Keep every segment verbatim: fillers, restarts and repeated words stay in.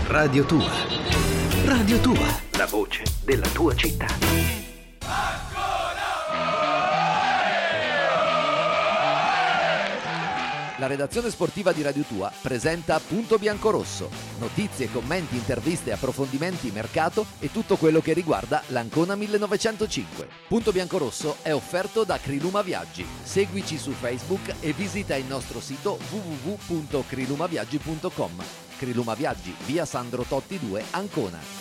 Radio Tua. Radio Tua, la voce della tua città. La redazione sportiva di Radio Tua presenta Punto Biancorosso. Notizie, commenti, interviste, approfondimenti, mercato e tutto quello che riguarda l'Ancona millenovecentocinque. Punto Biancorosso è offerto da Criluma Viaggi. Seguici su Facebook e visita il nostro sito w w w punto crilumaviaggi punto com. Criluma Viaggi, via Sandro Totti due, Ancona.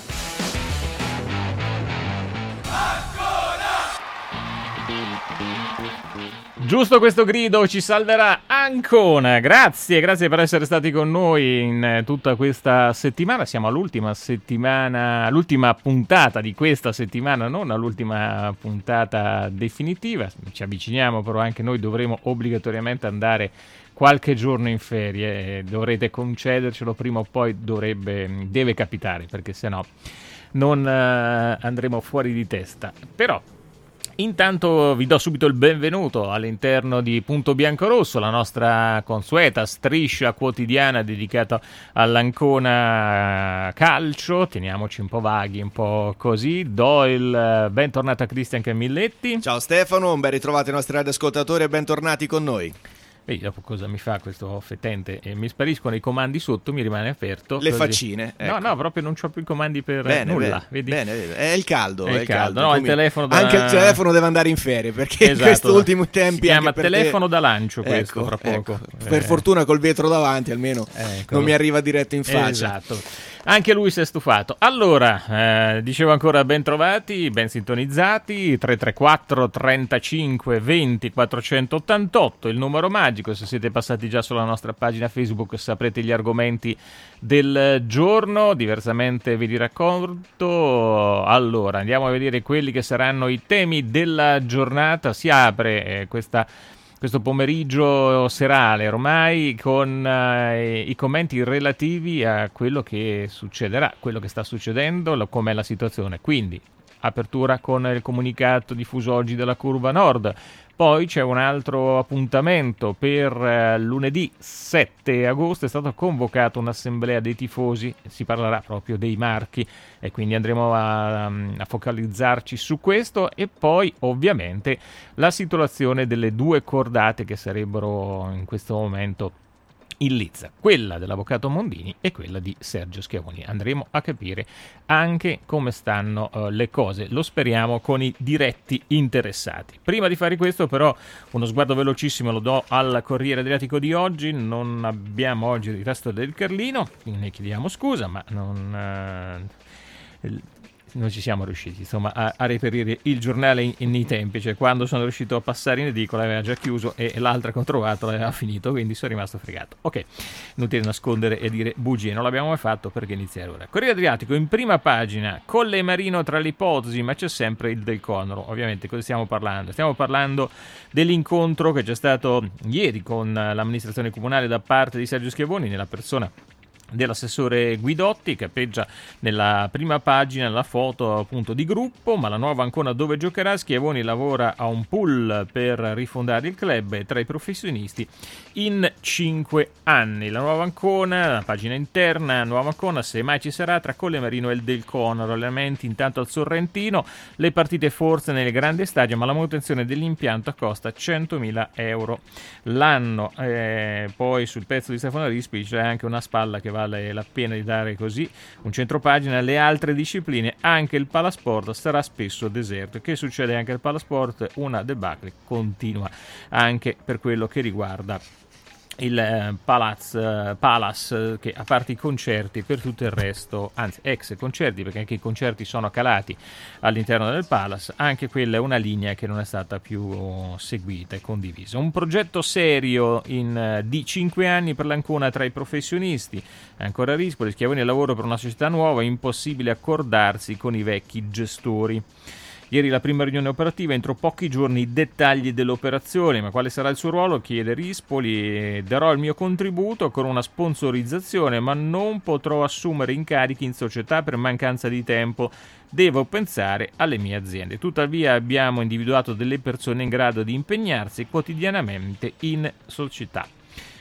Giusto questo grido ci salverà Ancona. Grazie, grazie per essere stati con noi in tutta questa settimana. Siamo all'ultima settimana, l'ultima puntata di questa settimana, non all'ultima puntata definitiva. Ci avviciniamo, però anche noi dovremo obbligatoriamente andare qualche giorno in ferie. Dovrete concedercelo, prima o poi dovrebbe, deve capitare, perché sennò non eh, andremo fuori di testa. Però intanto vi do subito il benvenuto all'interno di Punto Biancorosso, la nostra consueta striscia quotidiana dedicata all'Ancona calcio. Teniamoci un po' vaghi, un po' così. Do il bentornato a Cristian Camilletti. Ciao Stefano, un ben ritrovato ai nostri radioascoltatori e bentornati con noi. Vedi dopo cosa mi fa questo fetente? E mi spariscono i comandi sotto, mi rimane aperto. Le così. faccine. Ecco. No, no, proprio non c'ho più i comandi per bene, nulla. Bene, vedi? bene, bene, è il caldo. È è il il caldo, caldo. no, Come... il telefono da... Anche il telefono deve andare in ferie, perché esatto. in questi ultimi tempi... Si chiama per telefono te... da lancio questo, ecco, fra poco. Ecco. Per eh. fortuna col vetro davanti almeno ecco. non mi arriva diretto in faccia. Esatto. Anche lui si è stufato. Allora, eh, dicevo ancora ben trovati, ben sintonizzati, tre tre quattro trentacinque venti quattrocentottantotto, il numero magico. Se siete passati già sulla nostra pagina Facebook saprete gli argomenti del giorno, diversamente ve li racconto. Allora, andiamo a vedere quelli che saranno i temi della giornata. Si apre eh, questa... questo pomeriggio serale ormai con eh, i commenti relativi a quello che succederà, quello che sta succedendo, lo, com'è la situazione. Quindi apertura con il comunicato diffuso oggi dalla Curva Nord. Poi c'è un altro appuntamento per eh, lunedì sette agosto, è stata convocata un'assemblea dei tifosi, si parlerà proprio dei marchi e quindi andremo a, a focalizzarci su questo. E poi ovviamente la situazione delle due cordate che sarebbero in questo momento in lizza, quella dell'avvocato Mondini e quella di Sergio Schiavoni. Andremo a capire anche come stanno uh, le cose, lo speriamo, con i diretti interessati. Prima di fare questo però uno sguardo velocissimo lo do al Corriere Adriatico di oggi. Non abbiamo oggi il resto del Carlino, quindi ne chiediamo scusa, ma non... Uh, non ci siamo riusciti insomma a, a reperire il giornale in, in, nei tempi, cioè quando sono riuscito a passare in edicola aveva già chiuso e l'altra che ho trovato l'aveva finito, quindi sono rimasto fregato. Ok, inutile nascondere e dire bugie, non l'abbiamo mai fatto, perché iniziare ora. Corriere Adriatico in prima pagina, Colle e Marino tra le ipotesi, ma c'è sempre il Del Conro. Ovviamente cosa stiamo parlando? Stiamo parlando dell'incontro che c'è stato ieri con l'amministrazione comunale da parte di Sergio Schiavoni nella persona dell'assessore Guidotti. Capeggia nella prima pagina la foto appunto di gruppo, ma la nuova Ancona dove giocherà? Schiavoni lavora a un pool per rifondare il club e tra i professionisti in cinque anni. La nuova Ancona, la pagina interna, nuova Ancona, se mai ci sarà, tra Colle Marino e il Del Conro. Allenamenti intanto al Sorrentino, le partite forse nel grande stadio, ma la manutenzione dell'impianto costa centomila euro l'anno. Eh, poi sul pezzo di Stefano Rispi c'è anche una spalla che vale la pena di dare così un centropagina. Le altre discipline, anche il palasport sarà spesso deserto. Che succede anche al palasport? Una debacle continua anche per quello che riguarda il eh, Palaz, eh, Palace, che a parte i concerti, per tutto il resto, anzi ex concerti, perché anche i concerti sono calati all'interno del Palace, anche quella è una linea che non è stata più seguita e condivisa. Un progetto serio in, eh, di cinque anni per l'Ancona tra i professionisti. Ancora Rispoli, Schiavoni al lavoro per una società nuova, impossibile accordarsi con i vecchi gestori. Ieri la prima riunione operativa, entro pochi giorni i dettagli dell'operazione, ma quale sarà il suo ruolo? Chiede Rispoli. Darò il mio contributo con una sponsorizzazione, ma non potrò assumere incarichi in società per mancanza di tempo. Devo pensare alle mie aziende. Tuttavia abbiamo individuato delle persone in grado di impegnarsi quotidianamente in società.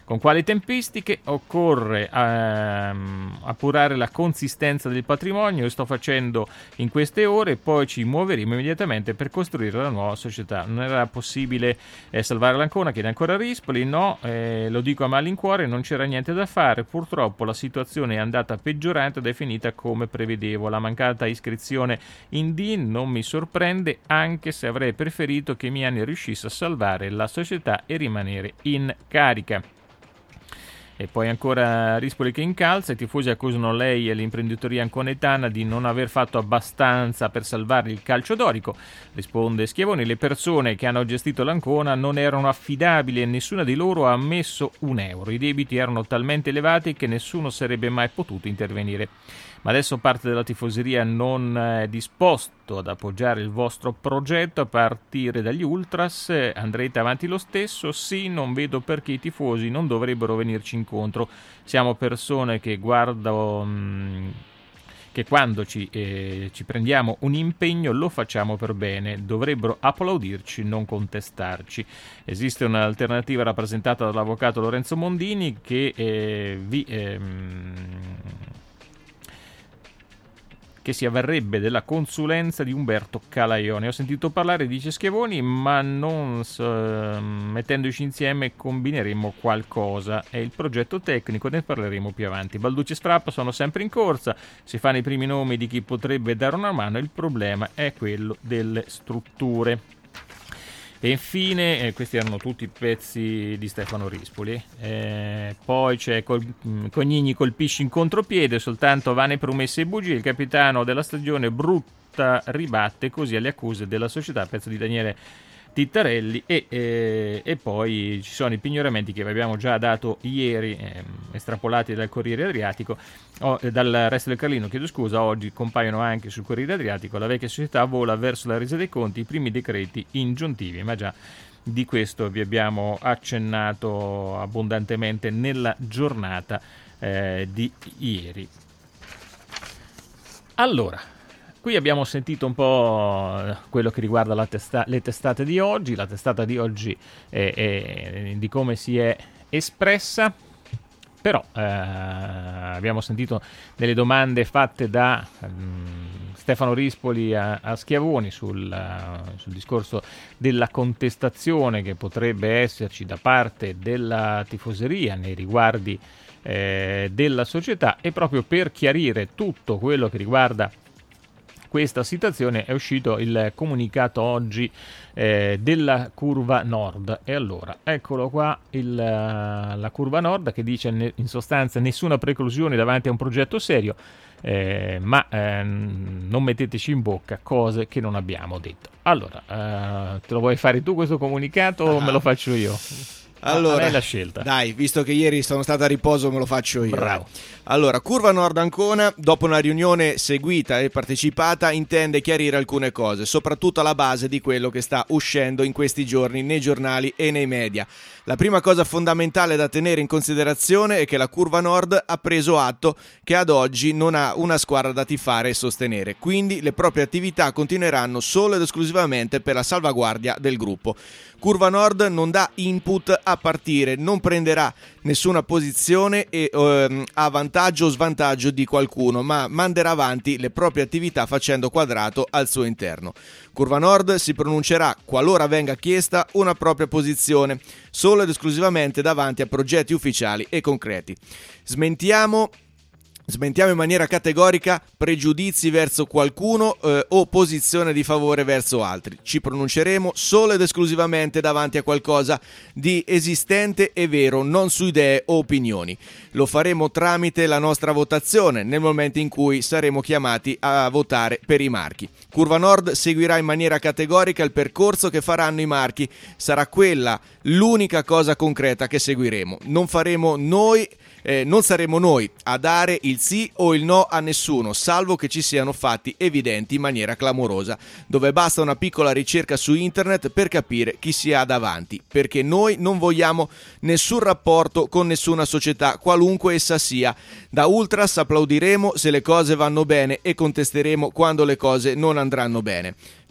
Con quali tempistiche? Occorre ehm, appurare la consistenza del patrimonio, lo sto facendo in queste ore, poi ci muoveremo immediatamente per costruire la nuova società. Non era possibile eh, salvare l'Ancona, chiede ancora Rispoli, no, eh, lo dico a malincuore, non c'era niente da fare, purtroppo la situazione è andata peggiorando ed è finita come prevedevo. La mancata iscrizione in D I N non mi sorprende, anche se avrei preferito che Miani riuscisse a salvare la società e rimanere in carica. E poi ancora Rispoli che incalza, i tifosi accusano lei e l'imprenditoria anconetana di non aver fatto abbastanza per salvare il calcio dorico. Risponde Schiavoni, le persone che hanno gestito l'Ancona non erano affidabili e nessuna di loro ha ammesso un euro. I debiti erano talmente elevati che nessuno sarebbe mai potuto intervenire. Ma adesso parte della tifoseria non è disposto ad appoggiare il vostro progetto a partire dagli ultras. Andrete avanti lo stesso? Sì, non vedo perché i tifosi non dovrebbero venirci incontro. Siamo persone che guardo... Mh, che quando ci, eh, ci prendiamo un impegno lo facciamo per bene, dovrebbero applaudirci, non contestarci. Esiste un'alternativa rappresentata dall'avvocato Lorenzo Mondini che eh, vi... Ehm, che si avverrebbe della consulenza di Umberto Calaione. Ho sentito parlare, dice Schiavoni, ma non so, mettendoci insieme combineremo qualcosa. È il progetto tecnico, ne parleremo più avanti. Balducci e Strappa sono sempre in corsa, si fanno i primi nomi di chi potrebbe dare una mano, il problema è quello delle strutture. E infine, eh, questi erano tutti i pezzi di Stefano Rispoli. Eh, poi c'è col, Cognini colpisce in contropiede, soltanto vane promesse e bugie. Il capitano della stagione brutta ribatte così alle accuse della società, pezzo di Daniele Tittarelli. E, eh, e poi ci sono i pignoramenti che vi abbiamo già dato ieri, eh, estrapolati dal Corriere Adriatico, oh, eh, dal Resto del Carlino, chiedo scusa, oggi compaiono anche sul Corriere Adriatico. La vecchia società vola verso la resa dei conti, i primi decreti ingiuntivi, ma già di questo vi abbiamo accennato abbondantemente nella giornata eh, di ieri. Allora, qui abbiamo sentito un po' quello che riguarda la testa- le testate di oggi. La testata di oggi è, è di come si è espressa, però eh, abbiamo sentito delle domande fatte da um, Stefano Rispoli a, a Schiavoni sul, uh, sul discorso della contestazione che potrebbe esserci da parte della tifoseria nei riguardi eh, della società, e proprio per chiarire tutto quello che riguarda questa situazione è uscito il comunicato oggi eh, della Curva Nord. E allora, eccolo qua, il, la Curva Nord che dice in sostanza nessuna preclusione davanti a un progetto serio, eh, ma eh, non metteteci in bocca cose che non abbiamo detto. Allora, eh, te lo vuoi fare tu questo comunicato o me lo faccio io? Allora, ah, la scelta. Dai, visto che ieri sono stato a riposo, me lo faccio io. Bravo. Allora, Curva Nord Ancona, dopo una riunione seguita e partecipata, intende chiarire alcune cose, soprattutto alla base di quello che sta uscendo in questi giorni nei giornali e nei media. La prima cosa fondamentale da tenere in considerazione è che la Curva Nord ha preso atto che ad oggi non ha una squadra da tifare e sostenere, quindi le proprie attività continueranno solo ed esclusivamente per la salvaguardia del gruppo. Curva Nord non dà input a partire, non prenderà nessuna posizione e, ehm, a vantaggio o svantaggio di qualcuno, ma manderà avanti le proprie attività facendo quadrato al suo interno. Curva Nord si pronuncerà qualora venga chiesta una propria posizione, solo ed esclusivamente davanti a progetti ufficiali e concreti. Smentiamo Smentiamo in maniera categorica pregiudizi verso qualcuno eh, o posizione di favore verso altri. Ci pronunceremo solo ed esclusivamente davanti a qualcosa di esistente e vero, non su idee o opinioni. Lo faremo tramite la nostra votazione nel momento in cui saremo chiamati a votare per i marchi. Curva Nord seguirà in maniera categorica il percorso che faranno i marchi. Sarà quella l'unica cosa concreta che seguiremo. Non faremo noi Eh, non saremo noi a dare il sì o il no a nessuno, salvo che ci siano fatti evidenti in maniera clamorosa, dove basta una piccola ricerca su internet per capire chi si ha davanti, perché noi non vogliamo nessun rapporto con nessuna società, qualunque essa sia. Da Ultras applaudiremo se le cose vanno bene e contesteremo quando le cose non andranno bene.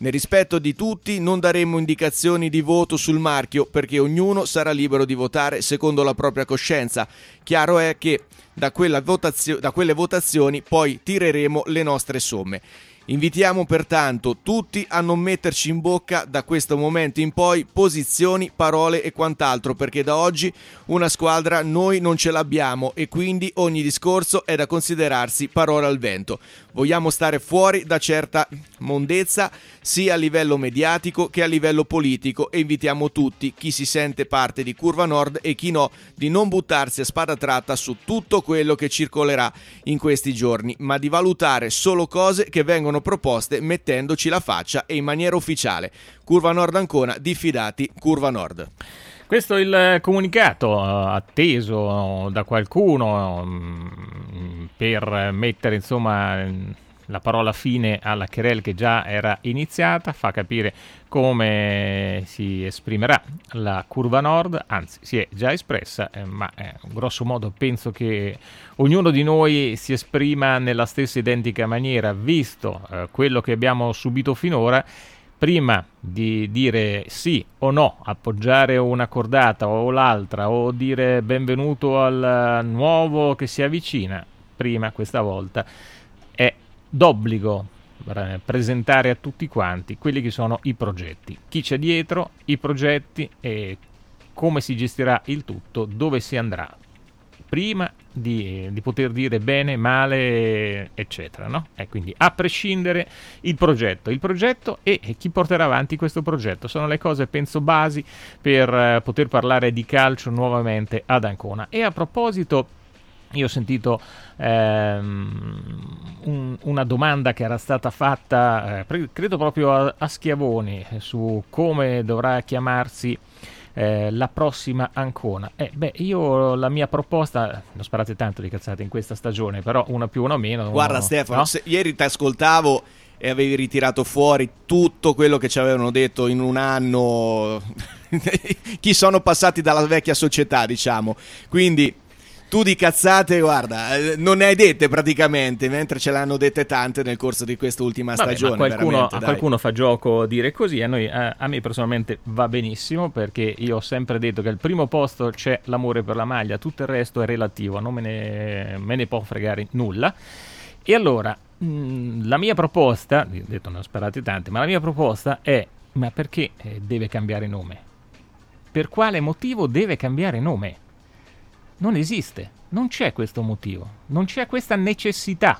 Nel rispetto di tutti non daremo indicazioni di voto sul marchio perché ognuno sarà libero di votare secondo la propria coscienza. Chiaro è che da, quella votazio- da quelle votazioni poi tireremo le nostre somme. Invitiamo pertanto tutti a non metterci in bocca da questo momento in poi posizioni, parole e quant'altro, perché da oggi una squadra noi non ce l'abbiamo e quindi ogni discorso è da considerarsi parola al vento. Vogliamo stare fuori da certa mondezza sia a livello mediatico che a livello politico e invitiamo tutti, chi si sente parte di Curva Nord e chi no, di non buttarsi a spada tratta su tutto quello che circolerà in questi giorni, ma di valutare solo cose che vengono proposte mettendoci la faccia e in maniera ufficiale. Curva Nord Ancona, diffidati Curva Nord. Questo è il comunicato atteso da qualcuno mh, per mettere insomma la parola fine alla querelle che già era iniziata, fa capire come si esprimerà la Curva Nord, anzi si è già espressa, eh, ma eh, grosso modo penso che ognuno di noi si esprima nella stessa identica maniera, visto eh, quello che abbiamo subito finora. Prima di dire sì o no, appoggiare una cordata o l'altra, o dire benvenuto al nuovo che si avvicina, prima questa volta è d'obbligo presentare a tutti quanti quelli che sono i progetti, chi c'è dietro, i progetti e come si gestirà il tutto, dove si andrà, prima di, di poter dire bene, male, eccetera, no? E quindi a prescindere il progetto, il progetto e, e chi porterà avanti questo progetto sono le cose, penso, basi per uh, poter parlare di calcio nuovamente ad Ancona. E a proposito, io ho sentito ehm, un, una domanda che era stata fatta, eh, pre- credo proprio a, a Schiavoni, eh, su come dovrà chiamarsi Eh, la prossima Ancona. Eh, beh, io la mia proposta, non sparate tanto di cazzate in questa stagione, però una più una meno. Guarda uno, Stefano, no? se ieri ti ascoltavo e avevi ritirato fuori tutto quello che ci avevano detto in un anno chi sono passati dalla vecchia società, diciamo, quindi tu di cazzate, guarda, non ne hai dette praticamente, mentre ce l'hanno dette tante nel corso di quest'ultima Vabbè, stagione. ma qualcuno, a qualcuno fa gioco dire così, a, noi, a, a me personalmente va benissimo, perché io ho sempre detto che al primo posto c'è l'amore per la maglia, tutto il resto è relativo, non me ne, me ne può fregare nulla. E allora, mh, la mia proposta, ho detto ne ho sparate tante, ma la mia proposta è, ma perché eh, deve cambiare nome? Per quale motivo deve cambiare nome? Non esiste, non c'è questo motivo, non c'è questa necessità.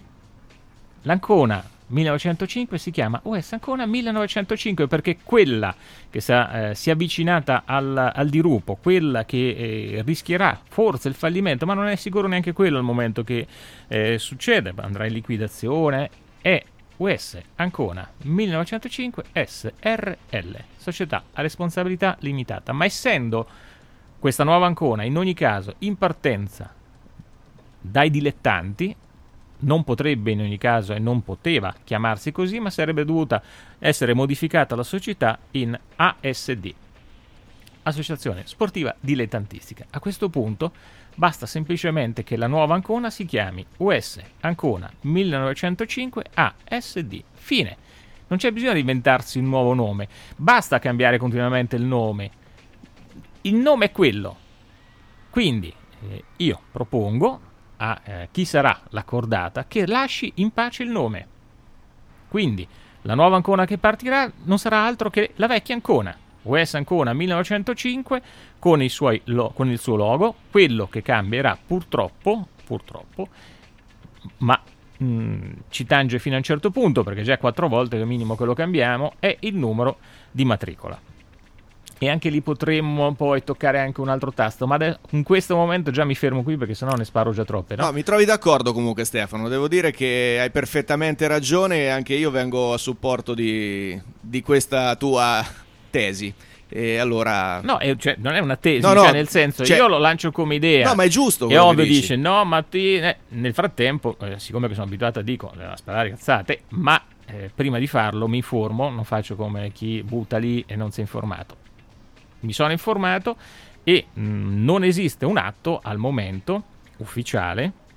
L'Ancona millenovecentocinque si chiama U S Ancona millenovecentocinque perché quella che sa, eh, si è avvicinata al, al dirupo, quella che eh, rischierà forse il fallimento, ma non è sicuro neanche quello al momento che eh, succede, andrà in liquidazione, è U S Ancona millenovecentocinque S R L, società a responsabilità limitata, ma essendo questa nuova Ancona in ogni caso in partenza dai dilettanti, non potrebbe in ogni caso e non poteva chiamarsi così, ma sarebbe dovuta essere modificata la società in A S D, Associazione Sportiva Dilettantistica. A questo punto basta semplicemente che la nuova Ancona si chiami U S Ancona millenovecentocinque A S D, fine. Non c'è bisogno di inventarsi un nuovo nome, basta cambiare continuamente il nome. Il nome è quello. Quindi eh, io propongo a eh, chi sarà la cordata che lasci in pace il nome. Quindi la nuova Ancona che partirà non sarà altro che la vecchia Ancona, U S Ancona millenovecentocinque, con, i suoi lo- con il suo logo. Quello che cambierà purtroppo, purtroppo, ma mh, ci tange fino a un certo punto, perché già quattro volte che minimo che lo cambiamo, è il numero di matricola. E anche lì potremmo poi toccare anche un altro tasto, ma adesso, in questo momento già mi fermo qui perché sennò ne sparo già troppe, no? No, mi trovi d'accordo comunque Stefano, devo dire che hai perfettamente ragione e anche io vengo a supporto di, di questa tua tesi. E allora No, è, cioè, non è una tesi, no, no, cioè nel senso, cioè... io lo lancio come idea. No, ma è giusto. E ovvio dici. dice, no, ma ti... eh, nel frattempo, eh, siccome che sono abituato a dico, a sparare cazzate, ma eh, prima di farlo mi informo, non faccio come chi butta lì e non si è informato. Mi sono informato e mh, non esiste un atto al momento ufficiale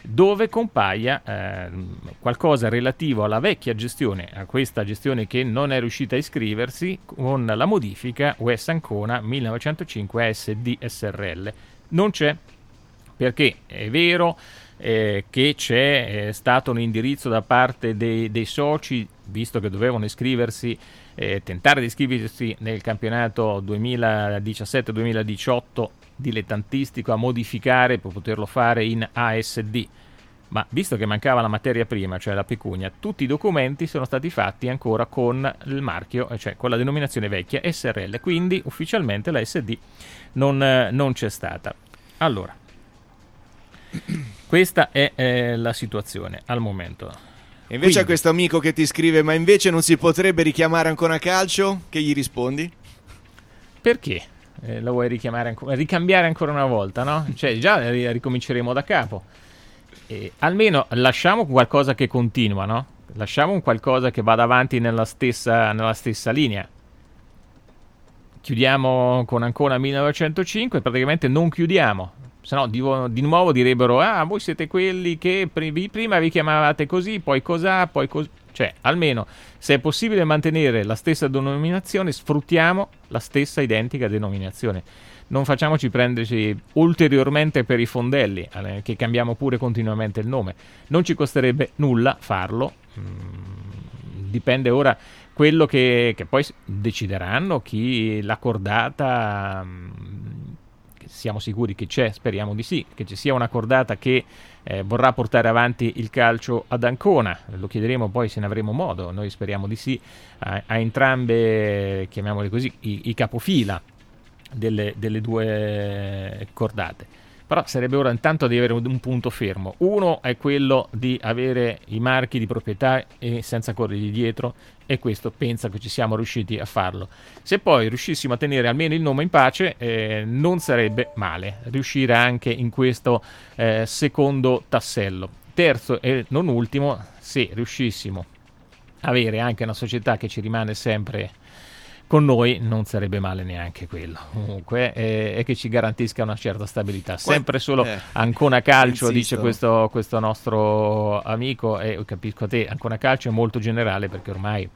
dove compaia eh, qualcosa relativo alla vecchia gestione, a questa gestione che non è riuscita a iscriversi, con la modifica U E S Ancona millenovecentocinque A S D S R L. Non c'è, perché è vero eh, che c'è eh, stato un indirizzo da parte dei, dei soci, visto che dovevano iscriversi, eh, tentare di iscriversi nel campionato duemiladiciassette duemiladiciotto dilettantistico, a modificare per poterlo fare in A S D, ma visto che mancava la materia prima, cioè la pecunia, tutti i documenti sono stati fatti ancora con il marchio, cioè con la denominazione vecchia S R L, quindi ufficialmente la S D non, eh, non c'è stata. Allora, questa è eh, la situazione al momento. E invece Quindi, a questo amico che ti scrive: ma invece non si potrebbe richiamare Ancona Calcio? Che gli rispondi? perché? Eh, la vuoi richiamare ancora, ricambiare ancora una volta, no? Cioè già ricominceremo da capo. E almeno lasciamo qualcosa che continua, no? Lasciamo un qualcosa che vada avanti nella stessa, nella stessa linea. Chiudiamo con Ancona millenovecentocinque, praticamente non chiudiamo, se no di, di nuovo direbbero: ah, voi siete quelli che pri- prima vi chiamavate così, poi cos'ha, poi così. Cioè, almeno, se è possibile mantenere la stessa denominazione, sfruttiamo la stessa identica denominazione. Non facciamoci prenderci ulteriormente per i fondelli, eh, che cambiamo pure continuamente il nome. Non ci costerebbe nulla farlo. Mm, dipende ora quello che, che poi decideranno, chi la cordata, mm, siamo sicuri che c'è, speriamo di sì, che ci sia una cordata che eh, vorrà portare avanti il calcio ad Ancona. Lo chiederemo poi se ne avremo modo, noi speriamo di sì, a, a entrambe, chiamiamole così, i, i capofila delle, delle due cordate. Però sarebbe ora intanto di avere un, un punto fermo. Uno è quello di avere i marchi di proprietà e senza corrergli dietro, e questo penso che ci siamo riusciti a farlo. Se poi riuscissimo a tenere almeno il nome in pace, eh, non sarebbe male riuscire anche in questo eh, secondo tassello. Terzo e non ultimo, se riuscissimo a avere anche una società che ci rimane sempre con noi, non sarebbe male neanche quello. Comunque è, è che ci garantisca una certa stabilità. Sempre solo eh, Ancona Calcio, insisto. Dice questo, questo nostro amico, e capisco a te, Ancona Calcio è molto generale, perché ormai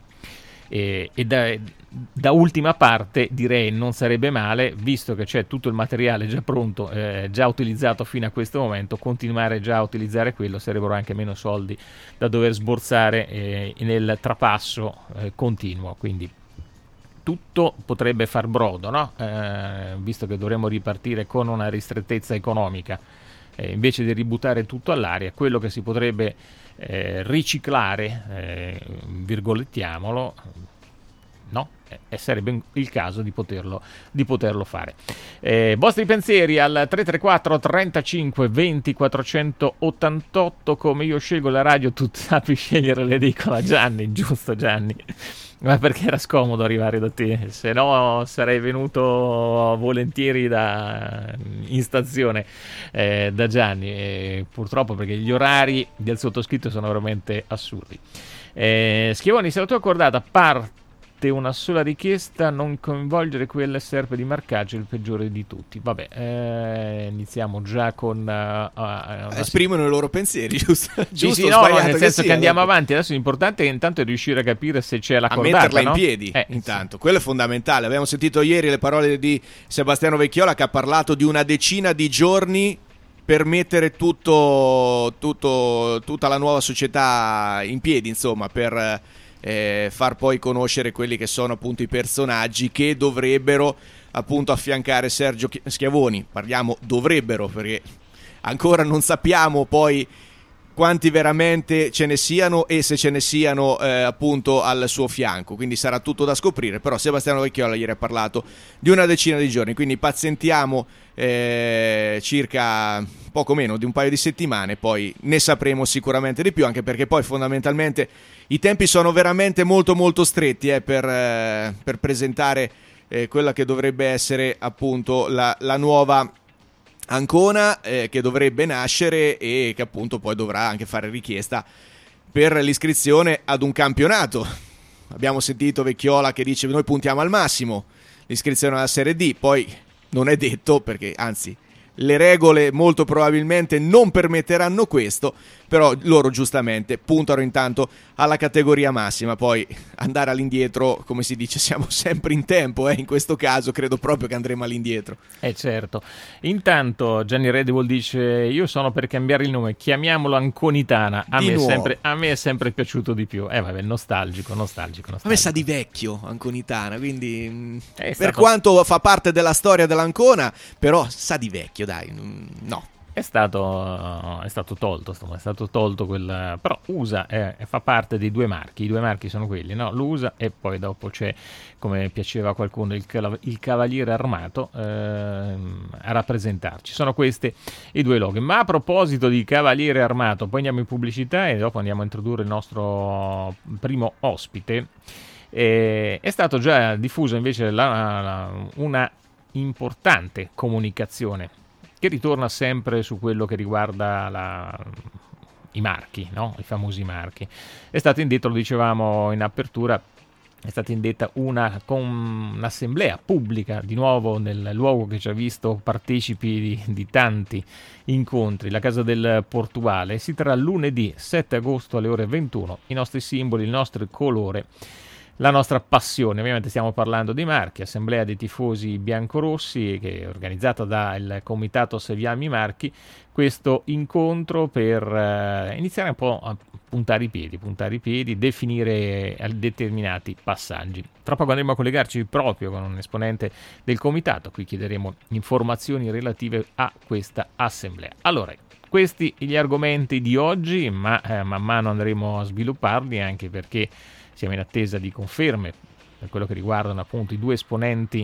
e, e da, da ultima parte direi non sarebbe male, visto che c'è tutto il materiale già pronto, eh, già utilizzato fino a questo momento, continuare già a utilizzare quello, sarebbero anche meno soldi da dover sborsare eh, nel trapasso eh, continuo, quindi tutto potrebbe far brodo, no? Eh, visto che dovremmo ripartire con una ristrettezza economica, eh, invece di ributtare tutto all'aria, quello che si potrebbe eh, riciclare, eh, virgolettiamolo, no? E sarebbe il caso di poterlo, di poterlo fare. Eh, vostri pensieri al tre tre quattro trentacinque venti quattrocentottantotto. Come io scelgo la radio, tu sappi scegliere l'edicola. Gianni, giusto Gianni? Ma perché era scomodo arrivare da te, se no sarei venuto volentieri da, in stazione eh, da Gianni, e purtroppo perché gli orari del sottoscritto sono veramente assurdi. eh, Schiavoni, se la tua cordata parte una sola richiesta, non coinvolgere quella serpe di marcaggio, il peggiore di tutti. Vabbè, eh, iniziamo già con uh, uh, esprimono i loro pensieri, giusto? Sì, giusto sì, no, nel senso che, sia, che andiamo dopo. avanti. Adesso l'importante è intanto è riuscire a capire se c'è la a cordata, metterla no? in piedi, eh, intanto sì. Quello è fondamentale. Abbiamo sentito ieri le parole di Sebastiano Vecchiola, che ha parlato di una decina di giorni per mettere tutto, tutto tutta la nuova società in piedi, insomma, per Eh, far poi conoscere quelli che sono appunto i personaggi che dovrebbero appunto affiancare Sergio Schiavoni. Parliamo dovrebbero, perché ancora non sappiamo poi quanti veramente ce ne siano e se ce ne siano eh, appunto al suo fianco, quindi sarà tutto da scoprire. Però Sebastiano Vecchiola ieri ha parlato di una decina di giorni, quindi pazientiamo eh, circa poco meno di un paio di settimane, poi ne sapremo sicuramente di più, anche perché poi fondamentalmente i tempi sono veramente molto molto stretti eh, per, eh, per presentare eh, quella che dovrebbe essere appunto la, la nuova Ancona, eh, che dovrebbe nascere e che appunto poi dovrà anche fare richiesta per l'iscrizione ad un campionato. Abbiamo sentito Vecchiola che dice: noi puntiamo al massimo l'iscrizione alla Serie D, poi non è detto, perché anzi Le regole molto probabilmente non permetteranno questo, però loro giustamente puntano intanto alla categoria massima. Poi andare all'indietro, come si dice, siamo sempre in tempo, eh? In questo caso credo proprio che andremo all'indietro. Eh certo. Intanto Gianni Redevol dice: io sono per cambiare il nome, chiamiamolo Anconitana. A, me è, sempre, a me è sempre piaciuto di più. Eh vabbè, nostalgico, nostalgico, nostalgico. A me sa di vecchio Anconitana, quindi è per stato... quanto fa parte della storia dell'Ancona, però sa di vecchio, dai, no. È stato, è stato tolto, è stato tolto quel, però U S A è, fa parte dei due marchi, i due marchi sono quelli, no? L'U S A e poi dopo c'è, come piaceva a qualcuno, il, il Cavaliere Armato eh, a rappresentarci. Sono questi i due loghi. Ma a proposito di Cavaliere Armato, poi andiamo in pubblicità e dopo andiamo a introdurre il nostro primo ospite. Eh, è stato già diffuso invece la, la, una importante comunicazione che ritorna sempre su quello che riguarda la, i marchi, no? I famosi marchi. È stato indetto, lo dicevamo in apertura, è stata indetta una, con un'assemblea pubblica, di nuovo nel luogo che ci ha visto partecipi di, di tanti incontri, la Casa del Portuale. Si terrà lunedì sette agosto alle ore ventuno. I nostri simboli, il nostro colore, la nostra passione. Ovviamente stiamo parlando dei marchi, assemblea dei tifosi biancorossi, che è organizzata dal comitato Seguiamo Marchi. Questo incontro per eh, iniziare un po' a puntare i piedi, puntare i piedi, definire determinati passaggi. Tra poco andremo a collegarci proprio con un esponente del comitato, qui chiederemo informazioni relative a questa assemblea. Allora, questi gli argomenti di oggi, ma eh, man mano andremo a svilupparli, anche perché siamo in attesa di conferme per quello che riguardano appunto i due esponenti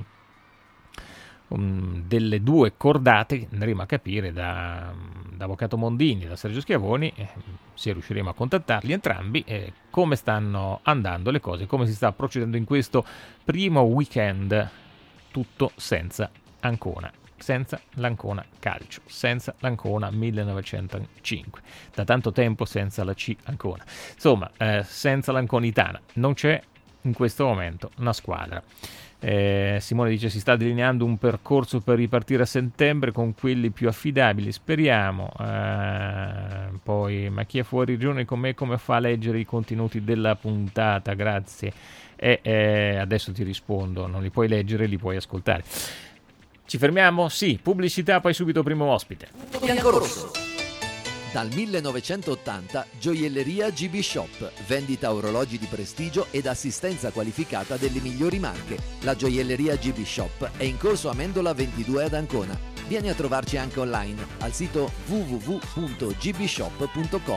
um, delle due cordate. Andremo a capire da, da Avvocato Mondini e da Sergio Schiavoni, eh, se riusciremo a contattarli entrambi, eh, come stanno andando le cose, come si sta procedendo in questo primo weekend, tutto senza Ancona. Senza l'Ancona Calcio, senza l'Ancona millenovecentocinque, da tanto tempo senza la C Ancona, insomma eh, senza l'Anconitana. Non c'è in questo momento una squadra. eh, Simone dice: si sta delineando un percorso per ripartire a settembre con quelli più affidabili, speriamo. Eh, poi, ma chi è fuori regione con me come fa a leggere i contenuti della puntata? Grazie. E eh, adesso ti rispondo: non li puoi leggere, li puoi ascoltare. Ci fermiamo? Sì, pubblicità, poi subito primo ospite. Biancorosso. Dal millenovecentottanta Gioielleria G B Shop, vendita orologi di prestigio ed assistenza qualificata delle migliori marche. La Gioielleria G B Shop è in corso Amendola ventidue ad Ancona. Vieni a trovarci anche online al sito w w w punto g b shop punto com.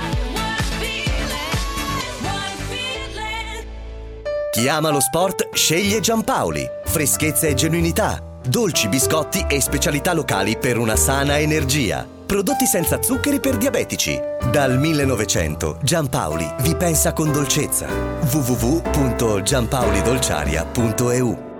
Chi ama lo sport sceglie Giampaoli. Freschezza e genuinità. Dolci, biscotti e specialità locali per una sana energia. Prodotti senza zuccheri per diabetici. Dal millenovecento Giampaoli vi pensa con dolcezza. w w w punto giampaolidolciaria punto e u.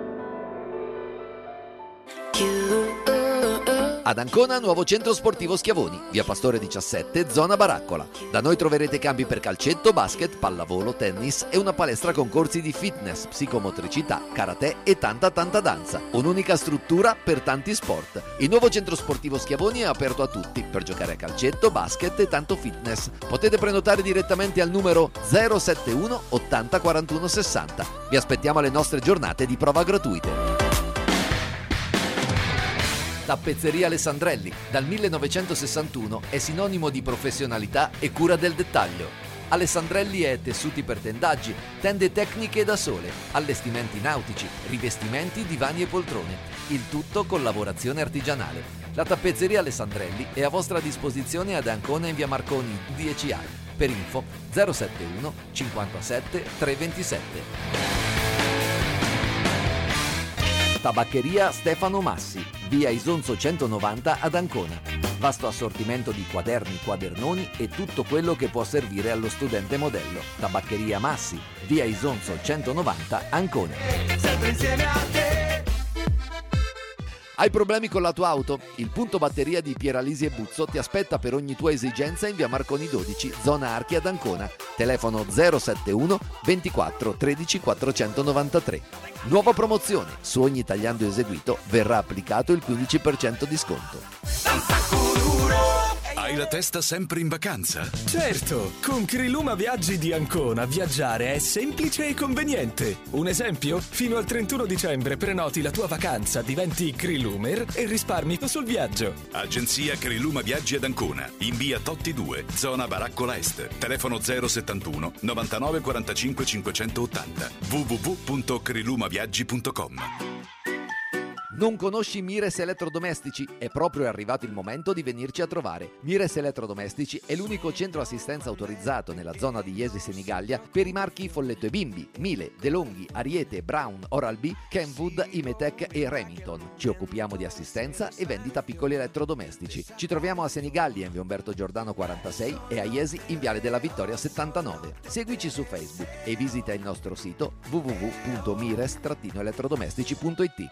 Ad Ancona, nuovo centro sportivo Schiavoni, via Pastore diciassette, zona Baraccola. Da noi troverete campi per calcetto, basket, pallavolo, tennis e una palestra con corsi di fitness, psicomotricità, karate e tanta tanta danza. Un'unica struttura per tanti sport. Il nuovo centro sportivo Schiavoni è aperto a tutti per giocare a calcetto, basket e tanto fitness. Potete prenotare direttamente al numero zero sette uno ottanta quarantuno sessanta. Vi aspettiamo alle nostre giornate di prova gratuite. Tappezzeria Alessandrelli, dal millenovecentosessantuno è sinonimo di professionalità e cura del dettaglio. Alessandrelli è tessuti per tendaggi, tende tecniche da sole, allestimenti nautici, rivestimenti, divani e poltrone. Il tutto con lavorazione artigianale. La tappezzeria Alessandrelli è a vostra disposizione ad Ancona in via Marconi dieci A. Per info zero sette uno cinquantasette trecentoventisette. Tabaccheria Stefano Massi, via Isonzo centonovanta ad Ancona. Vasto assortimento di quaderni, quadernoni e tutto quello che può servire allo studente modello. Tabaccheria Massi, via Isonzo centonovanta, Ancona. Sempre insieme a te. Hai problemi con la tua auto? Il punto batteria di Pieralisi e Buzzo ti aspetta per ogni tua esigenza in via Marconi dodici, zona Archi ad Ancona. Telefono zero sette uno ventiquattro tredici quattrocentonovantatré. Nuova promozione: su ogni tagliando eseguito verrà applicato il quindici per cento di sconto. Hai la testa sempre in vacanza? Certo, con Criluma Viaggi di Ancona viaggiare è semplice e conveniente. Un esempio? Fino al trentuno dicembre prenoti la tua vacanza, diventi Crilumer e risparmi sul viaggio. Agenzia Criluma Viaggi ad Ancona, in via Totti due, zona Baraccola Est. Telefono zero settantuno novantanove quarantacinque cinquecentottanta. w w w punto crilumaviaggi punto com. Non conosci Mires Elettrodomestici? È proprio arrivato il momento di venirci a trovare. Mires Elettrodomestici è l'unico centro assistenza autorizzato nella zona di Iesi Senigallia per i marchi Folletto e Bimbi, Miele, DeLonghi, Ariete, Brown, Oral-B, Kenwood, Imetec e Remington. Ci occupiamo di assistenza e vendita piccoli elettrodomestici. Ci troviamo a Senigallia in via Umberto Giordano quarantasei e a Iesi in viale della Vittoria settantanove. Seguici su Facebook e visita il nostro sito w w w punto mires elettrodomestici punto i t.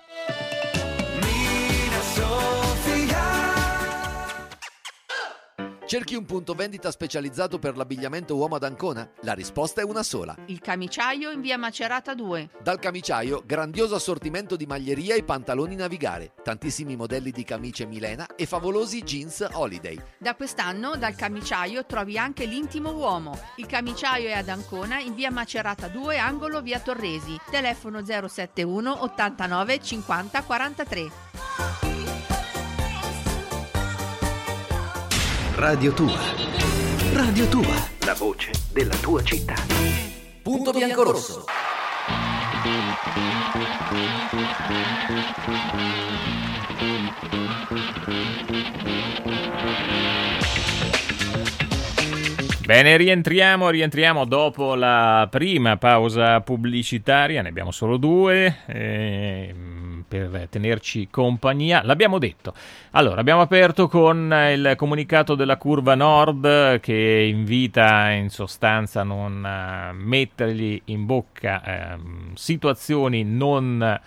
Cerchi un punto vendita specializzato per l'abbigliamento uomo ad Ancona? La risposta è una sola. Il Camiciaio in via Macerata due. Dal Camiciaio, grandioso assortimento di maglieria e pantaloni navigare, tantissimi modelli di camicie Milena e favolosi jeans Holiday. Da quest'anno dal Camiciaio trovi anche l'intimo uomo. Il Camiciaio è ad Ancona in via Macerata due, angolo via Torresi. Telefono zero sette uno ottantanove cinquanta quarantatré. Radio Tua. Radio Tua, la voce della tua città. Punto Biancorosso. Bene, rientriamo, rientriamo dopo la prima pausa pubblicitaria, ne abbiamo solo due, eh, per tenerci compagnia. L'abbiamo detto. Allora, abbiamo aperto con il comunicato della Curva Nord che invita in sostanza a non uh, mettergli in bocca eh, situazioni non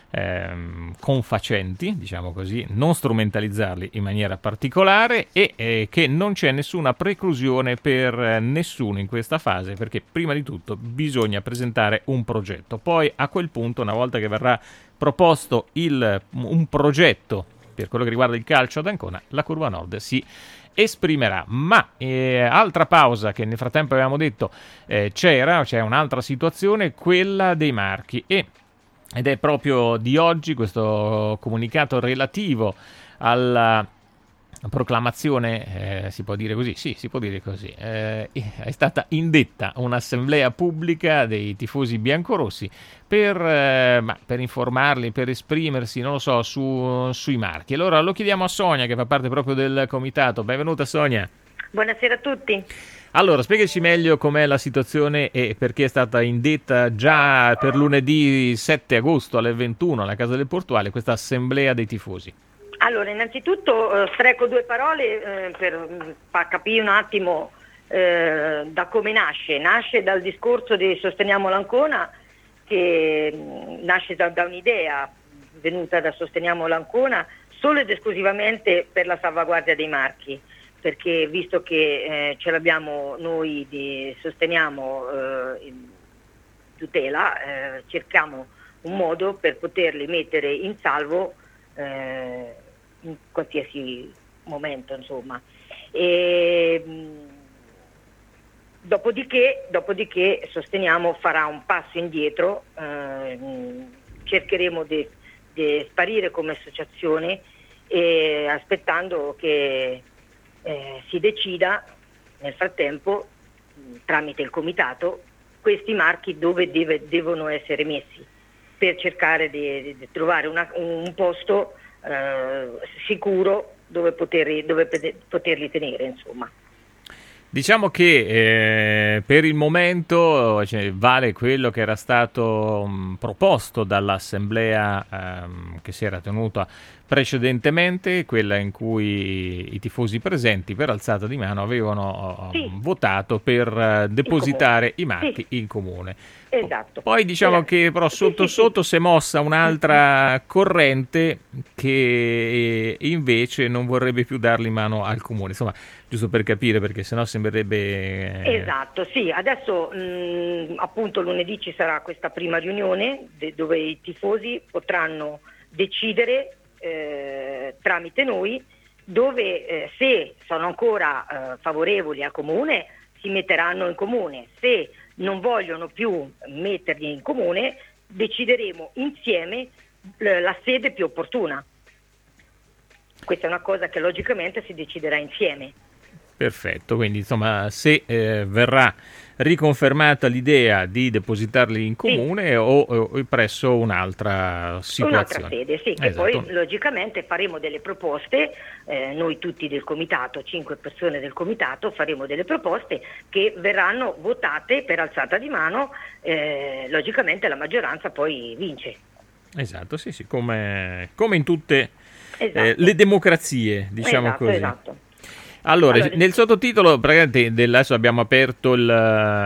Ehm, confacenti, diciamo così, non strumentalizzarli in maniera particolare e eh, che non c'è nessuna preclusione per eh, nessuno in questa fase, perché prima di tutto bisogna presentare un progetto. Poi a quel punto, una volta che verrà proposto il, un progetto per quello che riguarda il calcio ad Ancona, la Curva Nord si esprimerà. Ma eh, altra pausa che nel frattempo avevamo detto eh, c'era, c'è un'altra situazione, quella dei marchi, e ed è proprio di oggi questo comunicato relativo alla proclamazione, eh, si può dire così? Sì, si può dire così. Eh, è stata indetta un'assemblea pubblica dei tifosi biancorossi per, eh, ma per informarli, per esprimersi, non lo so, su, sui marchi. Allora lo chiediamo a Sonia, che fa parte proprio del comitato. Benvenuta Sonia. Buonasera a tutti. Allora, spiegaci meglio com'è la situazione e perché è stata indetta già per lunedì sette agosto alle ventuno alla Casa del Portuale questa assemblea dei tifosi. Allora, innanzitutto eh, streco due parole eh, per far capire un attimo eh, da come nasce. Nasce dal discorso di Sosteniamo l'Ancona, che mh, nasce da, da un'idea venuta da Sosteniamo l'Ancona solo ed esclusivamente per la salvaguardia dei marchi. Perché visto che eh, ce l'abbiamo noi, di, sosteniamo eh, in tutela, eh, cerchiamo un modo per poterli mettere in salvo eh, in qualsiasi momento, insomma. E, mh, dopodiché, dopodiché Sosteniamo farà un passo indietro, eh, cercheremo di sparire come associazione e aspettando che Eh, si decida nel frattempo mh, tramite il comitato questi marchi dove deve, devono essere messi, per cercare di, di trovare una, un posto eh, sicuro dove poterli, dove poterli tenere, insomma. Diciamo che eh, per il momento cioè, vale quello che era stato mh, proposto dall'assemblea ehm, che si era tenuta precedentemente, quella in cui i tifosi presenti per alzata di mano avevano Sì. votato per eh, depositare i marchi Sì. in comune. Esatto. Poi diciamo Esatto. che però Sì, sotto sì, sì. sotto si è mossa un'altra corrente che invece non vorrebbe più darli in mano al comune. Insomma, giusto per capire, perché sennò sembrerebbe... eh, Esatto, sì, adesso mh, appunto lunedì ci sarà questa prima riunione de- dove i tifosi potranno decidere eh, tramite noi dove eh, se sono ancora eh, favorevoli al comune si metteranno in comune, se non vogliono più metterli in comune decideremo insieme l- la sede più opportuna. Questa è una cosa che logicamente si deciderà insieme. Perfetto, quindi insomma se eh, verrà riconfermata l'idea di depositarli in comune o, o presso un'altra situazione. Un'altra sede, sì, che Esatto. poi logicamente faremo delle proposte, eh, noi tutti del comitato, cinque persone del comitato, faremo delle proposte che verranno votate per alzata di mano, eh, logicamente la maggioranza poi vince. Esatto, sì, sì, come, come in tutte Esatto. eh, le democrazie, diciamo Esatto, così. esatto. Allora, Allora, nel sottotitolo, praticamente del- adesso abbiamo aperto il,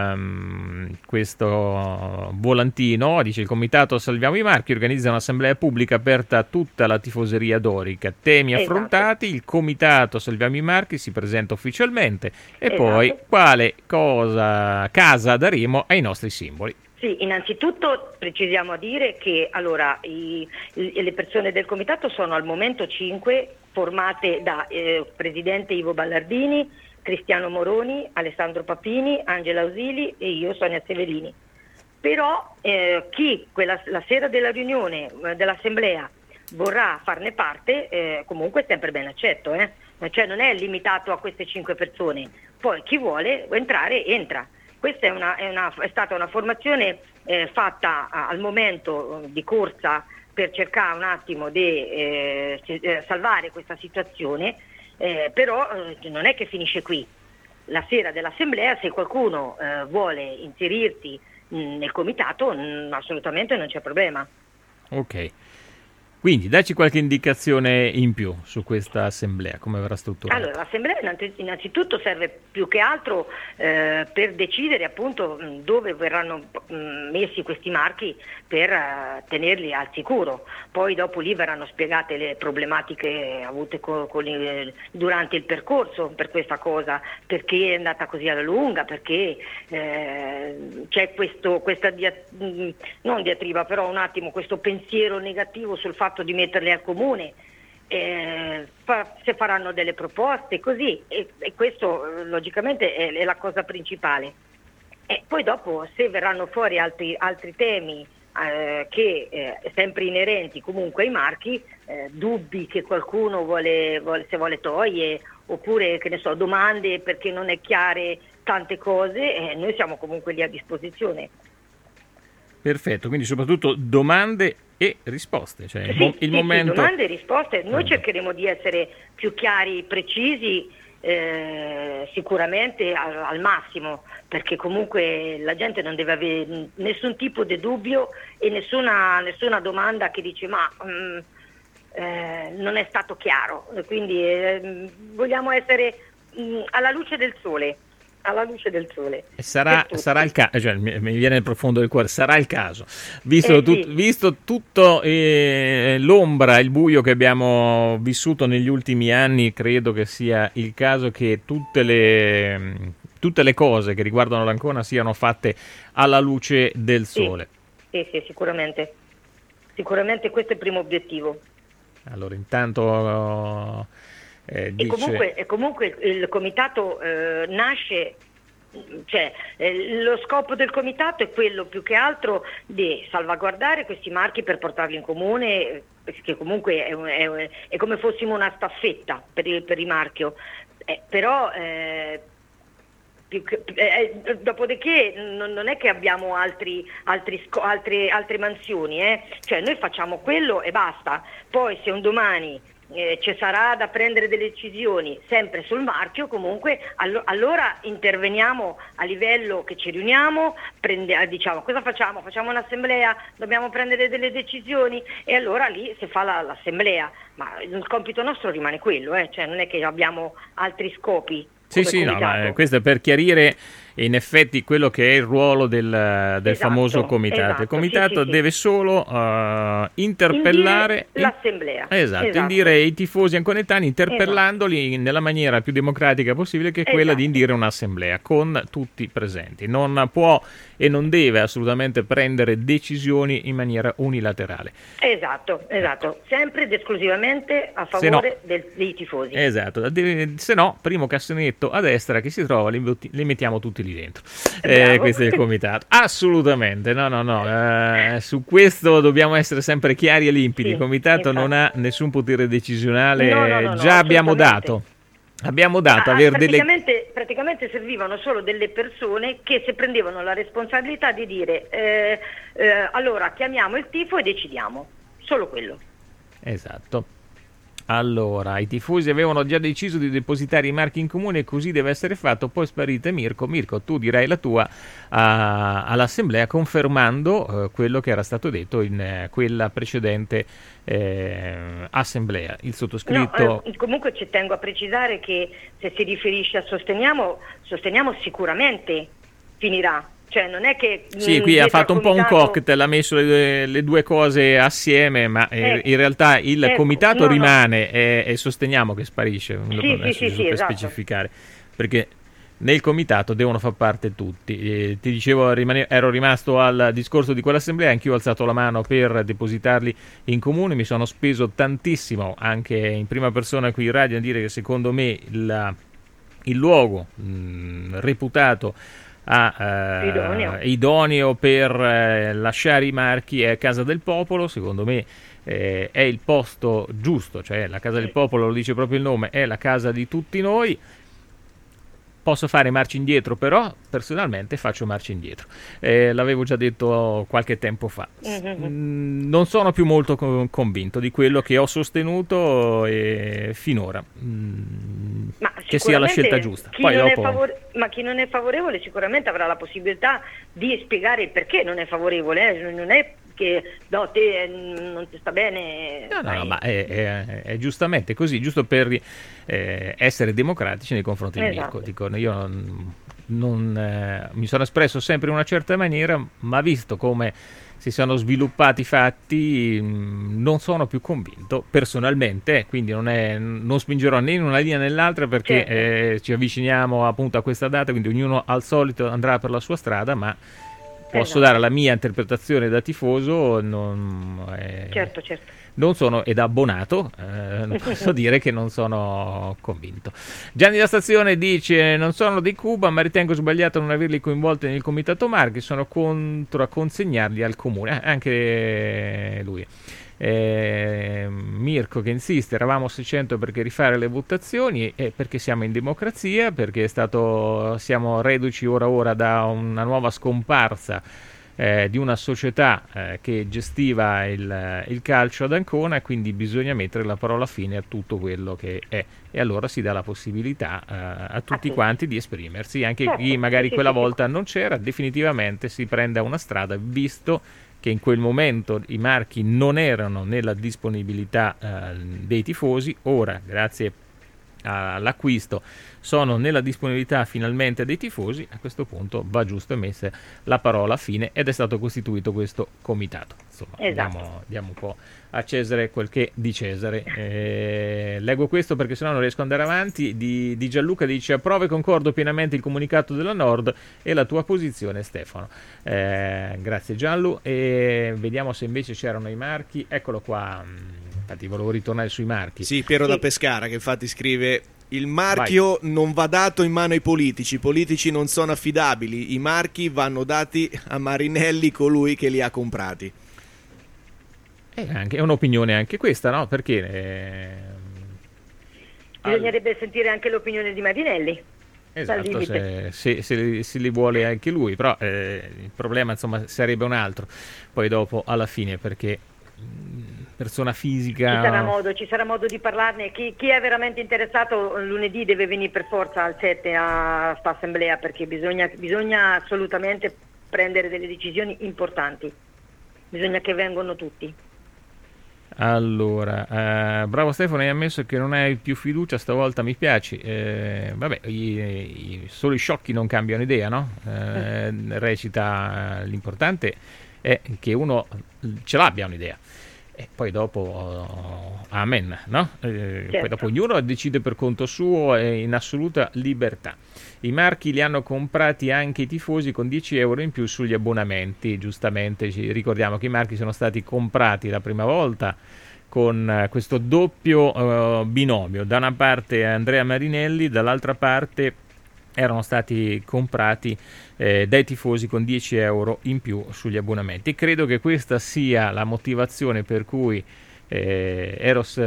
ehm, questo volantino, dice: il comitato Salviamo i Marchi organizza un'assemblea pubblica aperta a tutta la tifoseria dorica. Temi Esatto. affrontati, il comitato Salviamo i Marchi si presenta ufficialmente e Esatto. poi quale cosa, casa daremo ai nostri simboli. Sì, innanzitutto precisiamo a dire che allora i- i- le persone del comitato sono al momento cinque, formate da eh, presidente Ivo Ballardini, Cristiano Moroni, Alessandro Papini, Angela Ausili e io, Sonia Severini. Però eh, chi quella, la sera della riunione eh, dell'assemblea vorrà farne parte, eh, comunque è sempre ben accetto, eh? Cioè non è limitato a queste cinque persone, poi chi vuole entrare entra. Questa è, una, è, una, è stata una formazione eh, fatta a, al momento eh, di corsa per cercare un attimo di eh, si- eh, salvare questa situazione, eh, però eh, non è che finisce qui. La sera dell'assemblea, se qualcuno eh, vuole inserirsi mh, nel comitato, mh, assolutamente non c'è problema. Ok. Quindi dacci qualche indicazione in più su questa assemblea, come verrà strutturata. Allora, l'assemblea innanzi- innanzitutto serve più che altro eh, per decidere appunto mh, dove verranno mh, messi questi marchi per eh, tenerli al sicuro. Poi dopo lì verranno spiegate le problematiche avute co- con i- durante il percorso per questa cosa, perché è andata così alla lunga, perché eh, c'è questo, questa dia- mh, non diatriba, però un attimo questo pensiero negativo sul fatto di metterli al comune, eh, fa- se faranno delle proposte così, e, e questo eh, logicamente è, è la cosa principale. E poi dopo se verranno fuori altri, altri temi eh, che eh, sempre inerenti comunque ai marchi, eh, dubbi che qualcuno vuole, vuole, se vuole togliere, oppure che ne so, domande perché non è chiare tante cose, eh, noi siamo comunque lì a disposizione. Perfetto, quindi soprattutto domande e risposte, cioè il, Sì, mo- il sì, momento... sì, domande e risposte. Noi Certo. cercheremo di essere più chiari, precisi, eh, sicuramente al, al massimo, perché comunque la gente non deve avere nessun tipo di dubbio e nessuna, nessuna domanda che dice ma mm, eh, non è stato chiaro. Quindi eh, vogliamo essere mm, alla luce del sole. Alla luce del sole. E Sarà, Per tutti. sarà il caso, cioè, mi, mi viene nel profondo del cuore, sarà il caso, visto, Eh, tut- sì. visto tutto eh, l'ombra, il buio che abbiamo vissuto negli ultimi anni, credo che sia il caso che tutte le, mh, tutte le cose che riguardano l'Ancona siano fatte alla luce del Sì. sole. Sì, sì, sicuramente. Sicuramente questo è il primo obiettivo. Allora, intanto eh, E dice... comunque, e comunque il comitato eh, nasce, cioè eh, lo scopo del comitato è quello più che altro di salvaguardare questi marchi per portarli in comune, eh, che comunque è, un- è un- è come fossimo una staffetta per il, per il marchio. Eh, però eh, più che- eh, dopodiché non, non è che abbiamo altri, altri sco- altre, altre mansioni, eh? Cioè noi facciamo quello e basta. Poi se un domani eh, ci sarà da prendere delle decisioni sempre sul marchio, comunque allo- allora interveniamo a livello che ci riuniamo, prende- diciamo cosa facciamo? Facciamo un'assemblea, dobbiamo prendere delle decisioni e allora lì si fa la- l'assemblea, ma il compito nostro rimane quello, eh? Cioè non è che abbiamo altri scopi. Sì, sì, no, ma eh, questo è per chiarire in effetti quello che è il ruolo del, del Esatto, famoso comitato. esatto, Il comitato sì, sì, deve solo uh, interpellare Indire l'assemblea. Esatto, Esatto. indire i tifosi anconetani interpellandoli Esatto. nella maniera più democratica possibile, che è quella Esatto. di indire un'assemblea con tutti presenti. Non può e non deve assolutamente prendere decisioni in maniera unilaterale. Esatto, esatto, sempre ed esclusivamente a Se no- favore del- dei tifosi. Esatto, de- se no, primo cassonetto a destra che si trova, li, butti- li mettiamo tutti lì dentro. Eh, Bravo. questo è il comitato. Assolutamente, no, no, no. eh, su questo dobbiamo essere sempre chiari e limpidi. Sì, il comitato non ha infatti. nessun potere decisionale. No, no, no, no, Già abbiamo assolutamente. dato. Abbiamo dato Ah, aver delle. praticamente, praticamente servivano solo delle persone che si prendevano la responsabilità di dire eh, eh, allora chiamiamo il tifo e decidiamo, solo quello. Esatto. Allora, i tifosi avevano già deciso di depositare i marchi in comune e così deve essere fatto. Poi sparite Mirko. Mirko, tu direi la tua a- all'assemblea, confermando eh, quello che era stato detto in eh, quella precedente eh, assemblea. Il sottoscritto. No, eh, comunque ci tengo a precisare che se si riferisce a sosteniamo, sosteniamo sicuramente finirà. Cioè non è che Sì, mh, qui ha dietro fatto al un po' un comitato- cocktail, ha messo le due, le due cose assieme, ma eh, Ecco, in realtà il ecco, comitato no, no. rimane e, e sosteniamo che sparisce. Sì, Adesso sì, sì, giusto sì, per esatto. specificare, perché nel comitato devono far parte tutti. Eh, ti dicevo, rimane- ero rimasto al discorso di quell'assemblea, anch'io ho alzato la mano per depositarli in comune, mi sono speso tantissimo anche in prima persona qui in radio a dire che secondo me il, il luogo mh, reputato a, eh, Idoneo. idoneo per eh, lasciare i marchi è Casa del Popolo. Secondo me eh, è il posto giusto, cioè la Casa del Popolo, lo dice proprio il nome, è la casa di tutti noi. Posso fare marcia indietro, però personalmente faccio marcia indietro. Eh, l'avevo già detto qualche tempo fa. Mhm. Mm, non sono più molto co- convinto di quello che ho sostenuto eh, finora. Mm, Ma che sia la sicuramente scelta giusta. chi Poi non è dopo... favore- ma chi non è favorevole sicuramente avrà la possibilità di spiegare il perché non è favorevole, eh. Non è che no, te eh, non ti sta bene. No, no, vai. no, ma è, è- è giustamente così, giusto per eh, essere democratici nei confronti di Esatto. Mirko. Dico, io non, non, eh, mi sono espresso sempre in una certa maniera, ma visto come si sono sviluppati i fatti, mh, non sono più convinto personalmente, quindi non, è, non spingerò né in una linea né nell'altra, perché Certo. eh, ci avviciniamo appunto a questa data, quindi ognuno al solito andrà per la sua strada, ma posso Esatto. dare la mia interpretazione da tifoso, non, eh, Certo, certo. non sono, ed abbonato, eh, non posso dire che non sono convinto. Gianni da Stazione dice: non sono di Cuba, ma ritengo sbagliato non averli coinvolti nel comitato marchi, sono contro a consegnarli al comune. Eh, anche lui. Eh, Mirko che insiste: eravamo seicento perché rifare le votazioni, e perché siamo in democrazia, perché è stato, siamo reduci ora ora da una nuova scomparsa eh, di una società eh, che gestiva il, il calcio ad Ancona, e quindi bisogna mettere la parola fine a tutto quello che è, e allora si dà la possibilità eh, a tutti tutti. quanti di esprimersi, anche Certo, chi magari sì, quella sì, sì. volta non c'era. Definitivamente si prende una strada, visto che in quel momento i marchi non erano nella disponibilità eh, dei tifosi. Ora, grazie all'acquisto, sono nella disponibilità finalmente dei tifosi. A questo punto va giusto messa la parola fine, ed è stato costituito questo comitato. Insomma, Esatto. diamo, diamo un po' a Cesare quel che di Cesare. Eh, leggo questo perché sennò non riesco ad andare avanti. Di, di Gianluca dice: approvo e concordo pienamente il comunicato della Nord e la tua posizione, Stefano. Eh, grazie Gianlu. E vediamo se invece c'erano i marchi. Eccolo qua. Infatti volevo ritornare sui marchi. Sì, Piero Sì. da Pescara, che infatti scrive: il marchio non va dato in mano ai politici, i politici non sono affidabili, i marchi vanno dati a Marinelli, colui che li ha comprati. È, anche, è un'opinione anche questa, no? Perché eh, Bisognerebbe sentire anche l'opinione di Marinelli. esatto, limite. se, se, se, li, se li vuole anche lui, però eh, il problema insomma sarebbe un altro poi dopo alla fine, perché mh, persona fisica. Ci sarà modo, ci sarà modo di parlarne. Chi, chi è veramente interessato lunedì deve venire per forza al sette a sta assemblea, perché bisogna, bisogna assolutamente prendere delle decisioni importanti. Bisogna che vengano tutti. Allora, eh, bravo Stefano, hai ammesso che non hai più fiducia, stavolta mi piaci. Eh, vabbè, i, i, solo i sciocchi non cambiano idea, no? Eh, recita, l'importante è che uno ce l'abbia un'idea. E poi dopo, oh, amen, no? Eh, certo. Poi dopo ognuno decide per conto suo e in assoluta libertà. I marchi li hanno comprati anche i tifosi con dieci euro in più sugli abbonamenti, giustamente ci ricordiamo che i marchi sono stati comprati la prima volta con uh, questo doppio uh, binomio, da una parte Andrea Marinelli, dall'altra parte erano stati comprati eh, dai tifosi con dieci euro in più sugli abbonamenti. Credo che questa sia la motivazione per cui eh, Eros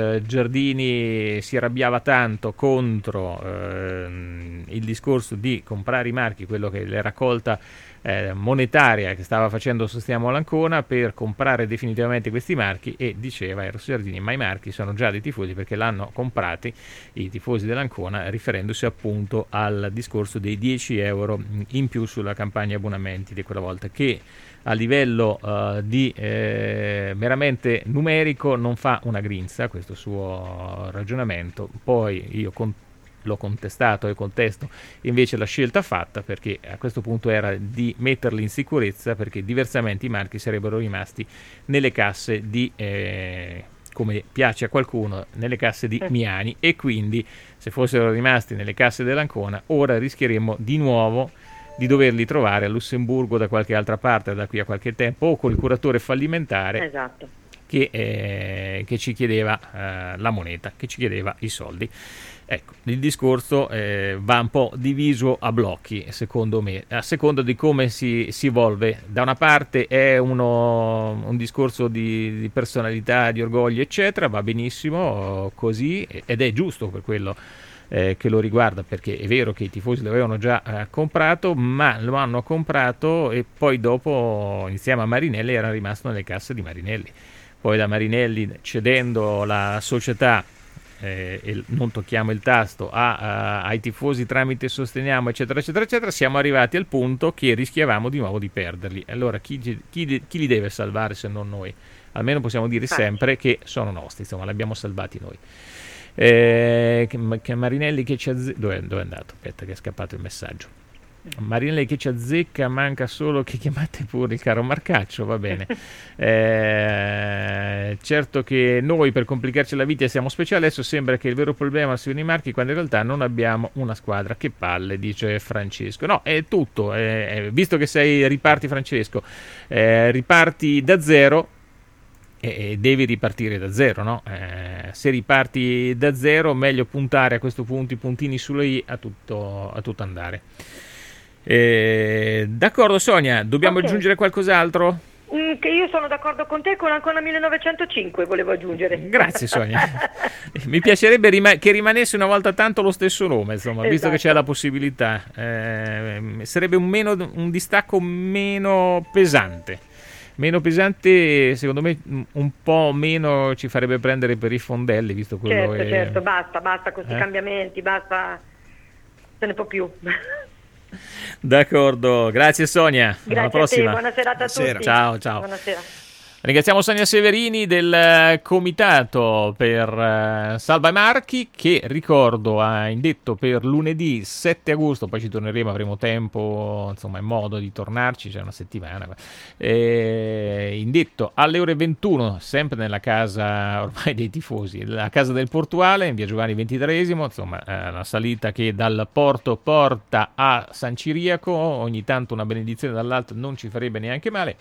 Giardini si arrabbiava tanto contro eh, il discorso di comprare i marchi, quello che è raccolta eh, monetaria che stava facendo Sosteniamo l'Ancona per comprare definitivamente questi marchi, e diceva Eros Giardini: ma i marchi sono già dei tifosi perché l'hanno comprati i tifosi dell'Ancona, riferendosi appunto al discorso dei dieci euro in più sulla campagna abbonamenti di quella volta, che a livello uh, di eh, meramente numerico non fa una grinza questo suo ragionamento. Poi io con l'ho contestato e contesto invece la scelta fatta, perché a questo punto era di metterli in sicurezza, perché diversamente i marchi sarebbero rimasti nelle casse di eh, come piace a qualcuno, nelle casse di Miani, e quindi se fossero rimasti nelle casse dell'Ancona ora rischieremmo di nuovo di doverli trovare a Lussemburgo, da qualche altra parte da qui a qualche tempo, o col curatore fallimentare. Esatto. che, eh, che ci chiedeva eh, la moneta, che ci chiedeva i soldi. Ecco, il discorso eh, va un po' diviso a blocchi, secondo me, a seconda di come si, si evolve. Da una parte è uno, un discorso di, di personalità, di orgoglio, eccetera, va benissimo così, ed è giusto per quello eh, che lo riguarda, perché è vero che i tifosi l'avevano già eh, comprato, ma lo hanno comprato e poi dopo, insieme a Marinelli, era rimasto nelle casse di Marinelli. Poi da Marinelli, cedendo la società, Eh, e non tocchiamo il tasto, a, a, ai tifosi tramite Sosteniamo, eccetera eccetera eccetera, siamo arrivati al punto che rischiavamo di nuovo di perderli. Allora chi, chi, chi li deve salvare se non noi? Almeno possiamo dire sempre che sono nostri, insomma, li abbiamo salvati noi. Eh, che, che Marinelli che ci azze... dove, dove è andato? Aspetta che è scappato il messaggio. Marinelli che ci azzecca, manca solo che chiamate pure il caro Marcaccio, va bene. Eh, certo che noi per complicarci la vita siamo speciali, adesso sembra che il vero problema siano i marchi, quando in realtà non abbiamo una squadra. Che palle, dice Francesco. No, è tutto, eh, visto che sei riparti Francesco, eh, riparti da zero e devi ripartire da zero, no? Eh, se riparti da zero, meglio puntare a questo punto i puntini sulle i a tutto, a tutto andare. Eh, d'accordo Sonia, dobbiamo okay. aggiungere qualcos'altro? Mm, che io sono d'accordo con te, con Ancona millenovecentocinque volevo aggiungere. Grazie Sonia. Mi piacerebbe rima- che rimanesse una volta tanto lo stesso nome, insomma, esatto. Visto che c'è la possibilità. Eh, sarebbe un, meno, un distacco meno pesante. Meno pesante, secondo me un po' meno ci farebbe prendere per i fondelli, visto quello certo, è... certo, basta, basta con questi eh? cambiamenti, basta, se ne può più. D'accordo, grazie Sonia. Grazie alla prossima. a te, buona serata a Buonasera. tutti. Ciao, ciao. Buonasera. Ringraziamo Sonia Severini del Comitato per uh, Salva i Marchi, che ricordo ha indetto per lunedì sette agosto, poi ci torneremo, avremo tempo, insomma è modo di tornarci, c'è una settimana, eh, indetto alle ore ventuno, sempre nella casa ormai dei tifosi, la casa del Portuale in via Giovanni ventitreesimo, insomma eh, la salita che dal porto porta a San Ciriaco, ogni tanto una benedizione dall'alto non ci farebbe neanche male.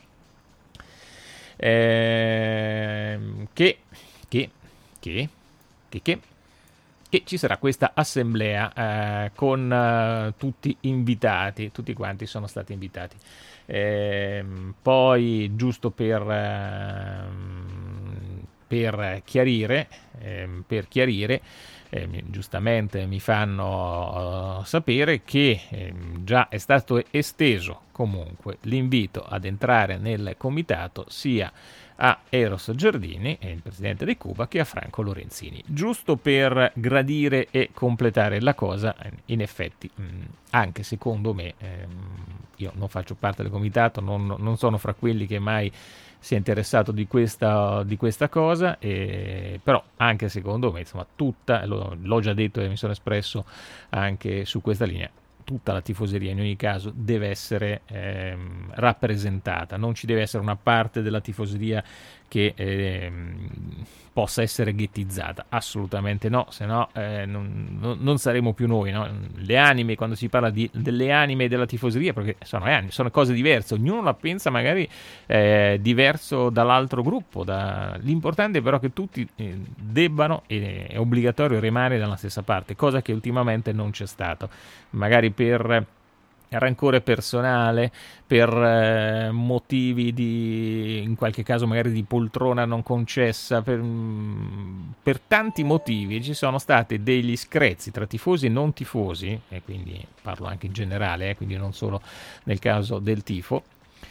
Eh, che, che, che, che, che, che ci sarà questa assemblea eh, con eh, tutti invitati, tutti quanti sono stati invitati. Eh, poi, giusto per, eh, per chiarire, eh, per chiarire, Eh, giustamente mi fanno uh, sapere che eh, già è stato esteso comunque l'invito ad entrare nel comitato sia a Eros Giardini, il presidente di Cuba, che a Franco Lorenzini. Giusto per gradire e completare la cosa, in effetti, anche secondo me, io non faccio parte del comitato, non, non sono fra quelli che mai si è interessato di questa, di questa cosa, eh, però anche secondo me, insomma, tutta, lo, l'ho già detto e mi sono espresso anche su questa linea, tutta la tifoseria in ogni caso deve essere ehm, rappresentata, non ci deve essere una parte della tifoseria che ehm, possa essere ghettizzata, assolutamente no, se no eh, non, non, non saremo più noi, no? Le anime, quando si parla di, delle anime della tifoseria, perché sono anime, sono cose diverse, ognuno la pensa magari eh, diverso dall'altro gruppo, da... l'importante è però che tutti eh, debbano, e è obbligatorio rimanere dalla stessa parte, cosa che ultimamente non c'è stato, magari per rancore personale, per eh, motivi di, in qualche caso magari di poltrona non concessa, per, per tanti motivi ci sono stati degli screzi tra tifosi e non tifosi, e quindi parlo anche in generale, eh, quindi non solo nel caso del tifo,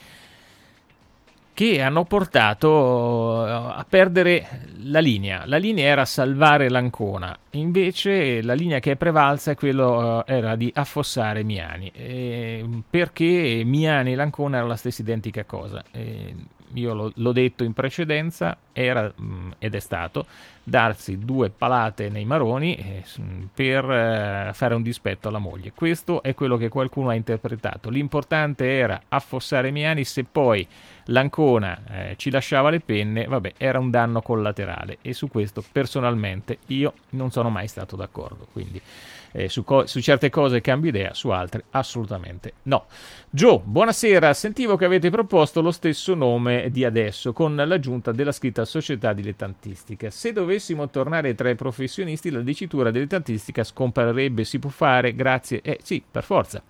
che hanno portato a perdere la linea. La linea era salvare l'Ancona, invece la linea che è prevalsa è quello, era di affossare Miani, eh, perché Miani e l'Ancona era la stessa identica cosa. Eh, io lo, l'ho detto in precedenza, era mh, ed è stato darsi due palate nei maroni eh, per eh, fare un dispetto alla moglie. Questo è quello che qualcuno ha interpretato. L'importante era affossare Miani, se poi l'Ancona eh, ci lasciava le penne, vabbè, era un danno collaterale, e su questo personalmente io non sono mai stato d'accordo, quindi eh, su, co- su certe cose cambio idea, su altre assolutamente no. Gio, buonasera, sentivo che avete proposto lo stesso nome di adesso con l'aggiunta della scritta società dilettantistica. Se dovessimo tornare tra i professionisti, la dicitura dilettantistica scomparirebbe, si può fare, grazie, eh sì, per forza.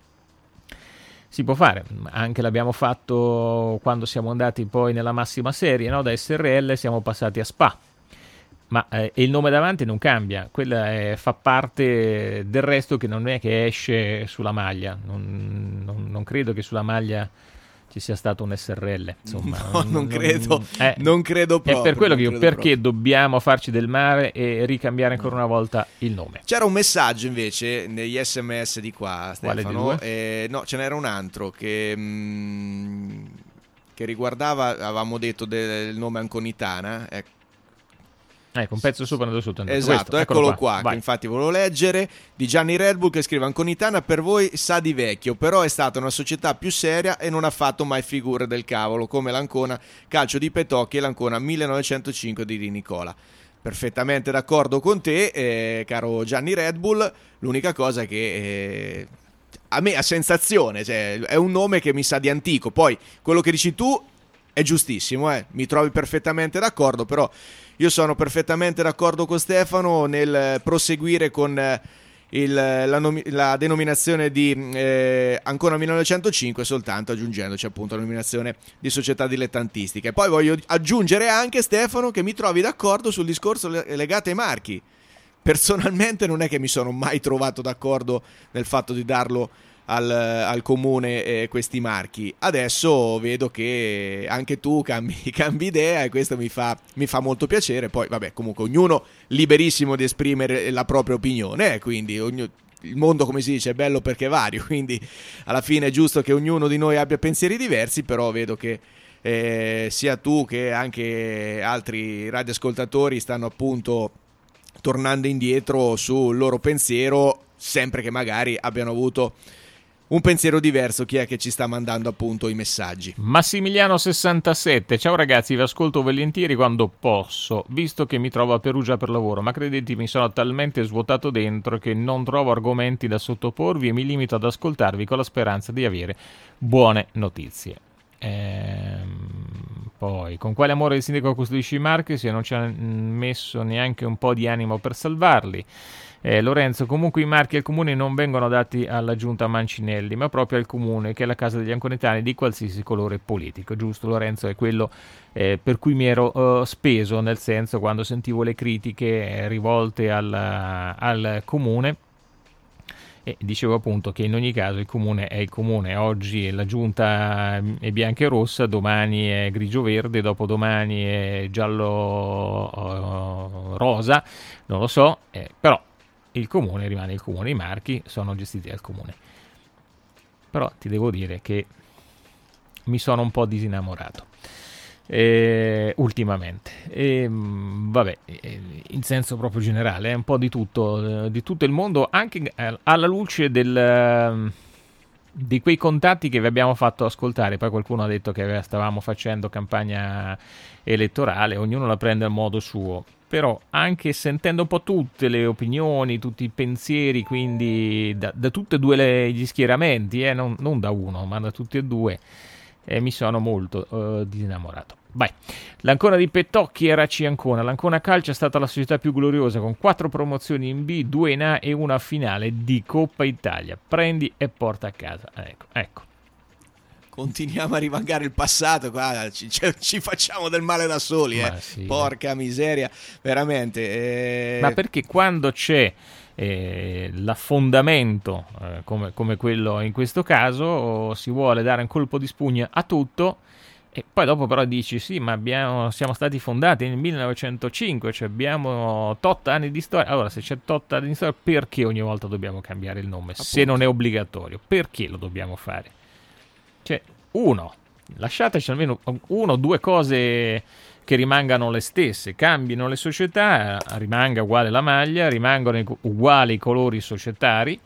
Si può fare, anche l'abbiamo fatto quando siamo andati poi nella massima serie, no? Da S R L siamo passati a S P A, ma eh, il nome davanti non cambia, quella è, fa parte del resto, che non è che esce sulla maglia, non, non, non credo che sulla maglia ci sia stato un S R L, insomma. No, non, non credo, eh, non credo proprio. È per quello che io, perché proprio. dobbiamo farci del male e ricambiare ancora una volta il nome? C'era un messaggio invece negli sms di qua, Stefano, eh, no, ce n'era un altro che, mh, che riguardava, avevamo detto del nome Anconitana, ecco. Ecco, un pezzo sopra e sotto. Esatto, questo, eccolo, eccolo qua, qua che infatti volevo leggere, di Gianni Red Bull, che scrive: Anconitana per voi sa di vecchio, però è stata una società più seria e non ha fatto mai figure del cavolo come l'Ancona Calcio di Petocchi e l'Ancona millenovecentocinque di Di Nicola. Perfettamente d'accordo con te, eh, caro Gianni Red Bull. L'unica cosa che eh, a me ha sensazione, cioè, è un nome che mi sa di antico. Poi quello che dici tu è giustissimo, eh, mi trovi perfettamente d'accordo, però io sono perfettamente d'accordo con Stefano nel proseguire con il, la, nomi- la denominazione di eh, Ancona millenovecentocinque, soltanto aggiungendoci appunto la denominazione di società dilettantistica. E poi voglio aggiungere anche, Stefano, che mi trovi d'accordo sul discorso legato ai marchi. Personalmente non è che mi sono mai trovato d'accordo nel fatto di darlo Al, al comune eh, questi marchi. Adesso vedo che anche tu cambi, cambi idea, e questo mi fa, mi fa molto piacere. Poi vabbè, comunque ognuno liberissimo di esprimere la propria opinione, eh, quindi ognuno, il mondo, come si dice, è bello perché è vario, quindi alla fine è giusto che ognuno di noi abbia pensieri diversi, però vedo che eh, sia tu che anche altri radioascoltatori stanno appunto tornando indietro sul loro pensiero, sempre che magari abbiano avuto un pensiero diverso. Chi è che ci sta mandando appunto i messaggi? Massimiliano sessantasette: ciao ragazzi, vi ascolto volentieri quando posso, visto che mi trovo a Perugia per lavoro, ma credetemi, sono talmente svuotato dentro che non trovo argomenti da sottoporvi e mi limito ad ascoltarvi con la speranza di avere buone notizie. Ehm, poi, con quale amore il sindaco custodisce i marchi se non ci ha messo neanche un po' di animo per salvarli? Eh, Lorenzo: comunque i marchi al comune non vengono dati alla giunta Mancinelli, ma proprio al comune, che è la casa degli anconetani di qualsiasi colore politico. Giusto, Lorenzo? È quello eh, per cui mi ero uh, speso, nel senso, quando sentivo le critiche eh, rivolte al, al comune, E dicevo appunto che in ogni caso il comune è il comune, oggi la giunta è bianca e rossa, domani è grigio-verde, dopodomani è giallo-rosa, non lo so, eh, però il comune rimane il comune, i marchi sono gestiti dal comune. Però ti devo dire che mi sono un po' disinnamorato. Eh, ultimamente e, vabbè, in senso proprio generale, è un po' di tutto di tutto il mondo, anche alla luce del, di quei contatti che vi abbiamo fatto ascoltare. Poi qualcuno ha detto che stavamo facendo campagna elettorale, ognuno la prende a modo suo, però anche sentendo un po' tutte le opinioni, tutti i pensieri, quindi da, da tutti e due le, gli schieramenti, eh, non, non da uno ma da tutti e due, e mi sono molto uh, disinnamorato. Vai. L'Ancona di Petocchi era C Ancona. L'Ancona Calcio è stata la società più gloriosa, con quattro promozioni in B, due in A e una finale di Coppa Italia. Prendi e porta a casa. Ecco, ecco. Continuiamo a rivangare il passato qua, ci, ci facciamo del male da soli, eh. Sì, porca miseria, veramente. Eh... Ma perché quando c'è eh, l'affondamento, eh, come, come quello in questo caso, si vuole dare un colpo di spugna a tutto, e poi dopo però dici sì, ma abbiamo, siamo stati fondati nel millenovecentocinque, cioè abbiamo tot anni di storia. Allora, se c'è tot anni di storia, perché ogni volta dobbiamo cambiare il nome? Appunto. Se non è obbligatorio, perché lo dobbiamo fare? Cioè, uno, lasciateci almeno uno o due cose che rimangano le stesse, cambino le società, rimanga uguale la maglia, rimangano uguali i colori societari.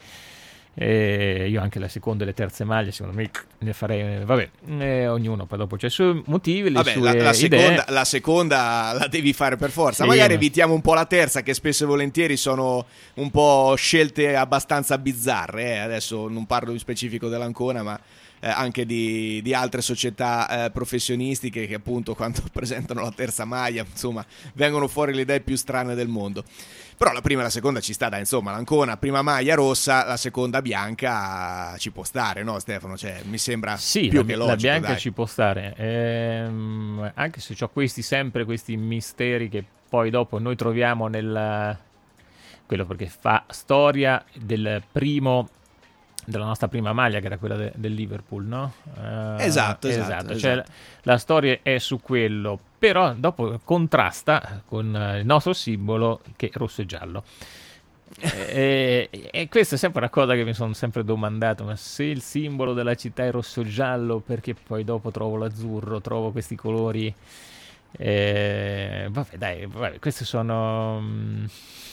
Eh, io anche le seconde e le terze maglie secondo me ne farei, vabbè, eh, ognuno poi dopo c'è i suoi motivi, le vabbè, sue la, la idee. seconda, la seconda la devi fare per forza, sì, magari ma... evitiamo un po' la terza, che spesso e volentieri sono un po' scelte abbastanza bizzarre, eh. Adesso non parlo in specifico dell'Ancona, ma eh, anche di, di altre società eh, professionistiche che appunto quando presentano la terza maglia, insomma, vengono fuori le idee più strane del mondo. Però la prima e la seconda ci sta, dai, insomma, l'Ancona prima maglia rossa, la seconda bianca ci può stare, no Stefano? Cioè, mi sembra sì, più la, che logico. La bianca dai. ci può stare, ehm, anche se c'ho questi sempre questi misteri che poi dopo noi troviamo nel quello, perché fa storia del primo, della nostra prima maglia, che era quella de, del Liverpool, no? Uh, esatto, esatto, esatto. esatto. Cioè, la, la storia è su quello, però dopo contrasta con uh, il nostro simbolo, che è rosso e giallo. e, e questa è sempre una cosa che mi sono sempre domandato: ma se il simbolo della città è rosso e giallo, perché poi dopo trovo l'azzurro, trovo questi colori? Eh, vabbè, dai, vabbè, questi sono, mh,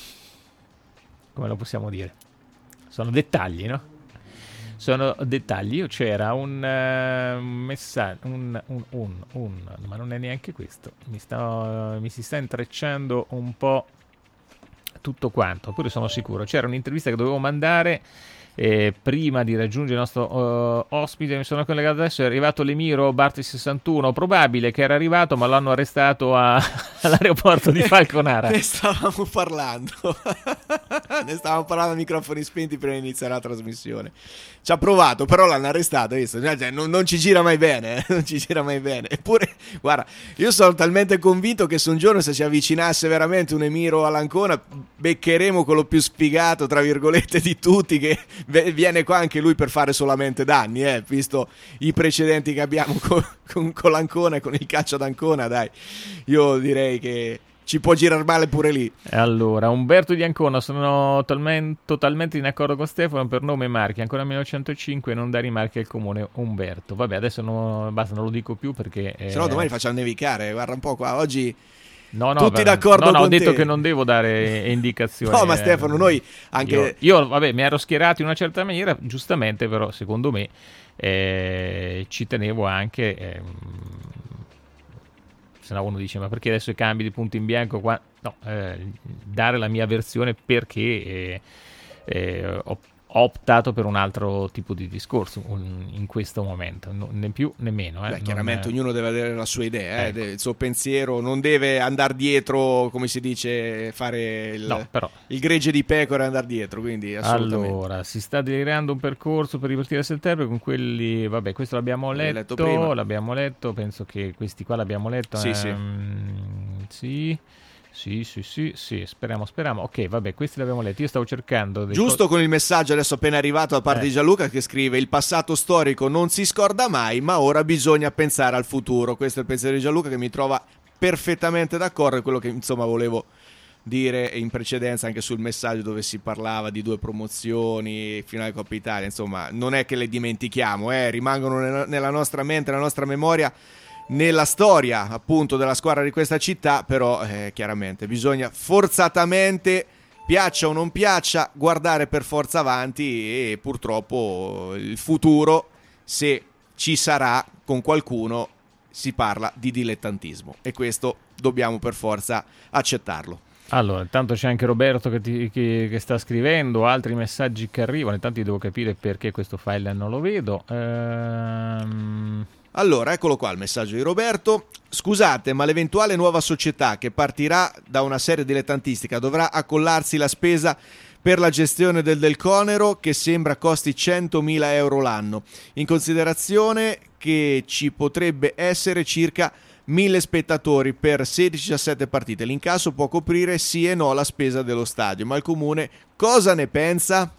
come lo possiamo dire? Sono dettagli, no? Sono dettagli. Io c'era un uh, messaggio, un, un, un, un, ma non è neanche questo. Mi, sta, mi si sta intrecciando un po' tutto quanto. Oppure sono sicuro. C'era un'intervista che dovevo mandare eh, prima di raggiungere il nostro uh, ospite. Mi sono collegato adesso. È arrivato l'Emiro Barti sessantuno. Probabile che era arrivato, ma l'hanno arrestato a, all'aeroporto di Falconara. Ne stavamo parlando. Ne stavamo parlando a microfoni spenti prima di iniziare la trasmissione. Ci ha provato, però l'hanno arrestato, visto? Cioè, non, non ci gira mai bene, eh? Non ci gira mai bene. Eppure, guarda, io sono talmente convinto che se un giorno se si avvicinasse veramente un Emiro all'Ancona, beccheremo quello più sfigato, tra virgolette, di tutti, che viene qua anche lui per fare solamente danni, eh? Visto i precedenti che abbiamo con, con, con l'Ancona e con il calcio d'Ancona, dai. Io direi che ci può girare male pure lì. Allora, Umberto di Ancona, sono talmente, totalmente in accordo con Stefano, per nome e marchi. Ancora millenovecentocinque, non dare i marchi al comune Umberto. Vabbè, adesso non, basta, non lo dico più perché... Eh... Se no domani facciamo nevicare, guarda un po' qua, oggi... No, no, tutti beh, d'accordo no, no, con ho detto te. che non devo dare indicazioni. No, ma Stefano, noi anche... Io, io vabbè, mi ero schierato in una certa maniera, giustamente, però, secondo me, eh, ci tenevo anche... Eh, se no uno dice, ma perché adesso i cambi di punto in bianco qua? No, eh, dare la mia versione perché eh, eh, ho, ho optato per un altro tipo di discorso in questo momento, no, né più né meno. Eh, Beh, chiaramente non, ognuno deve avere la sua idea, ecco. eh, il suo pensiero, non deve andare dietro, come si dice, fare il, no, però. il gregge di pecora e andare dietro, quindi assolutamente. Allora, si sta delineando un percorso per ripartire a settembre con quelli, vabbè, questo l'abbiamo letto, letto prima. l'abbiamo letto, penso che questi qua l'abbiamo letto. Sì, ehm, sì. sì. Sì, sì, sì, sì, speriamo, speriamo. Ok, vabbè, questi li abbiamo letti. Io stavo cercando dei Giusto co- con il messaggio adesso appena arrivato da parte Eh. di Gianluca che scrive: il passato storico non si scorda mai, ma ora bisogna pensare al futuro. Questo è il pensiero di Gianluca, che mi trova perfettamente d'accordo, è quello che insomma volevo dire in precedenza anche sul messaggio, dove si parlava di due promozioni, finale Coppa Italia. Insomma, non è che le dimentichiamo, eh, rimangono nella- nella nostra mente, nella nostra memoria, nella storia appunto della squadra di questa città. Però eh, chiaramente bisogna forzatamente, piaccia o non piaccia, guardare per forza avanti, e purtroppo il futuro, se ci sarà con qualcuno, si parla di dilettantismo, e questo dobbiamo per forza accettarlo. Allora, intanto c'è anche Roberto che, ti, che, che sta scrivendo, altri messaggi che arrivano, intanto io devo capire perché questo file non lo vedo. Ehm... Allora, eccolo qua il messaggio di Roberto. Scusate, ma l'eventuale nuova società che partirà da una serie dilettantistica dovrà accollarsi la spesa per la gestione del Del Conero, che sembra costi centomila euro l'anno, in considerazione che ci potrebbe essere circa mille spettatori per sedici diciassette partite. L'incasso può coprire sì e no la spesa dello stadio, ma il comune cosa ne pensa?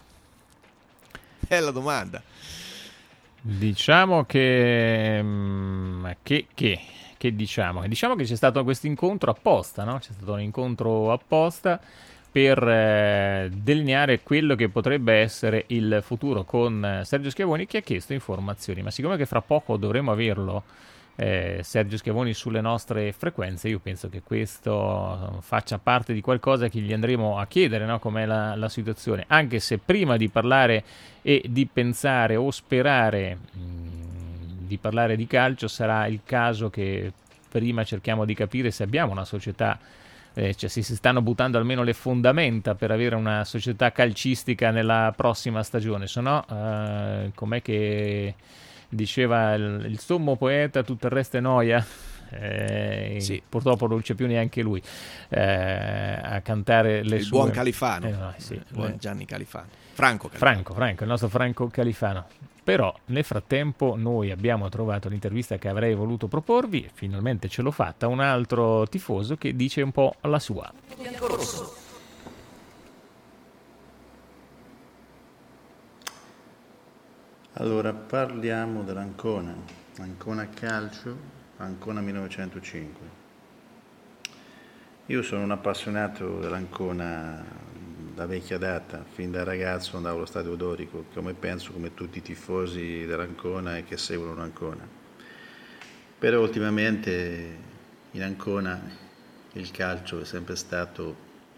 Bella domanda. Diciamo che, che, che, che diciamo? Diciamo che c'è stato questo incontro apposta, no? C'è stato un incontro apposta per eh, delineare quello che potrebbe essere il futuro, con Sergio Schiavoni, che ha chiesto informazioni, ma siccome che fra poco dovremo averlo eh, Sergio Schiavoni sulle nostre frequenze, io penso che questo faccia parte di qualcosa che gli andremo a chiedere, no? Com'è la, la situazione, anche se prima di parlare e di pensare o sperare mh, di parlare di calcio, sarà il caso che prima cerchiamo di capire se abbiamo una società, eh, cioè se si stanno buttando almeno le fondamenta per avere una società calcistica nella prossima stagione, se no eh, com'è che diceva il, il sommo poeta, tutto il resto è noia. Eh, sì. Purtroppo non c'è più neanche lui eh, a cantare le il sue... buon Califano, eh, no, sì, il buon eh. Gianni Califano, Franco Califano. Franco, Franco, il nostro Franco Califano. Però nel frattempo noi abbiamo trovato l'intervista che avrei voluto proporvi e finalmente ce l'ho fatta, un altro tifoso che dice un po' la sua. Biancorosso. Allora, parliamo dell'Ancona, Ancona Calcio, Ancona millenovecentocinque. Io sono un appassionato dell'Ancona da vecchia data, fin da ragazzo andavo allo Stadio Dorico, come penso come tutti i tifosi dell'Ancona e che seguono l'Ancona. Però ultimamente in Ancona il calcio è sempre stato,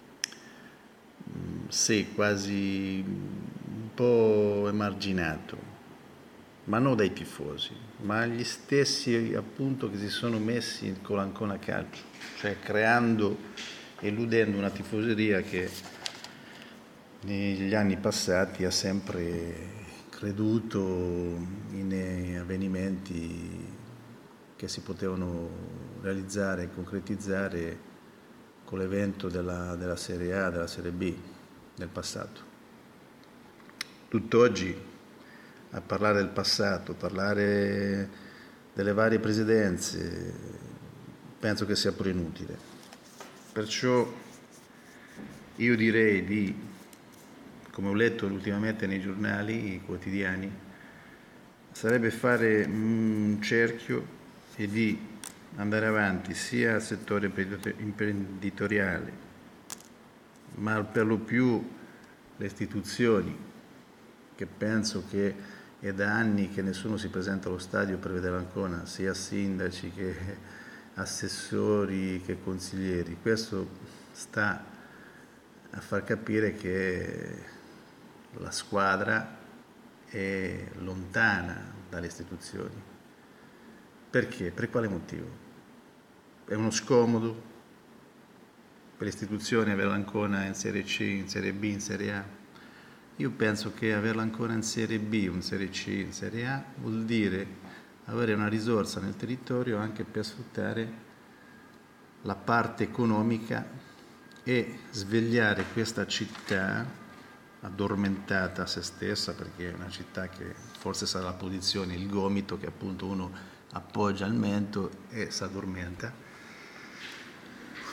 sì, quasi un po' emarginato, ma non dai tifosi, ma gli stessi appunto che si sono messi con l'Ancona Calcio, cioè creando, eludendo una tifoseria che negli anni passati ha sempre creduto in avvenimenti che si potevano realizzare e concretizzare con l'evento della, della Serie A, della Serie B del passato. Tutt'oggi a parlare del passato, parlare delle varie presidenze, penso che sia pure inutile. Perciò io direi di, come ho letto ultimamente nei giornali quotidiani, sarebbe fare un cerchio e di andare avanti sia al settore imprenditoriale, ma per lo più le istituzioni, che penso che è da anni che nessuno si presenta allo stadio per vedere l'Ancona, sia sindaci che assessori che consiglieri. Questo sta a far capire che la squadra è lontana dalle istituzioni. Perché? Per quale motivo? È uno scomodo per le istituzioni avere l'Ancona in Serie C, in Serie B, in Serie A? Io penso che averla ancora in Serie B, in Serie C, in Serie A vuol dire avere una risorsa nel territorio anche per sfruttare la parte economica e svegliare questa città addormentata a se stessa, perché è una città che forse sarà la posizione, il gomito che appunto uno appoggia al mento e si addormenta,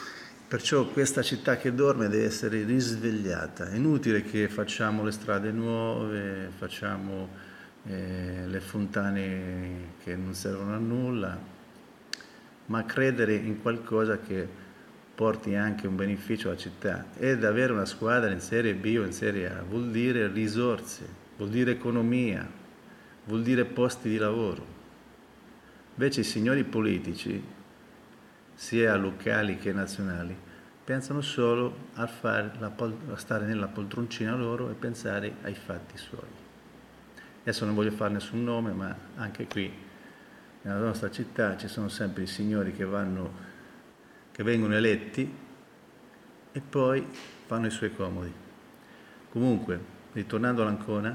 Perciò questa città che dorme deve essere risvegliata. È inutile che facciamo le strade nuove, facciamo eh, le fontane che non servono a nulla, ma credere in qualcosa che porti anche un beneficio alla città. Ed avere una squadra in Serie B o in Serie A vuol dire risorse, vuol dire economia, vuol dire posti di lavoro. Invece i signori politici, sia locali che nazionali, pensano solo a, fare la pol- a stare nella poltroncina loro e pensare ai fatti suoi. Adesso non voglio fare nessun nome, ma anche qui nella nostra città ci sono sempre i signori che, vanno, che vengono eletti e poi fanno i suoi comodi. Comunque, ritornando all'Ancona,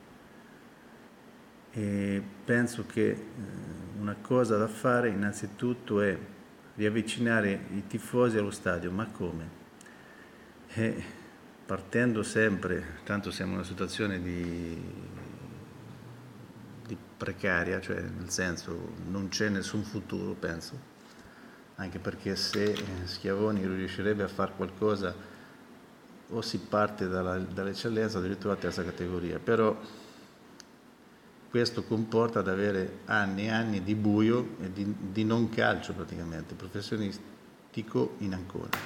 eh, penso che eh, una cosa da fare innanzitutto è riavvicinare i tifosi allo stadio. Ma come? E partendo sempre, tanto siamo in una situazione di, di precaria, cioè nel senso non c'è nessun futuro, penso, anche perché se Schiavoni riuscirebbe a fare qualcosa o si parte dalla, dall'eccellenza addirittura a terza categoria, però questo comporta ad avere anni e anni di buio e di, di non calcio praticamente, professionistico in Ancona.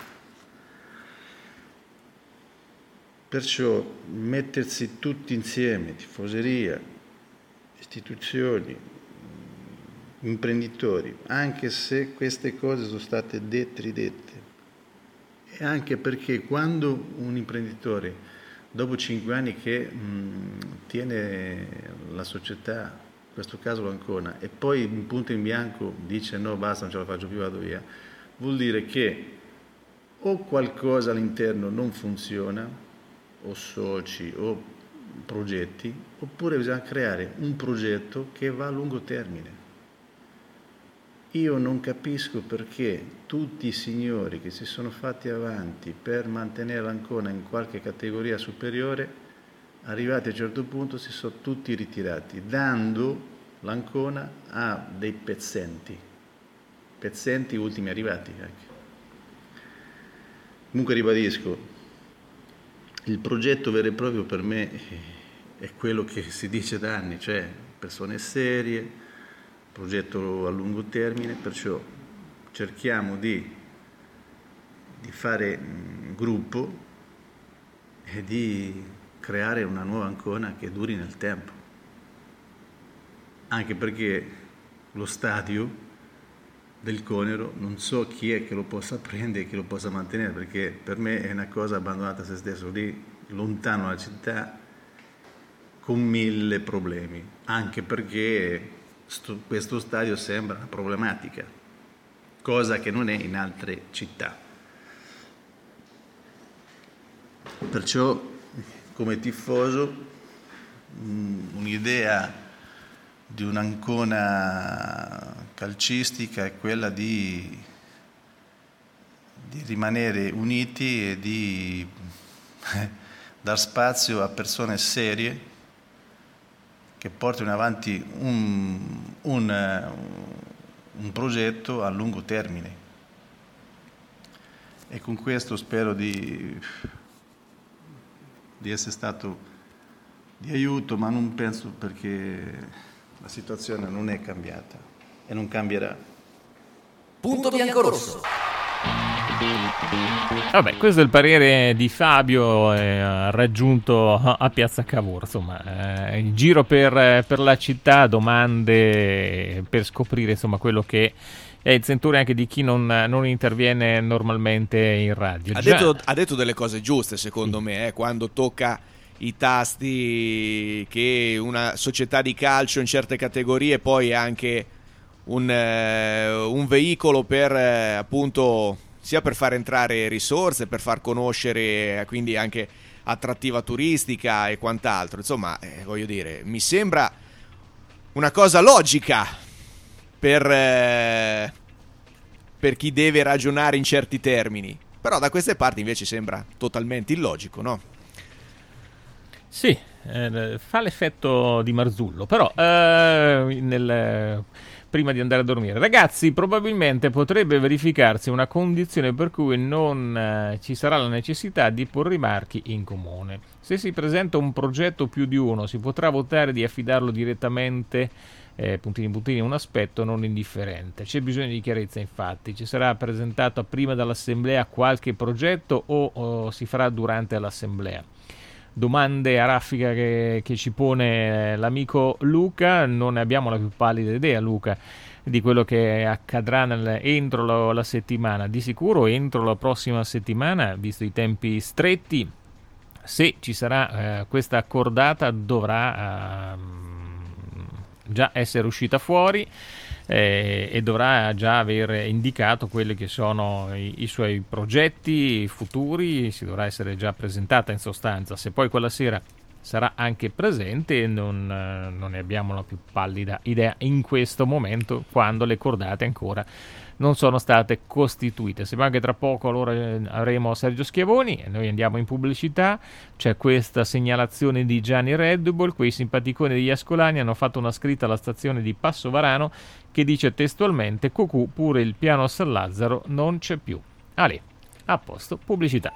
Perciò mettersi tutti insieme, tifoseria, istituzioni, imprenditori, anche se queste cose sono state dette, ridette, e anche perché quando un imprenditore dopo cinque anni che mh, tiene la società, in questo caso l'Ancona, e poi in punto in bianco dice no, basta, non ce la faccio più, vado via, vuol dire che o qualcosa all'interno non funziona, o soci, o progetti, oppure bisogna creare un progetto che va a lungo termine. Io non capisco perché tutti i signori che si sono fatti avanti per mantenere l'Ancona in qualche categoria superiore, arrivati a un certo punto si sono tutti ritirati, dando l'Ancona a dei pezzenti, pezzenti ultimi arrivati anche. Comunque ribadisco, il progetto vero e proprio per me è quello che si dice da anni, cioè persone serie, progetto a lungo termine, perciò cerchiamo di, di fare un gruppo e di creare una nuova Ancona che duri nel tempo, anche perché lo stadio del Conero non so chi è che lo possa prendere e chi lo possa mantenere, perché per me è una cosa abbandonata a se stesso, lì lontano dalla città con mille problemi, anche perché Sto, questo stadio sembra una problematica, cosa che non è in altre città. Perciò, come tifoso, un'idea di un'Ancona calcistica è quella di, di rimanere uniti e di dar spazio a persone serie che portino avanti un, un, un progetto a lungo termine. E con questo spero di, di essere stato di aiuto, ma non penso, perché la situazione non è cambiata e non cambierà. Punto bianco-rosso. Vabbè, questo è il parere di Fabio, eh, raggiunto a Piazza Cavour. Insomma, eh, in giro per, per la città, domande per scoprire insomma quello che è il sentore anche di chi non, non interviene normalmente in radio. Ha Già... detto, ha detto delle cose giuste, secondo me, eh, quando tocca i tasti che una società di calcio in certe categorie poi è anche un, eh, un veicolo per eh, appunto sia per far entrare risorse, per far conoscere, quindi anche attrattiva turistica e quant'altro. Insomma, eh, voglio dire, mi sembra una cosa logica per, eh, per chi deve ragionare in certi termini. Però da queste parti invece sembra totalmente illogico, no? Sì, eh, fa l'effetto di Marzullo, però eh, nel... prima di andare a dormire. Ragazzi, probabilmente potrebbe verificarsi una condizione per cui non eh, ci sarà la necessità di porre i marchi in comune. Se si presenta un progetto più di uno, si potrà votare di affidarlo direttamente, eh, puntini puntini, un aspetto non indifferente. C'è bisogno di chiarezza, infatti. Ci sarà presentato prima dall'assemblea qualche progetto o, o si farà durante l'assemblea? Domande a raffica che, che ci pone l'amico Luca. Non ne abbiamo la più pallida idea, Luca, di quello che accadrà nel, entro la, la settimana. Di sicuro entro la prossima settimana, visto i tempi stretti, se ci sarà eh, questa accordata, dovrà eh, già essere uscita fuori eh, e dovrà già aver indicato quelli che sono i, i suoi progetti futuri. Si dovrà essere già presentata in sostanza. Se poi quella sera sarà anche presente, non, non ne abbiamo la più pallida idea in questo momento, quando le cordate ancora non sono state costituite. Sembra che tra poco allora avremo Sergio Schiavoni e noi andiamo in pubblicità. C'è questa segnalazione di Gianni Red Bull. Quei simpaticoni degli Ascolani hanno fatto una scritta alla stazione di Passo Varano che dice testualmente: cucù, pure il piano San Lazzaro non c'è più. Ale, a posto, pubblicità.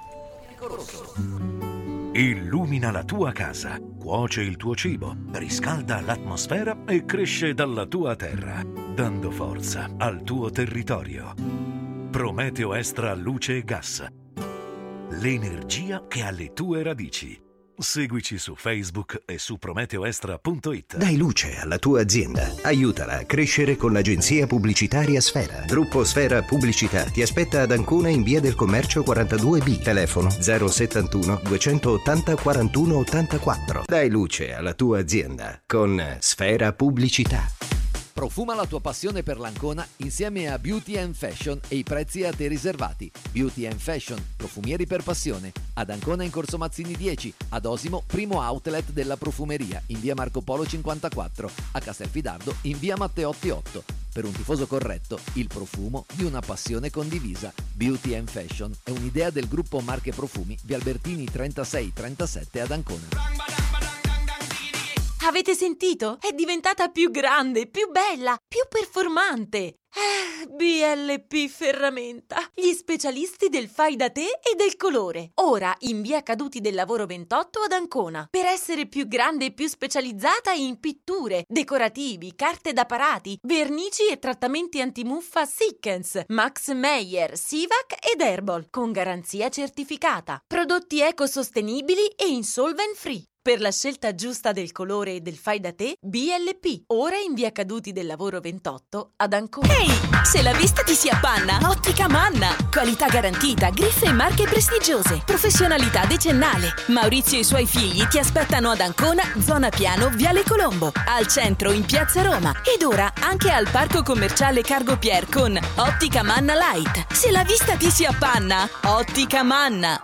Illumina la tua casa, cuoce il tuo cibo, riscalda l'atmosfera e cresce dalla tua terra, dando forza al tuo territorio. Prometeo Extra Luce e Gas. L'energia che ha le tue radici. Seguici su Facebook e su prometeoextra punto it. Dai luce alla tua azienda. Aiutala a crescere con l'agenzia pubblicitaria Sfera. Gruppo Sfera Pubblicità ti aspetta ad Ancona in via del Commercio quarantadue B. Telefono zero settantuno duecentottanta quarantuno ottantaquattro. Dai luce alla tua azienda con Sfera Pubblicità. Profuma la tua passione per l'Ancona insieme a Beauty and Fashion e i prezzi a te riservati. Beauty and Fashion, profumieri per passione. Ad Ancona in Corso Mazzini dieci, ad Osimo, primo outlet della profumeria, in via Marco Polo cinquantaquattro, a Castelfidardo in via Matteotti otto. Per un tifoso corretto, il profumo di una passione condivisa. Beauty and Fashion è un'idea del gruppo Marche Profumi, via Albertini trentasei trentasette ad Ancona. Avete sentito? È diventata più grande, più bella, più performante. Eh, B L P Ferramenta, gli specialisti del fai da te e del colore. Ora in via Caduti del Lavoro ventotto ad Ancona. Per essere più grande e più specializzata in pitture, decorativi, carte da parati, vernici e trattamenti antimuffa Sikkens, Max Meyer, Sivac ed Herbal, con garanzia certificata. Prodotti ecosostenibili e insolvent free. Per la scelta giusta del colore e del fai da te, B L P. Ora in via Caduti del Lavoro ventotto ad Ancona. Ehi, se la vista ti si appanna, Ottica Manna. Qualità garantita, griffe e marche prestigiose. Professionalità decennale. Maurizio e i suoi figli ti aspettano ad Ancona, zona Piano, Viale Colombo. Al centro in Piazza Roma. Ed ora anche al Parco Commerciale Cargo Pier con Ottica Manna Light. Se la vista ti si appanna, Ottica Manna.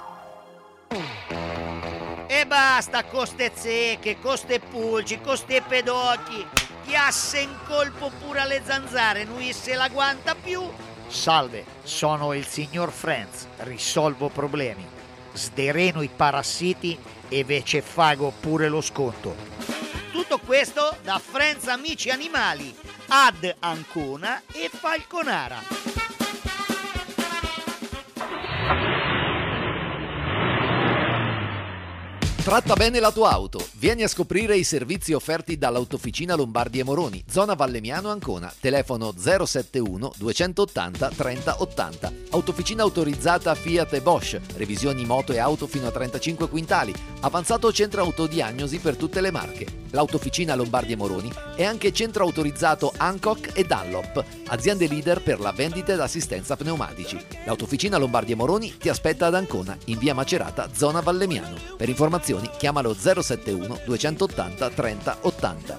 E basta con ste zecche, con ste pulci, con ste pedocchi. Chiasse in colpo pure alle zanzare, lui se la guanta più. Salve, sono il signor Franz, risolvo problemi. Sdereno i parassiti e ve ce fago pure lo sconto. Tutto questo da Franz Amici Animali, ad Ancona e Falconara. Tratta bene la tua auto. Vieni a scoprire i servizi offerti dall'Autofficina Lombardi e Moroni, zona Valemiano Ancona. Telefono zero settantuno duecentottanta trenta ottanta. Autofficina autorizzata Fiat e Bosch. Revisioni moto e auto fino a trentacinque quintali. Avanzato centro autodiagnosi per tutte le marche. L'Autofficina Lombardi e Moroni è anche centro autorizzato Hancock e Dunlop, aziende leader per la vendita ed assistenza pneumatici. L'Autofficina Lombardi e Moroni ti aspetta ad Ancona, in via Macerata, zona Valemiano. Per informazioni chiamalo zero settantuno duecentottanta trenta ottanta.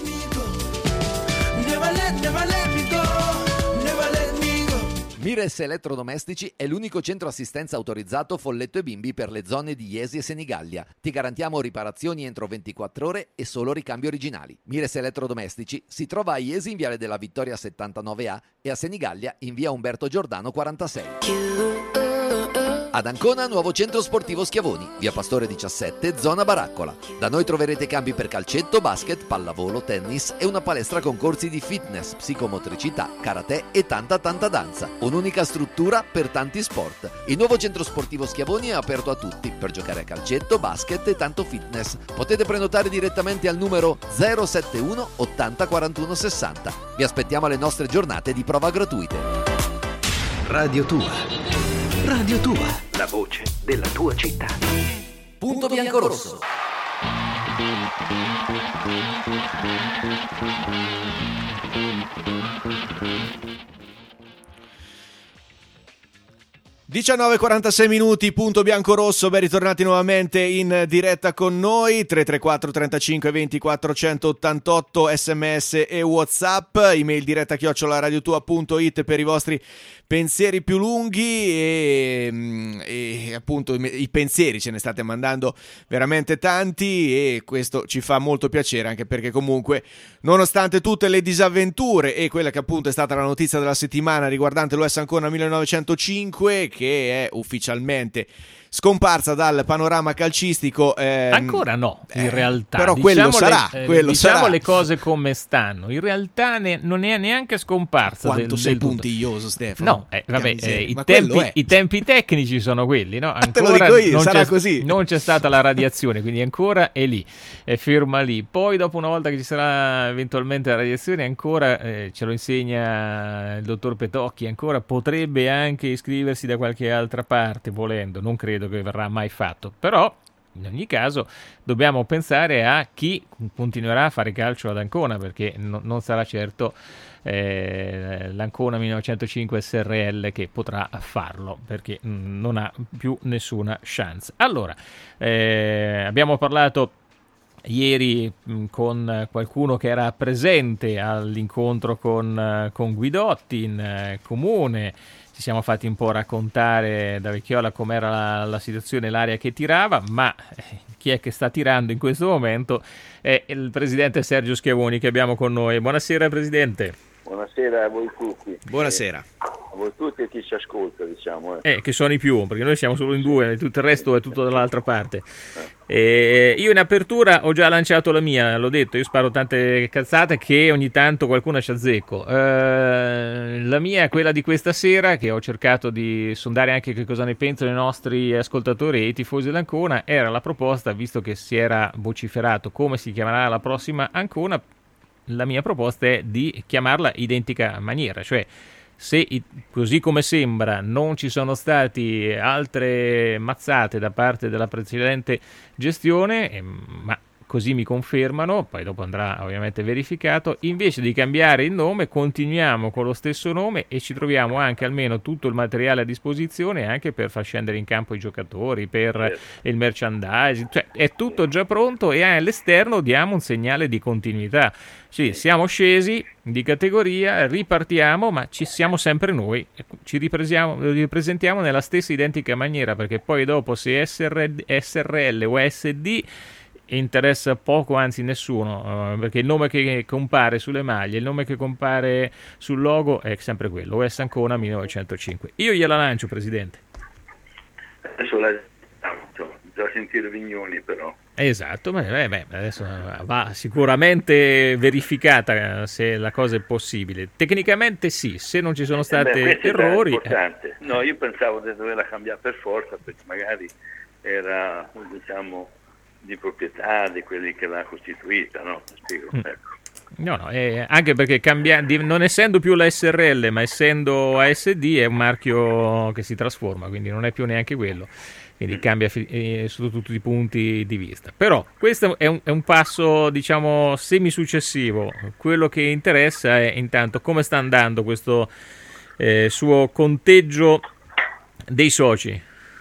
Mires Elettrodomestici è l'unico centro assistenza autorizzato Folletto e Bimbi per le zone di Iesi e Senigallia. Ti garantiamo riparazioni entro ventiquattro ore e solo ricambi originali. Mires Elettrodomestici si trova a Iesi in Viale della Vittoria settantanove A e a Senigallia in via Umberto Giordano quarantasei. Ad Ancona, nuovo centro sportivo Schiavoni, via Pastore diciassette, zona Baraccola. Da noi troverete campi per calcetto, basket, pallavolo, tennis e una palestra con corsi di fitness, psicomotricità, karate e tanta tanta danza. Un'unica struttura per tanti sport. Il nuovo centro sportivo Schiavoni è aperto a tutti per giocare a calcetto, basket e tanto fitness. Potete prenotare direttamente al numero zero sette uno ottanta quarantuno sessanta. Vi aspettiamo alle nostre giornate di prova gratuite. Radio Tua. Radio Tua, la voce della tua città. Punto biancorosso. diciannove e quarantasei minuti, punto biancorosso, ben ritornati nuovamente in diretta con noi. Tre tre quattro trentacinque venti quattrocentottantotto, sms e whatsapp, email diretta chiocciola radiotua punto it per i vostri pensieri più lunghi e, e appunto i pensieri ce ne state mandando veramente tanti e questo ci fa molto piacere, anche perché comunque nonostante tutte le disavventure e quella che appunto è stata la notizia della settimana riguardante l'U S Ancona millenovecentocinque, che è ufficialmente scomparsa dal panorama calcistico, ehm, ancora no, in eh, realtà però diciamo quello sarà, le, eh, quello diciamo sarà. le cose come stanno. In realtà ne, non è neanche scomparsa. Quanto del, sei del puntiglioso, Stefano. No, eh, vabbè, eh, i, Ma tempi, è. i tempi tecnici sono quelli, no? Ancora te lo dico io, non sarà c'è, così. Non c'è stata la radiazione, quindi ancora è lì, è ferma lì. Poi dopo, una volta che ci sarà eventualmente la radiazione, ancora eh, ce lo insegna il dottor Petocchi, ancora potrebbe anche iscriversi da qualche altra parte, volendo. Non credo che verrà mai fatto. Però in ogni caso dobbiamo pensare a chi continuerà a fare calcio ad Ancona, perché no, non sarà certo eh, l'Ancona millenovecentocinque S R L che potrà farlo, perché mh, non ha più nessuna chance. Allora, eh, abbiamo parlato ieri mh, con qualcuno che era presente all'incontro con, con Guidotti in eh, comune. Ci siamo fatti un po' raccontare da Vecchiola com'era la, la situazione, l'aria che tirava, ma eh, chi è che sta tirando in questo momento è il presidente Sergio Schiavoni che abbiamo con noi. Buonasera Presidente. Buonasera a voi tutti. Buonasera. Eh, a voi tutti e chi ci ascolta, diciamo. Eh. Eh, che sono i più, perché noi siamo solo in due, tutto il resto è tutto dall'altra parte. Eh, io in apertura ho già lanciato la mia, l'ho detto, io sparo tante cazzate che ogni tanto qualcuno ci azzecco. Eh, la mia è quella di questa sera, che ho cercato di sondare anche che cosa ne pensano i nostri ascoltatori e i tifosi dell'Ancona. Era la proposta, visto che si era vociferato come si chiamerà la prossima Ancona, la mia proposta è di chiamarla identica maniera, cioè se così come sembra non ci sono stati altre mazzate da parte della precedente gestione, eh, ma così mi confermano, poi dopo andrà ovviamente verificato, invece di cambiare il nome continuiamo con lo stesso nome e ci troviamo anche almeno tutto il materiale a disposizione anche per far scendere in campo i giocatori, per il merchandising, cioè è tutto già pronto e all'esterno diamo un segnale di continuità. Sì, siamo scesi di categoria, ripartiamo, ma ci siamo sempre noi, ci ripresiamo, ripresentiamo nella stessa identica maniera, perché poi dopo se S R L o S D interessa poco, anzi nessuno, uh, perché il nome che compare sulle maglie, il nome che compare sul logo è sempre quello, U S Ancona millenovecentocinque. Io gliela lancio, Presidente. Adesso la già sentire Vignoli, però. Esatto, ma beh, beh, adesso va sicuramente verificata se la cosa è possibile. Tecnicamente sì, se non ci sono stati eh beh, errori. Importante. No, io pensavo di doverla cambiare per forza, perché magari era, diciamo, di proprietà di quelli che l'ha costituita, no? Spiego, Mm. ecco. No, no, eh, anche perché cambia, di- non essendo più la S R L, ma essendo A S D è un marchio che si trasforma, quindi non è più neanche quello, quindi cambia fi- eh, sotto tutti i punti di vista. Però questo è un, è un passo, diciamo, semi-successivo. Quello che interessa è intanto come sta andando questo eh, suo conteggio dei soci.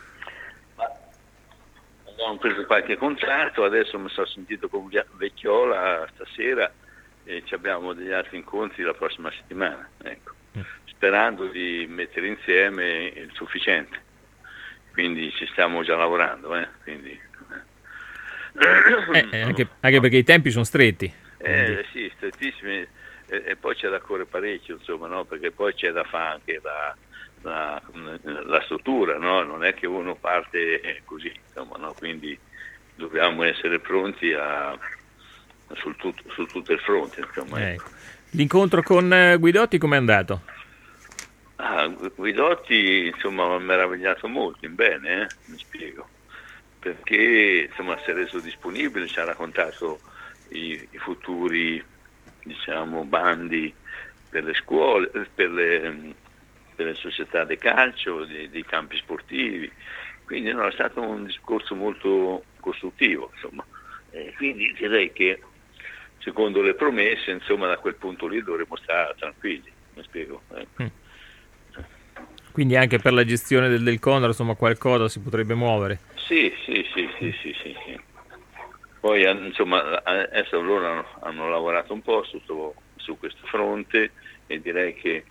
Abbiamo preso qualche contratto, adesso mi sono sentito con Via- Vecchiola stasera e ci abbiamo degli altri incontri la prossima settimana, ecco. Sperando di mettere insieme il sufficiente, quindi ci stiamo già lavorando, eh, quindi, Eh, eh, anche, anche perché i tempi sono stretti. eh, sì, strettissimi, e, e poi c'è da correre parecchio, insomma, no? Perché poi c'è da fare anche da, la, la struttura, no? Non è che uno parte così, insomma, no? Quindi dobbiamo essere pronti a, sul, tut, su tutto il fronte, insomma, ecco. L'incontro con Guidotti com'è andato? Ah, Guidotti, insomma, mi ha meravigliato molto, in bene, eh? Mi spiego, perché insomma si è reso disponibile, ci ha raccontato i, i futuri, diciamo, bandi per le scuole, per le, per le società di calcio, dei, dei campi sportivi, quindi no, è stato un discorso molto costruttivo, insomma, e quindi direi che secondo le promesse, insomma, da quel punto lì dovremmo stare tranquilli, mi spiego, ecco. Mm. Quindi anche per la gestione del, del Condor, insomma, qualcosa si potrebbe muovere? Sì, sì, sì, sì, sì, sì, sì. Poi, insomma, adesso loro hanno, hanno lavorato un po' su, su questo fronte e direi che,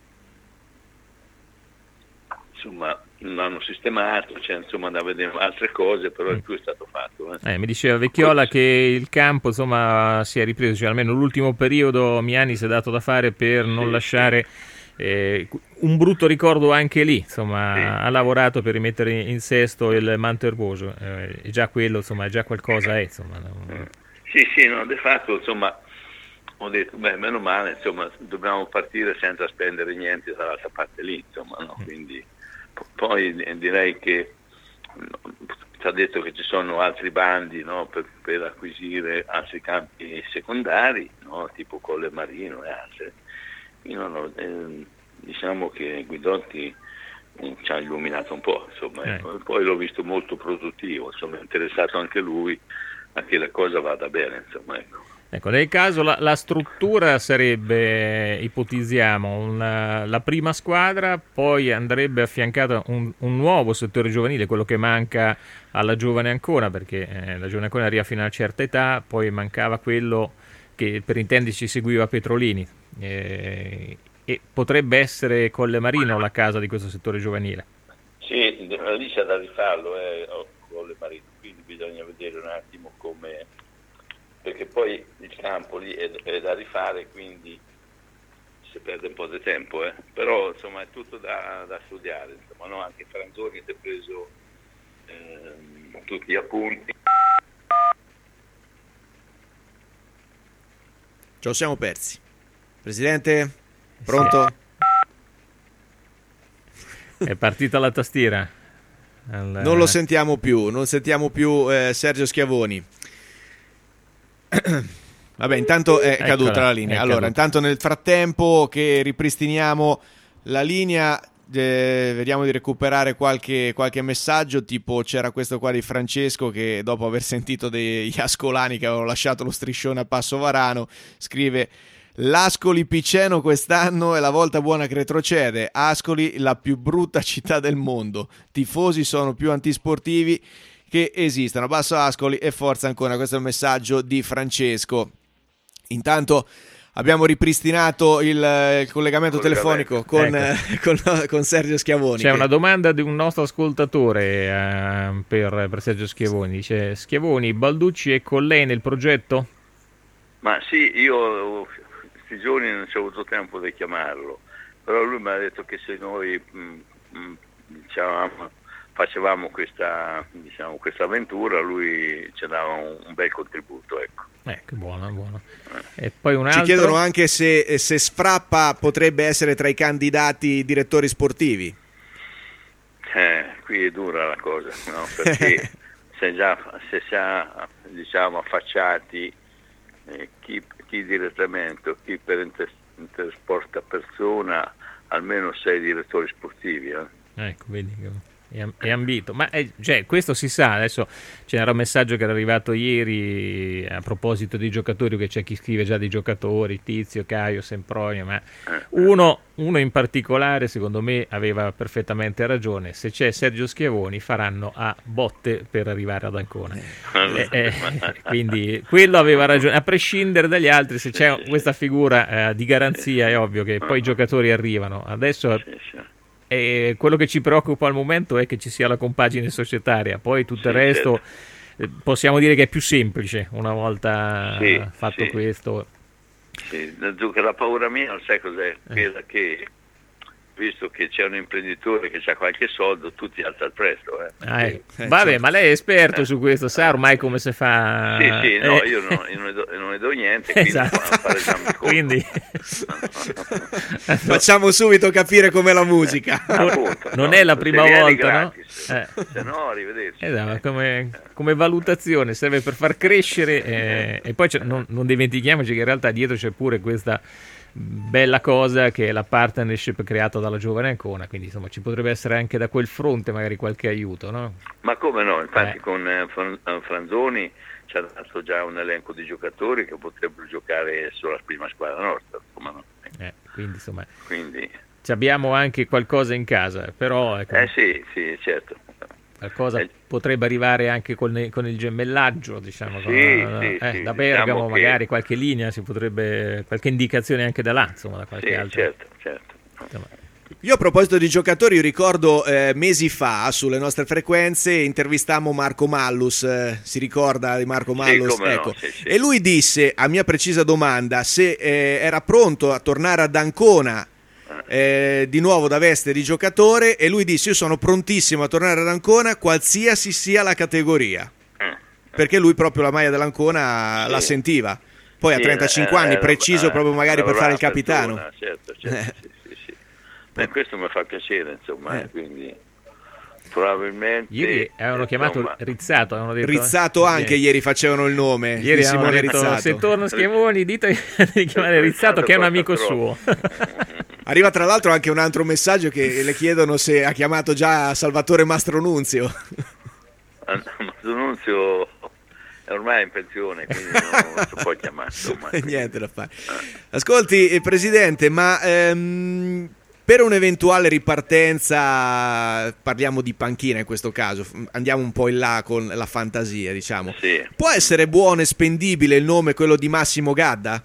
insomma, l'hanno sistemato, c'è, insomma, da vedere altre cose, però il più è stato fatto. Eh. Eh, mi diceva Vecchiola che il campo, insomma, si è ripreso, cioè almeno l'ultimo periodo Miani si è dato da fare per non sì, lasciare... Sì. Eh, un brutto ricordo anche lì, insomma, sì. Ha lavorato per rimettere in sesto il manto erboso, eh, e già quello, insomma, già qualcosa è, insomma. No? Sì, sì, no, di fatto, insomma, ho detto, beh, meno male, insomma, dobbiamo partire senza spendere niente dall'altra parte lì, insomma, no? Quindi, poi direi che ci ha detto che ci sono altri bandi, no, per, per acquisire altri campi secondari, no, tipo Colle Marino e altri. Io no, eh, diciamo che Guidotti eh, ci ha illuminato un po', insomma, eh. Ecco. Poi l'ho visto molto produttivo, insomma, è interessato anche lui a che la cosa vada bene, insomma, ecco. Ecco, nel caso la, la struttura sarebbe, ipotizziamo, una, la prima squadra, poi andrebbe affiancato un, un nuovo settore giovanile, quello che manca alla Giovane Ancona, perché eh, la Giovane Ancona arriva fino a una certa età, poi mancava quello che per intenderci seguiva Petrolini. Eh, e potrebbe essere Colle Marino la casa di questo settore giovanile? Sì, lì c'è da rifarlo, eh, Colle Marino, quindi bisogna vedere un attimo come, perché poi il campo lì è, è da rifare, quindi si perde un po' di tempo, eh. Però insomma è tutto da, da studiare, insomma, no? Anche Franzoni si è preso eh, tutti gli appunti. Ce lo siamo persi. Presidente, pronto? Sì. È partita la tastiera. Al... Non lo sentiamo più, non sentiamo più eh, Sergio Schiavoni. Vabbè, intanto è caduta Eccola, la linea. Allora, caduta. Intanto nel frattempo che ripristiniamo la linea, eh, vediamo di recuperare qualche, qualche messaggio, tipo c'era questo qua di Francesco che dopo aver sentito degli ascolani che avevano lasciato lo striscione a Passo Varano, scrive: l'Ascoli Piceno quest'anno è la volta buona che retrocede. Ascoli, la più brutta città del mondo. Tifosi sono più antisportivi che esistano. Basso Ascoli e forza ancora. Questo è il messaggio di Francesco. Intanto abbiamo ripristinato il, il collegamento telefonico con, ecco. con, con Sergio Schiavoni. C'è che... una domanda di un nostro ascoltatore eh, per, per Sergio Schiavoni. Dice: Schiavoni, Balducci è con lei nel progetto? Ma sì, io questi giorni non c'ho avuto tempo di chiamarlo, però lui mi ha detto che se noi mh, mh, diciamo, facevamo questa, diciamo, questa avventura, lui ci dava un, un bel contributo, ecco. Ecco, buono, buono. E poi un Ci altro... chiedono anche se, se Sfrappa potrebbe essere tra i candidati direttori sportivi. Eh, qui è dura la cosa, no? Perché se già se si ha, diciamo, affacciati eh, chi, chi direttamente o chi per inter, intersporta persona, almeno sei direttori sportivi. Eh. Ecco, vedi è, è ambito, ma è, cioè, questo si sa. Adesso c'era un messaggio che era arrivato ieri a proposito dei giocatori, che c'è chi scrive già dei giocatori, Tizio, Caio, Sempronio, ma uno, uno in particolare secondo me aveva perfettamente ragione: se c'è Sergio Schiavoni faranno a botte per arrivare ad Ancona. eh, eh, quindi quello aveva ragione, a prescindere dagli altri. Se c'è questa figura eh, di garanzia è ovvio che poi i giocatori arrivano. Adesso e quello che ci preoccupa al momento è che ci sia la compagine societaria, poi tutto il resto possiamo dire che è più semplice una volta sì, fatto sì. questo. Sì, la paura mia, non sai cos'è, quella che visto che c'è un imprenditore che ha qualche soldo, tutti alza il prezzo. Eh. Ah, eh. Vabbè, ma lei è esperto eh. su questo, sa ormai come si fa? Sì, sì, no, eh. io, non, io non, ne do, non ne do niente, quindi esatto. non fare esami quindi facciamo subito capire com'è la musica. Appunto, non no, è la prima volta, gratis, no? Eh. Se no, arrivederci. Esatto, come, come valutazione serve per far crescere eh, e poi non, non dimentichiamoci che in realtà dietro c'è pure questa bella cosa che è la partnership creata dalla Giovane Ancona, quindi insomma ci potrebbe essere anche da quel fronte magari qualche aiuto, no? Ma come no, infatti eh. con eh, Franzoni ci ha dato già un elenco di giocatori che potrebbero giocare sulla prima squadra nostra, come no? Eh, quindi insomma quindi... ci abbiamo anche qualcosa in casa, però ecco, eh sì, sì, certo. Qualcosa eh. potrebbe arrivare anche con, con il gemellaggio, diciamo, sì, con, sì, eh, sì, da Bergamo diciamo magari che... qualche linea si potrebbe, qualche indicazione anche da là, insomma, da qualche sì, altra. certo, certo. Insomma. Io a proposito di giocatori, io ricordo eh, mesi fa sulle nostre frequenze intervistammo Marco Mallus, eh, si ricorda di Marco Mallus? Sì, come ecco. no, sì, sì. E lui disse, a mia precisa domanda, se eh, era pronto a tornare ad Ancona eh, di nuovo da veste di giocatore, e lui disse: io sono prontissimo a tornare ad Ancona qualsiasi sia la categoria, perché lui proprio la maglia dell'Ancona sì. la sentiva. Poi sì, a trentacinque eh, anni, eh, preciso eh, proprio magari per fare il capitano. Persona, certo, certo, sì, sì, sì. Beh, questo mi fa piacere, insomma, eh. quindi probabilmente ieri avevano chiamato insomma, Rizzato, avevano detto, Rizzato anche sì. ieri facevano il nome ieri di Simone detto, Rizzato. se torna Schiavoni dite di chiamare Rizzato che è un amico suo. Arriva tra l'altro anche un altro messaggio che le chiedono se ha chiamato già Salvatore Mastronunzio. Mastronunzio è ormai in pensione, quindi non, non si può chiamare, insomma. Niente da fare. Ascolti, Presidente, ma ehm, per un'eventuale ripartenza, parliamo di panchina in questo caso, andiamo un po' in là con la fantasia, diciamo. Sì. Può essere buono e spendibile il nome, quello di Massimo Gadda?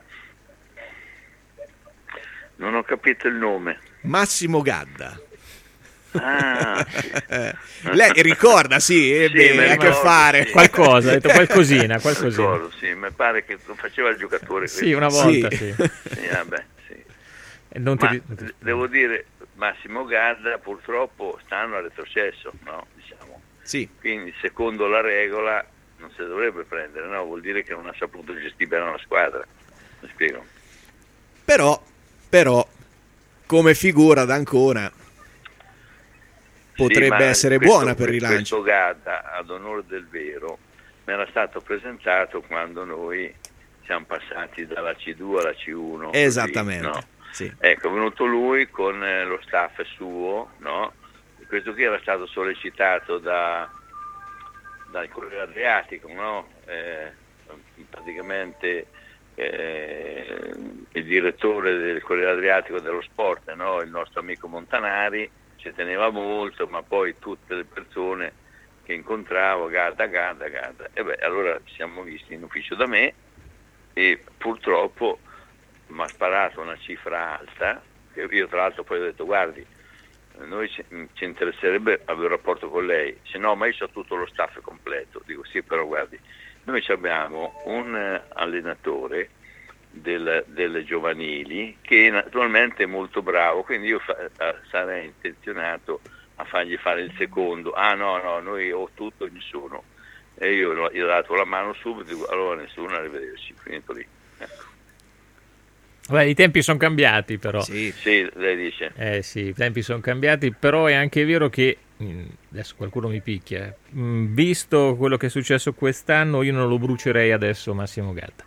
Non ho capito il nome. Massimo Gadda. Ah, sì. eh, lei ricorda, sì, ebbe sì, a che fare. Sì. Qualcosa, ha detto qualcosina, qualcosina. Ricordo, sì, mi pare che lo faceva il giocatore. Sì, una volta, sì. sì. sì, vabbè, sì. E non Ma ti... devo dire, Massimo Gadda purtroppo stanno a retrocesso, no? Diciamo. Sì. Quindi secondo la regola non si dovrebbe prendere, no? Vuol dire che non ha saputo gestire bene una squadra. Mi spiego? Però, però, come figura d'Ancona potrebbe sì, essere questo, buona per il rilancio. Questo Gadda, ad onore del vero, mi era stato presentato quando noi siamo passati dalla C due alla C uno. Esattamente. Così, no? Sì. Ecco, è venuto lui con eh, lo staff suo, no? Questo qui era stato sollecitato da, dal Corriere Adriatico, no? Eh, praticamente eh, il direttore del Corriere Adriatico dello sport, no? Il nostro amico Montanari, ci teneva molto, ma poi tutte le persone che incontravo, Gadda, Gadda, Gadda, e beh, allora ci siamo visti in ufficio da me e purtroppo mi ha sparato una cifra alta, che io tra l'altro poi ho detto: guardi, noi ci, ci interesserebbe avere un rapporto con lei, se no, ma io ho tutto lo staff completo. Dico: sì, però guardi, noi abbiamo un allenatore del, delle giovanili che naturalmente è molto bravo, quindi io fa, sarei intenzionato a fargli fare il secondo. Ah no, no, noi ho tutto e nessuno, e io gli ho dato la mano subito, dico: allora nessuno, arrivederci, finito lì. Ecco. Beh, i tempi sono cambiati, però. Sì, sì, lei dice. Eh sì, i tempi sono cambiati, però è anche vero che, adesso qualcuno mi picchia, visto quello che è successo quest'anno, io non lo brucerei adesso Massimo Gadda.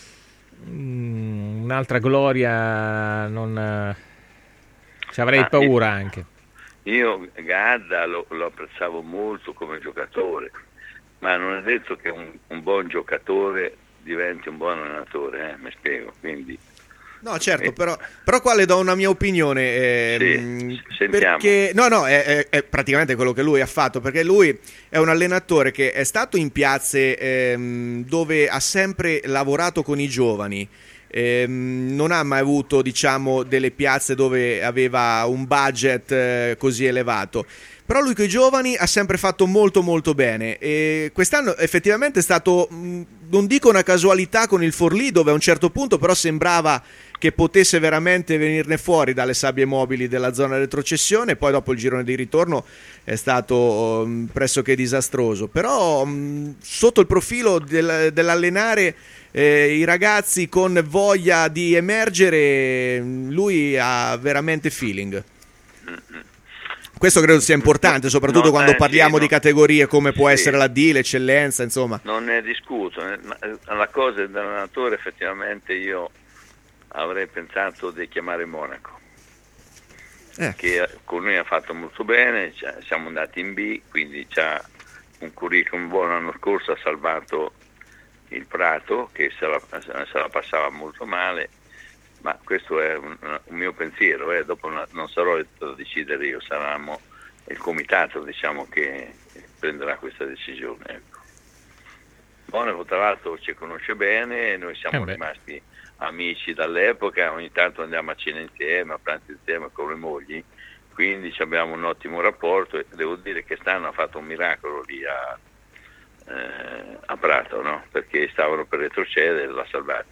Un'altra gloria, non ci avrei ah, paura io, anche. Io Gadda lo, lo apprezzavo molto come giocatore, ma non è detto che un, un buon giocatore diventi un buon allenatore, eh, mi spiego, quindi... No, certo, però, però qua le do una mia opinione, eh, sì, sentiamo. Perché no, no, è, è, è praticamente quello che lui ha fatto, perché lui è un allenatore che è stato in piazze ehm, dove ha sempre lavorato con i giovani, eh, non ha mai avuto, diciamo, delle piazze dove aveva un budget eh, così elevato. Però lui con i giovani ha sempre fatto molto molto bene e quest'anno effettivamente è stato, non dico una casualità con il Forlì, dove a un certo punto però sembrava che potesse veramente venirne fuori dalle sabbie mobili della zona retrocessione, poi dopo il girone di ritorno è stato um, pressoché disastroso, però um, sotto il profilo del, dell'allenare eh, i ragazzi con voglia di emergere, lui ha veramente feeling. Questo credo sia importante, soprattutto no, quando eh, parliamo sì, di no. categorie come può Sì. essere la D, l'eccellenza, insomma. Non ne discuto, eh, ma la cosa dell'allenatore effettivamente io avrei pensato di chiamare Monaco, eh. che con noi ha fatto molto bene, cioè, siamo andati in B, quindi c'ha un curriculum buono. L'anno scorso ha salvato il Prato, che se la, se la passava molto male, ma questo è un, un mio pensiero, eh. Dopo non sarò a decidere io, saranno il comitato, diciamo, che prenderà questa decisione, ecco. Monaco tra l'altro ci conosce bene, noi siamo eh rimasti amici dall'epoca, ogni tanto andiamo a cena insieme, a pranzo insieme con le mogli, quindi abbiamo un ottimo rapporto e devo dire che quest'anno ha fatto un miracolo lì a, eh, a Prato, no? Perché stavano per retrocedere e l'ha salvati.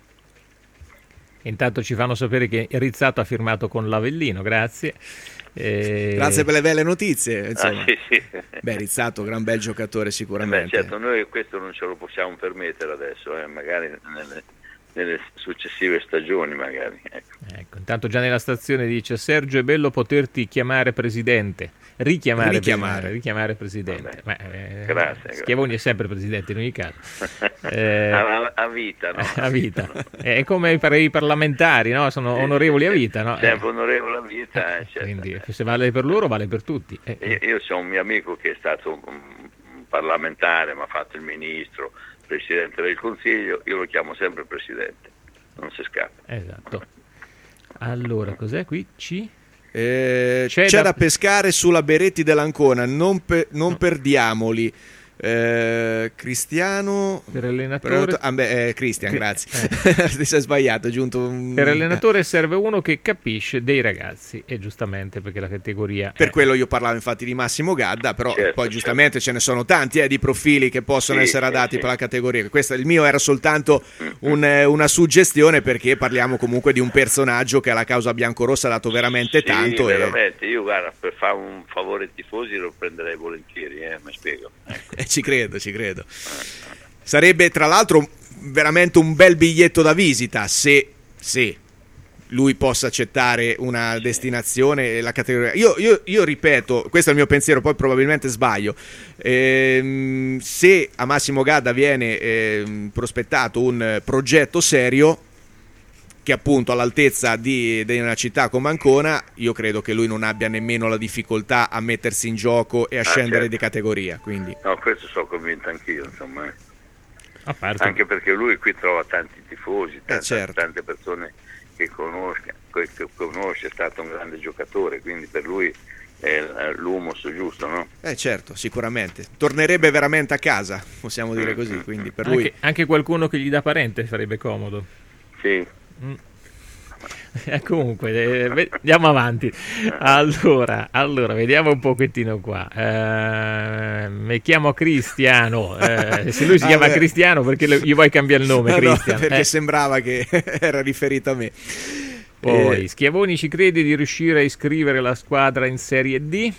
Intanto ci fanno sapere che Rizzato ha firmato con l'Avellino, grazie. E... Grazie per le belle notizie, insomma. Ah, sì, sì. Beh, Rizzato, gran bel giocatore sicuramente. Beh, certo, noi questo non ce lo possiamo permettere adesso, eh, magari nelle, nelle successive stagioni magari. Ecco. Ecco, intanto già nella stazione dice: Sergio, è bello poterti chiamare presidente. Richiamare, richiamare. Presidente, richiamare presidente. Ma, eh, grazie, Schiavoni grazie. È sempre presidente in ogni caso. Eh, a, a vita, no? A vita. È come per i parlamentari, no? Sono sì, onorevoli a vita, no? Sempre eh. onorevole a vita. Eh, certo. Quindi se vale per loro, vale per tutti. Eh. Io, io ho un mio amico che è stato un parlamentare, ma ha fatto il ministro, presidente del Consiglio, io lo chiamo sempre presidente, non si scappa. Esatto. Allora, cos'è qui? C? Eh, c'è, c'è da... da pescare sulla Beretti dell'Ancona, non, pe- non no. perdiamoli. Eh, Cristiano per allenatore ah, beh, eh, Cristian, grazie. Eh. Ti sei sbagliato, è giunto un... Per allenatore serve uno che capisce dei ragazzi, e giustamente perché la categoria per è... quello io parlavo infatti di Massimo Gadda, però certo, poi certo. giustamente ce ne sono tanti eh, di profili che possono sì, essere adatti sì, per la categoria. Questo il mio era soltanto un, eh, una suggestione, perché parliamo comunque di un personaggio che alla causa biancorossa ha dato veramente sì, tanto veramente. E... io guarda, per fare un favore ai tifosi lo prenderei volentieri, eh, mi spiego, ecco. Ci credo, ci credo. Sarebbe tra l'altro veramente un bel biglietto da visita se, se lui possa accettare una destinazione e la categoria. Io, io, io ripeto, questo è il mio pensiero, poi probabilmente sbaglio. Ehm, se a Massimo Gadda viene ehm, prospettato un progetto serio che appunto all'altezza di, di una città come Ancona, io credo che lui non abbia nemmeno la difficoltà a mettersi in gioco e a ah, scendere certo. di categoria, quindi. No, questo sono convinto anch'io, insomma. A parte. Anche perché lui qui trova tanti tifosi, tante, eh, certo. tante persone che conosce, che conosce, è stato un grande giocatore, quindi per lui è l'humus giusto, no? Eh certo, sicuramente. Tornerebbe veramente a casa, possiamo dire così, quindi per lui... Anche, anche qualcuno che gli dà parente sarebbe comodo. Sì. Mm. Eh, comunque eh, andiamo avanti. Allora, allora vediamo un pochettino qua. Eh, mi chiamo Cristiano. Eh, se lui si ah, chiama beh. Cristiano, perché gli vuoi cambiare il nome? No, Cristian? No, perché eh. sembrava che era riferito a me. Poi eh. Schiavoni ci crede di riuscire a iscrivere la squadra in Serie D?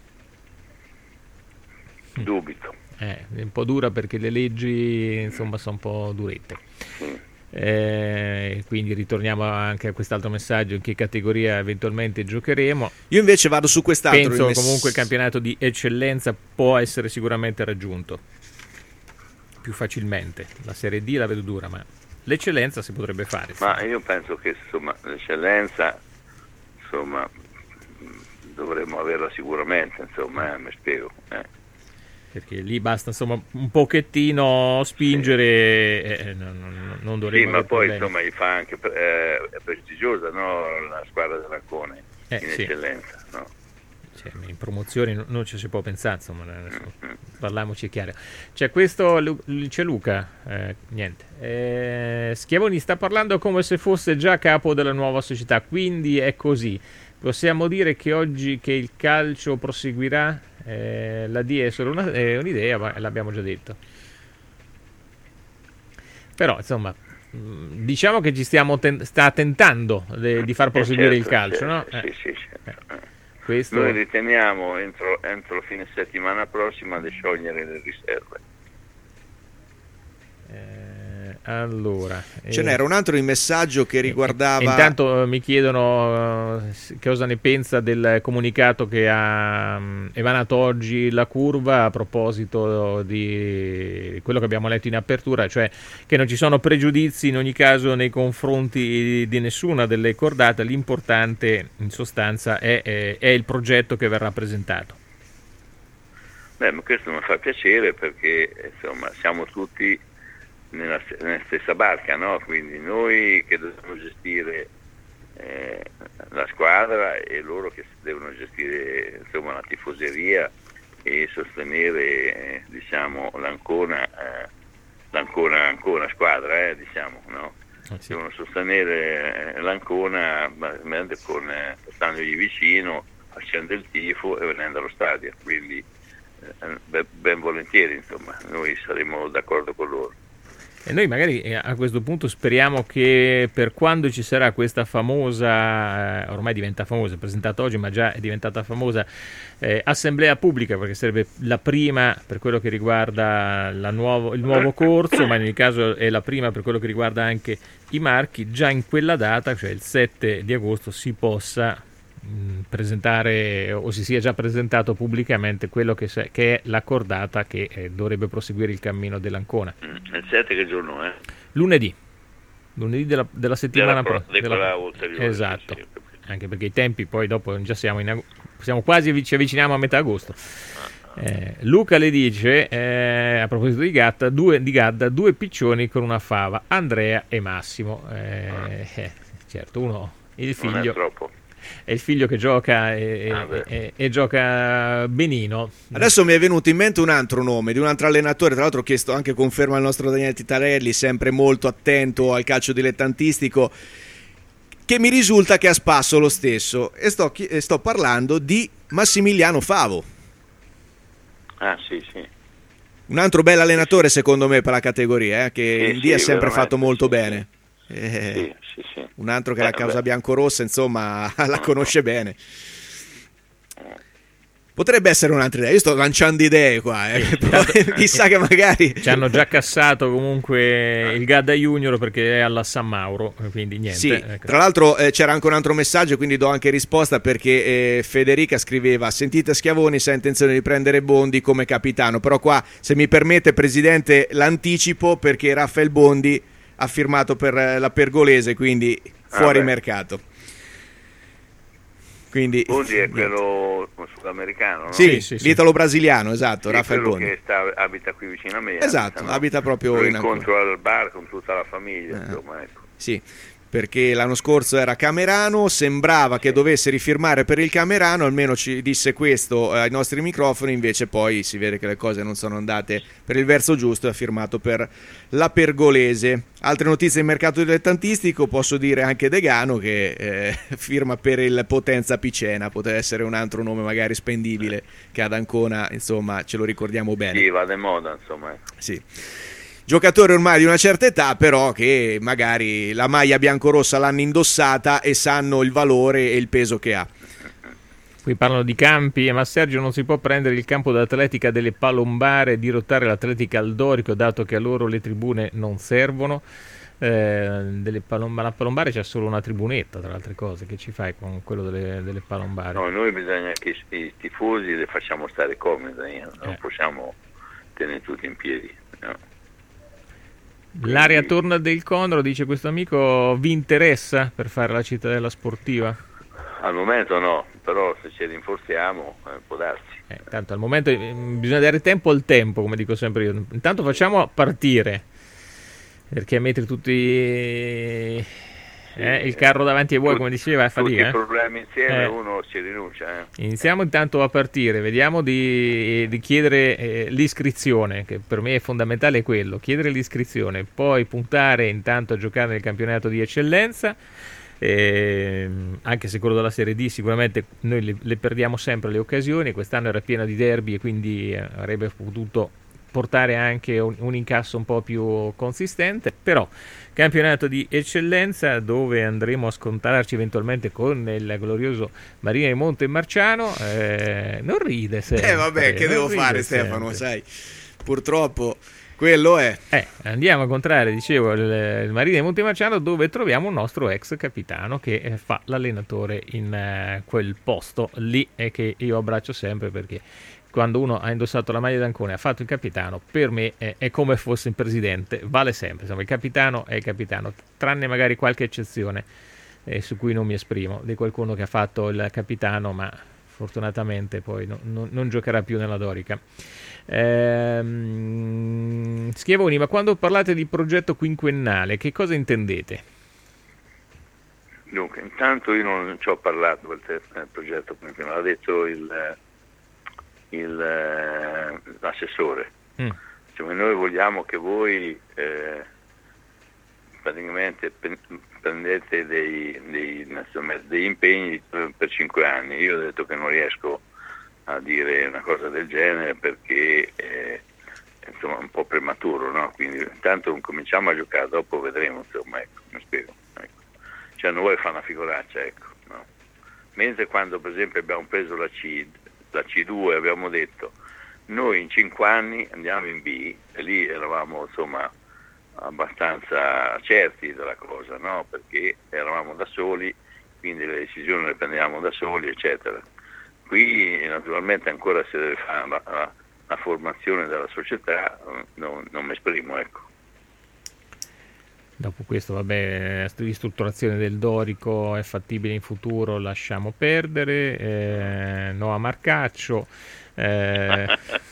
Dubito. Eh, è un po' dura perché le leggi insomma sono un po' durette. Mm. Eh, quindi ritorniamo anche a quest'altro messaggio: in che categoria eventualmente giocheremo. Io invece vado su quest'altro. Penso mess- comunque il campionato di eccellenza può essere sicuramente raggiunto più facilmente. La Serie D la vedo dura, ma l'eccellenza si potrebbe fare. Ma sì. Io penso che insomma l'eccellenza insomma dovremmo averla sicuramente, insomma, eh, mi spiego eh. Perché lì basta insomma un pochettino spingere, sì. eh, non, non dovremmo sì, ma poi problemi. Insomma gli fa anche eh, è prestigiosa, no? La squadra dell'Ancona eh, in sì. eccellenza, no? cioè, in promozioni non, non ci si può pensare, insomma, adesso, parliamoci chiaro. C'è questo, c'è Luca, eh, niente. Eh, Schiavoni sta parlando come se fosse già capo della nuova società, quindi è così. Possiamo dire che oggi che il calcio proseguirà, eh, la D è solo una, è un'idea, ma l'abbiamo già detto. Però, insomma, diciamo che ci stiamo ten- sta tentando de- di far proseguire eh certo, il calcio, certo, no? Sì, Eh. sì, certo. Eh. Questo... Noi riteniamo entro, entro fine settimana prossima di sciogliere le riserve. Eh, allora, Ce eh, n'era un altro in messaggio che riguardava... Intanto eh, mi chiedono eh, cosa ne pensa del comunicato che ha mh, emanato oggi la Curva a proposito di quello che abbiamo letto in apertura, cioè che non ci sono pregiudizi in ogni caso nei confronti di nessuna delle cordate, l'importante in sostanza è, è, è il progetto che verrà presentato. Beh, ma questo mi fa piacere perché insomma siamo tutti nella, nella stessa barca, no? Quindi noi che dobbiamo gestire eh, la squadra e loro che devono gestire insomma la tifoseria e sostenere eh, diciamo l'Ancona, eh, l'Ancona Ancona squadra, eh, diciamo, no? Oh, sì. Devono sostenere eh, l'Ancona con, eh, standogli vicino, facendo il tifo e venendo allo stadio, quindi eh, ben, ben volentieri insomma noi saremo d'accordo con loro. E noi magari eh, a questo punto speriamo che per quando ci sarà questa famosa, eh, ormai diventa famosa, presentata oggi ma già è diventata famosa, eh, assemblea pubblica, perché sarebbe la prima per quello che riguarda la nuovo, il nuovo corso, ma in ogni caso è la prima per quello che riguarda anche i marchi, già in quella data, cioè il sette di agosto, si possa mh, presentare o si sia già presentato pubblicamente quello che, se, che è la cordata che eh, dovrebbe proseguire il cammino dell'Ancona. Il sette che giorno è? Lunedì, lunedì della, della settimana Della pro- pro- della- della ulteriore, esatto, sì, sì, anche perché i tempi poi dopo già siamo, in ag- siamo quasi, ci avviciniamo a metà agosto. Eh, Luca le dice, eh, a proposito di Gatta, due, di Gadda, due piccioni con una fava, Andrea e Massimo. Eh, eh, certo, uno, il Non è figlio... troppo. È il figlio che gioca e, Ah, e, e, e gioca benino. Adesso mi è venuto in mente un altro nome di un altro allenatore, tra l'altro ho chiesto anche conferma al nostro Daniele Titarelli, sempre molto attento al calcio dilettantistico, che mi risulta che ha spasso lo stesso, e sto, chi- e sto parlando di Massimiliano Favo, Ah sì, sì. un altro bel allenatore secondo me per la categoria, eh, che Sì, in D ha sì, sempre veramente, fatto molto sì, bene. Eh, Sì, sì, sì. Un altro che Eh, la causa beh. biancorossa, insomma, la conosce bene. Potrebbe essere un'altra idea. Io sto lanciando idee qua, eh. Però chissà che magari Ci hanno già cassato comunque il Gadda Junior perché è alla San Mauro, quindi niente. Sì, ecco. tra l'altro eh, c'era anche un altro messaggio, quindi do anche risposta perché eh, Federica scriveva: sentite Schiavoni se ha intenzione di prendere Bondi come capitano, però qua se mi permette Presidente l'anticipo perché Raffaele Bondi ha firmato per eh, la Pergolese, quindi fuori Ah, beh. mercato. Quindi Bondi è quello sudamericano, no? Sì, Sì, sì, sì. l'italo-brasiliano, esatto, Sì, Raffaele quello Bondi. che sta, abita qui vicino a me. Esatto, no? abita proprio Lo in incontro al bar con tutta la famiglia, Eh. insomma, ecco. Sì, perché l'anno scorso era Camerano, sembrava che dovesse rifirmare per il Camerano, almeno ci disse questo ai nostri microfoni, invece poi si vede che le cose non sono andate per il verso giusto e ha firmato per la Pergolese. Altre notizie in mercato dilettantistico, posso dire anche Degano che eh, firma per il Potenza Picena, potrebbe essere un altro nome magari spendibile che ad Ancona, insomma, ce lo ricordiamo bene. Sì, va de moda, insomma, ecco. Sì. Giocatori ormai di una certa età, però che magari la maglia biancorossa l'hanno indossata e sanno il valore e il peso che ha. Qui parlano di campi, ma Sergio non si può prendere il campo d'atletica delle Palombare e dirottare l'atletica al Dorico, dato che a loro le tribune non servono. Eh, delle palom- la Palombare c'è solo una tribunetta, tra le altre cose. Che ci fai con quello delle, delle Palombare? No, noi bisogna che i, i tifosi li facciamo stare comodi, eh, non Eh. possiamo tenere tutti in piedi, no. L'area torna del Condro, dice questo amico, vi interessa per fare la cittadella sportiva? Al momento no, però se ci rinforziamo eh, può darsi. Eh, tanto al momento eh, bisogna dare tempo al tempo, come dico sempre io. Intanto facciamo partire, perché mettere tutti eh, il carro davanti ai buoi, come diceva, fa tutti lì, eh? i problemi insieme Eh. uno ci rinuncia. Eh. Iniziamo intanto a partire, vediamo di, di chiedere eh, l'iscrizione, che per me è fondamentale, è quello, chiedere l'iscrizione, poi puntare intanto a giocare nel campionato di eccellenza, eh, anche se quello della Serie D sicuramente noi le, le perdiamo sempre le occasioni, quest'anno era pieno di derby e quindi eh, avrebbe potuto portare anche un, un incasso un po' più consistente, però campionato di eccellenza dove andremo a scontrarci eventualmente con il glorioso Marina di Monte Marciano. Eh, non ride sempre. Eh vabbè, che non devo ride fare sempre. Stefano, sai, purtroppo quello è. Eh, andiamo a incontrare, dicevo, il, il Marina di Monte Marciano, dove troviamo un nostro ex capitano che eh, fa l'allenatore in eh, quel posto lì e che io abbraccio sempre, perché quando uno ha indossato la maglia d'Ancona e ha fatto il capitano, per me è, è come fosse il presidente, vale sempre, insomma, il capitano è il capitano, tranne magari qualche eccezione eh, su cui non mi esprimo, di qualcuno che ha fatto il capitano ma fortunatamente poi no, no, non giocherà più nella Dorica. Ehm, Schiavoni, ma quando parlate di progetto quinquennale, che cosa intendete? Dunque, intanto io non ci ho parlato del te- del progetto quinquennale, l'ha detto il... Il, eh, l'assessore. Mm. Cioè, noi vogliamo che voi eh, praticamente pe- prendete dei, dei, insomma, degli impegni per, per cinque anni. Io ho detto che non riesco a dire una cosa del genere perché eh, insomma, è un po' prematuro, no? Quindi intanto cominciamo a giocare, dopo vedremo, insomma, ecco, mi spiego. Ecco. Cioè non vuoi fare una figuraccia, ecco, no? Mentre quando per esempio abbiamo preso la C la C due, abbiamo detto noi in cinque anni andiamo in B, e lì eravamo insomma abbastanza certi della cosa, no? Perché eravamo da soli, quindi le decisioni le prendiamo da soli, eccetera. Qui naturalmente ancora si deve fare la, la, la formazione della società, non, non mi esprimo, ecco. Dopo questo, vabbè, ristrutturazione del Dorico è fattibile in futuro, lasciamo perdere. Eh, Noa Marcaccio. Eh.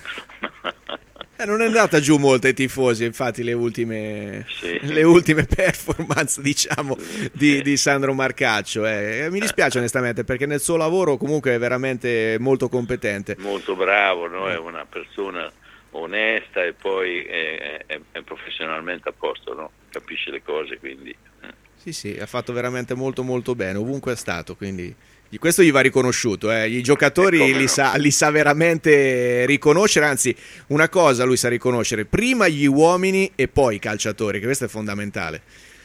Eh, non è andata giù molto ai tifosi, infatti, le ultime, sì. le ultime performance, diciamo, di, di Sandro Marcaccio. Eh. Mi dispiace onestamente, perché nel suo lavoro comunque è veramente molto competente. Molto bravo, no? È una persona onesta e poi è, è, è professionalmente a posto, no? Capisce le cose, quindi eh. Sì, sì, ha fatto veramente molto molto bene ovunque è stato, quindi questo gli va riconosciuto, eh. I giocatori li, no. sa, li sa veramente riconoscere, anzi una cosa lui sa riconoscere, prima gli uomini e poi i calciatori, che questo è fondamentale.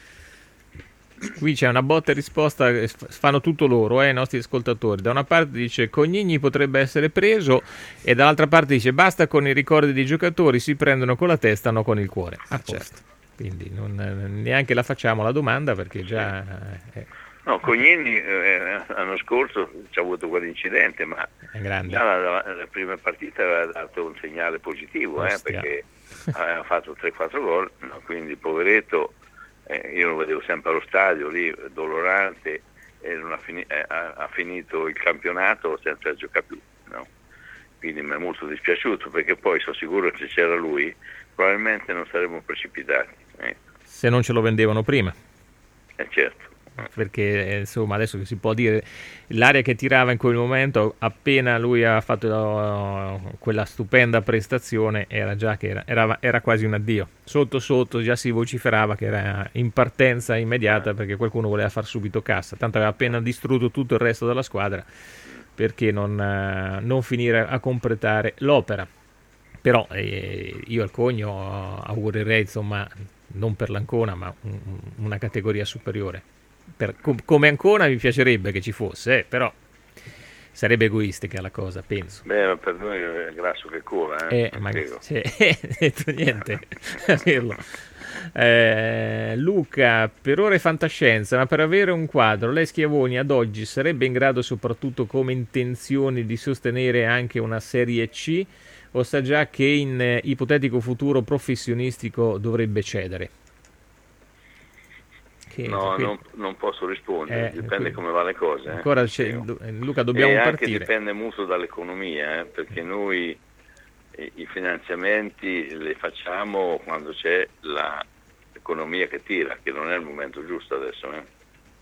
Qui c'è una botta e risposta, fanno tutto loro, eh, i nostri ascoltatori. Da una parte dice Cognigni potrebbe essere preso e dall'altra parte dice basta con i ricordi dei giocatori, si prendono con la testa, no con il cuore. A posto. Certo. Quindi non, neanche la facciamo la domanda, perché già... Eh. No, Cognini eh, l'anno scorso ci ha avuto quell'incidente, ma già la, la, la prima partita aveva dato un segnale positivo, eh, perché aveva fatto tre quattro gol, no? Quindi poveretto, eh, io lo vedevo sempre allo stadio lì, dolorante, e non ha, fini- eh, ha, ha finito il campionato senza giocare più, no? Quindi mi è molto dispiaciuto, perché poi sono sicuro che se c'era lui probabilmente non saremmo precipitati. Eh. Se non ce lo vendevano prima. Eh certo. Perché insomma adesso che si può dire, l'aria che tirava in quel momento appena lui ha fatto uh, quella stupenda prestazione era già che era, era, era quasi un addio. Sotto sotto già si vociferava che era in partenza immediata, perché qualcuno voleva far subito cassa, tanto aveva appena distrutto tutto il resto della squadra, perché non, uh, non finire a completare l'opera. Però eh, io al Cogno augurerei, insomma, non per l'Ancona, ma un, una categoria superiore. Per, com, come Ancona mi piacerebbe che ci fosse, eh, però sarebbe egoistica la cosa, penso. Beh, ma per noi è grasso che cola, eh, eh ma sì, detto niente a dirlo. Eh, Luca, per ora è fantascienza, ma per avere un quadro, lei Schiavoni ad oggi sarebbe in grado, soprattutto come intenzione, di sostenere anche una Serie C, o sa già che in eh, ipotetico futuro professionistico dovrebbe cedere? Che, no, qui... non, non posso rispondere, eh, dipende qui... come va le cose. Eh. Ancora c'è... Luca, dobbiamo e partire. Anche dipende molto dall'economia, eh, perché noi eh, i finanziamenti li facciamo quando c'è la, l'economia che tira, che non è il momento giusto adesso. Eh.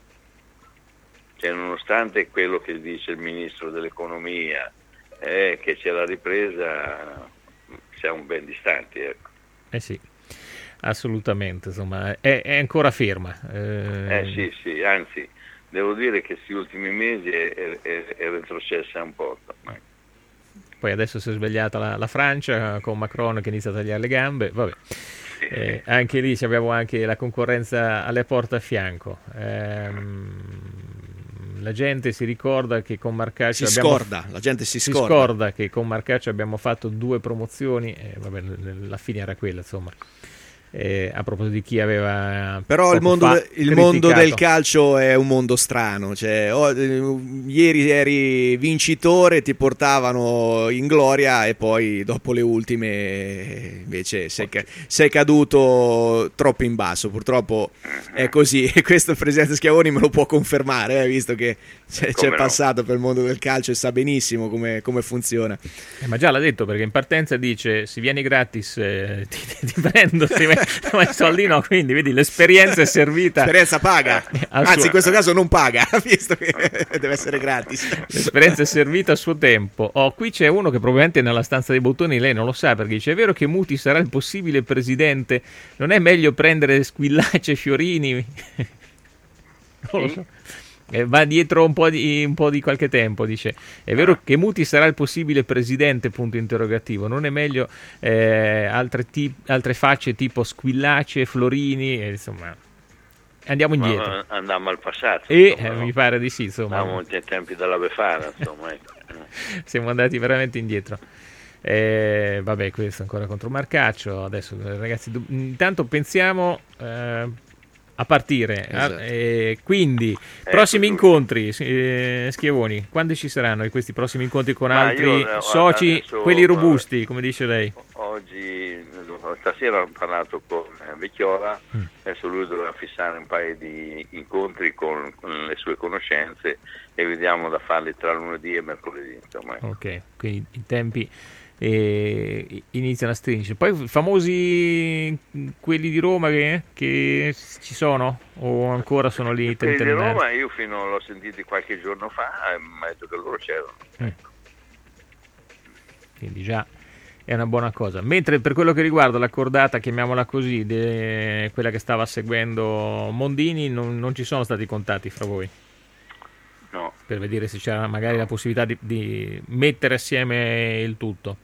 cioè, nonostante quello che dice il ministro dell'economia, eh, che c'è la ripresa, siamo ben distanti. Ecco. Eh sì, assolutamente, insomma, è, è ancora ferma. Eh... eh sì, sì, anzi, devo dire che questi ultimi mesi è, è, è retrocessa un po'. Poi adesso si è svegliata la, la Francia con Macron che inizia a tagliare le gambe, vabbè. Eh, anche lì abbiamo anche la concorrenza alle porte a fianco. Ehm, la gente si ricorda che con Marcaccio si abbiamo, scorda, la gente si si scorda. scorda che con Marcaccio abbiamo fatto due promozioni e vabbè, la fine era quella, insomma. Eh, a proposito di chi aveva però il mondo, fa il mondo del calcio è un mondo strano, cioè, oh, eh, ieri eri vincitore, ti portavano in gloria e poi dopo le ultime invece sei, ca- sei caduto troppo in basso, purtroppo è così e questo il presidente Schiavoni me lo può confermare, eh, visto che c'è, c'è no? passato per il mondo del calcio e sa benissimo come, come funziona. Eh, ma già l'ha detto, perché in partenza dice se vieni gratis eh, ti, ti prendo, ti ma i soldi no, quindi vedi l'esperienza è servita, l'esperienza paga, anzi in questo caso non paga visto che deve essere gratis, l'esperienza è servita a suo tempo. Oh, qui c'è uno che probabilmente nella stanza dei bottoni lei non lo sa, perché dice è vero che Muti sarà il possibile presidente, non è meglio prendere Squillace e Fiorini? Non lo so. Eh, va dietro un po' di un po' di qualche tempo, dice è vero che Muti sarà il possibile presidente, punto interrogativo, non è meglio eh, altre, ti- altre facce tipo Squillace, Florini, eh, insomma andiamo indietro. Ma andiamo al passato, e insomma, eh, no? mi pare di sì, insomma andiamo ai tempi della Befana, insomma, ecco. Siamo andati veramente indietro. Eh, vabbè, questo ancora contro Marcaccio. Adesso ragazzi, do- intanto pensiamo eh, a partire. Esatto. Ah, eh, quindi, prossimi incontri, eh, Schiavoni, quando ci saranno questi prossimi incontri con Ma altri io, soci, adesso, quelli robusti, come dice lei? Oggi, stasera ho parlato con Vecchiola, Mm. adesso lui dovrà fissare un paio di incontri con, con le sue conoscenze e vediamo da farli tra lunedì e mercoledì. Insomma. Ok, quindi i tempi eh, iniziano a stringere. Poi famosi quelli di Roma che, che ci sono o ancora sono lì? Quelli di tentennari? Roma io fino l'ho sentiti qualche giorno fa e mi ha detto che loro c'erano. Mm. Quindi già è una buona cosa. Mentre per quello che riguarda la cordata, chiamiamola così, de, quella che stava seguendo Mondini, non, non ci sono stati contatti fra voi? No. Per vedere se c'era magari la possibilità di, di mettere assieme il tutto?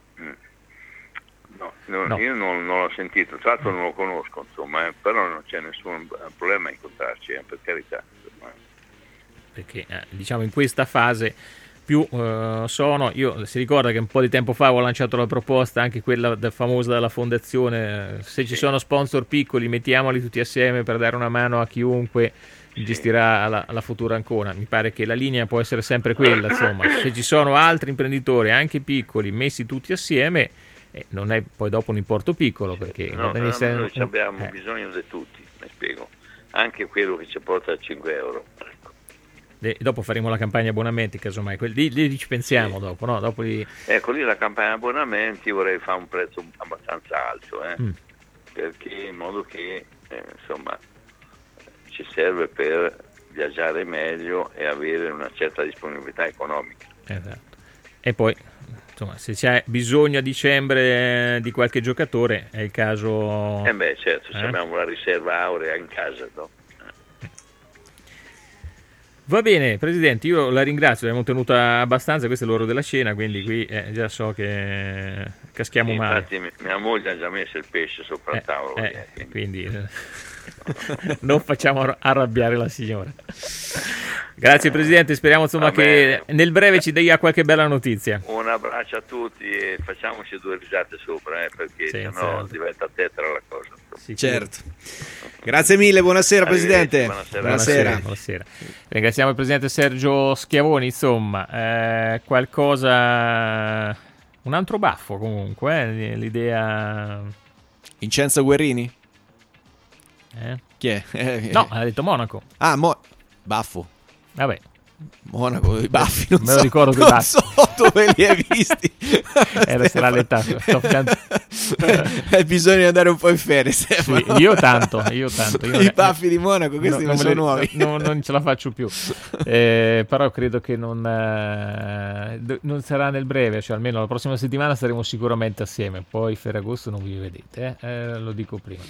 No, no, No. io non, non l'ho sentito, tra l'altro non lo conosco, insomma, eh, però non c'è nessun problema a incontrarci, eh, per carità. Insomma. Perché eh, diciamo in questa fase più eh, sono, io si ricorda che un po' di tempo fa avevo lanciato la proposta, anche quella del, famosa della fondazione, eh, se ci sono sponsor piccoli mettiamoli tutti assieme per dare una mano a chiunque gestirà la, la futura Ancona. Mi pare che la linea può essere sempre quella, insomma, se ci sono altri imprenditori anche piccoli messi tutti assieme, eh, non è poi dopo un importo piccolo, perché No, però essere- noi abbiamo eh. bisogno di tutti, mi spiego, anche quello che ci porta a cinque euro. E dopo faremo la campagna abbonamenti, casomai, quelli, lì, lì ci pensiamo dopo, no? Dopo lì... Ecco, lì la campagna abbonamenti vorrei fare un prezzo abbastanza alto, eh, Mm. perché in modo che eh, insomma ci serve per viaggiare meglio e avere una certa disponibilità economica. Esatto. E poi, insomma, se c'è bisogno a dicembre eh, di qualche giocatore, è il caso... Eh beh, certo, se Eh? abbiamo la riserva aurea in casa, no? Va bene, Presidente, io la ringrazio, abbiamo tenuta abbastanza, questo è l'ora della cena, quindi qui eh, già so che caschiamo male. Infatti mi- mia moglie ha già messo il pesce sopra il tavolo. Eh, eh, quindi eh, non facciamo arrabbiare la signora. Grazie Presidente, speriamo insomma Va che bene. nel breve ci dia qualche bella notizia. Un abbraccio a tutti e facciamoci due risate sopra, eh, perché Senza sennò altro. diventa tetra la cosa. Certo. Grazie mille, buonasera Presidente. Buonasera. Buonasera. Buonasera. Ringraziamo il Presidente Sergio Schiavoni, insomma, eh, qualcosa... Un altro baffo comunque, eh, l'idea... Vincenzo Guerrini? Eh? Chi è? Eh, No, ha detto Monaco. Ah, Mo- baffo. Vabbè. Monaco, i baffi, non Me lo so, ricordo coi non baffi. so dove li hai visti. Era se l'ha letta. Sto fian- Bisogna andare un po' in ferie, Stefano. Sì, io tanto, io tanto. Io I baffi di Monaco, questi no, non non sono le, nuovi. No, non ce la faccio più. Eh, però credo che non, eh, non sarà nel breve, cioè almeno la prossima settimana saremo sicuramente assieme. Poi Ferragosto non vi vedete, eh? Eh, lo dico prima.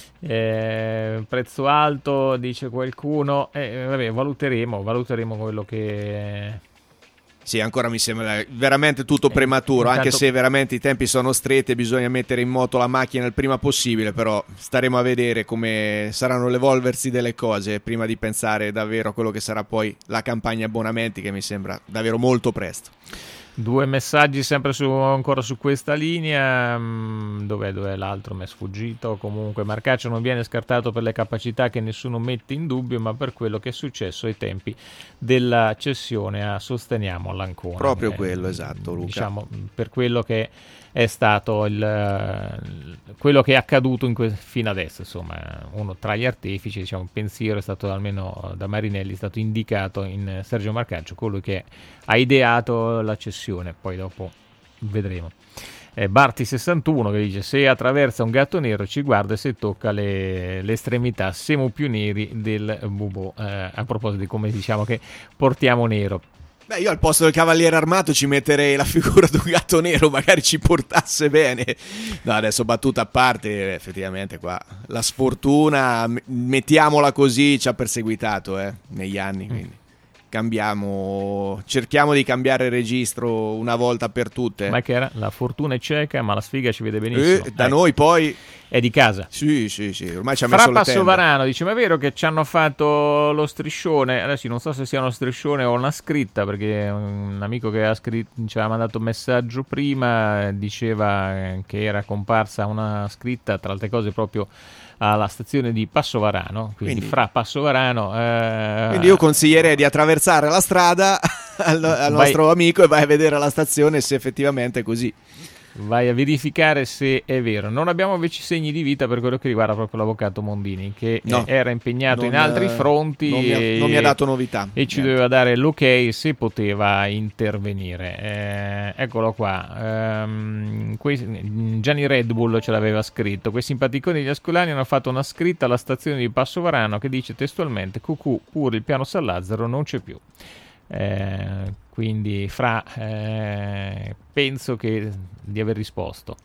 Eh, prezzo alto, dice qualcuno. Eh, vabbè, valuteremo, valuteremo quello che. Sì, ancora mi sembra veramente tutto prematuro, intanto... anche se veramente i tempi sono stretti e bisogna mettere in moto la macchina il prima possibile, però staremo a vedere come saranno l'evolversi delle cose prima di pensare davvero a quello che sarà poi la campagna abbonamenti, che mi sembra davvero molto presto. Due messaggi sempre su, ancora su questa linea. Dov'è, dov'è l'altro? Mi è sfuggito. Comunque Marcaccio non viene scartato per le capacità che nessuno mette in dubbio, ma per quello che è successo ai tempi della cessione a Sosteniamo all'Ancona. Proprio eh, quello, esatto, Luca. Diciamo, per quello che è stato il, quello che è accaduto in que- fino adesso, insomma, uno tra gli artefici, diciamo, il pensiero è stato, almeno da Marinelli, è stato indicato in Sergio Marcaccio, colui che ha ideato la cessione, poi dopo vedremo. Eh, Barti sessantuno che dice: se attraversa un gatto nero ci guarda e se tocca le, le estremità siamo più neri del bubo, eh, a proposito di come diciamo che portiamo nero. Beh, io al posto del cavaliere armato ci metterei la figura di un gatto nero, magari ci portasse bene. No, adesso battuta a parte, effettivamente qua la sfortuna, mettiamola così, ci ha perseguitato eh, negli anni, quindi cambiamo, cerchiamo di cambiare registro una volta per tutte. Ma che era? La fortuna è cieca, ma la sfiga ci vede benissimo. Eh, da eh. noi poi è di casa. Sì, sì, sì, ormai ci ha Fra messo le Passovarano dice: ma è vero che ci hanno fatto lo striscione? Adesso non so se sia uno striscione o una scritta, perché un amico che ha scritto, ci aveva mandato un messaggio prima, diceva che era comparsa una scritta, tra altre cose proprio alla stazione di Passovarano, quindi, quindi fra Passovarano. Eh, quindi io consiglierei di attraversare la strada al, al nostro vai, amico e vai a vedere la stazione se effettivamente è così. Vai a verificare se è vero. Non abbiamo invece segni di vita per quello che riguarda proprio l'avvocato Mondini, che no, era impegnato non, in altri fronti non mi, ha, e, non mi ha dato novità e ci doveva dare l'ok se poteva intervenire. Eh, eccolo qua. Um, que- Gianni Red Bull ce l'aveva scritto: quei simpaticoni degli ascolani hanno fatto una scritta alla stazione di Passovarano che dice testualmente: cucù, pure il piano San Lazzaro non c'è più. Eh, quindi Fra eh, penso che di aver risposto.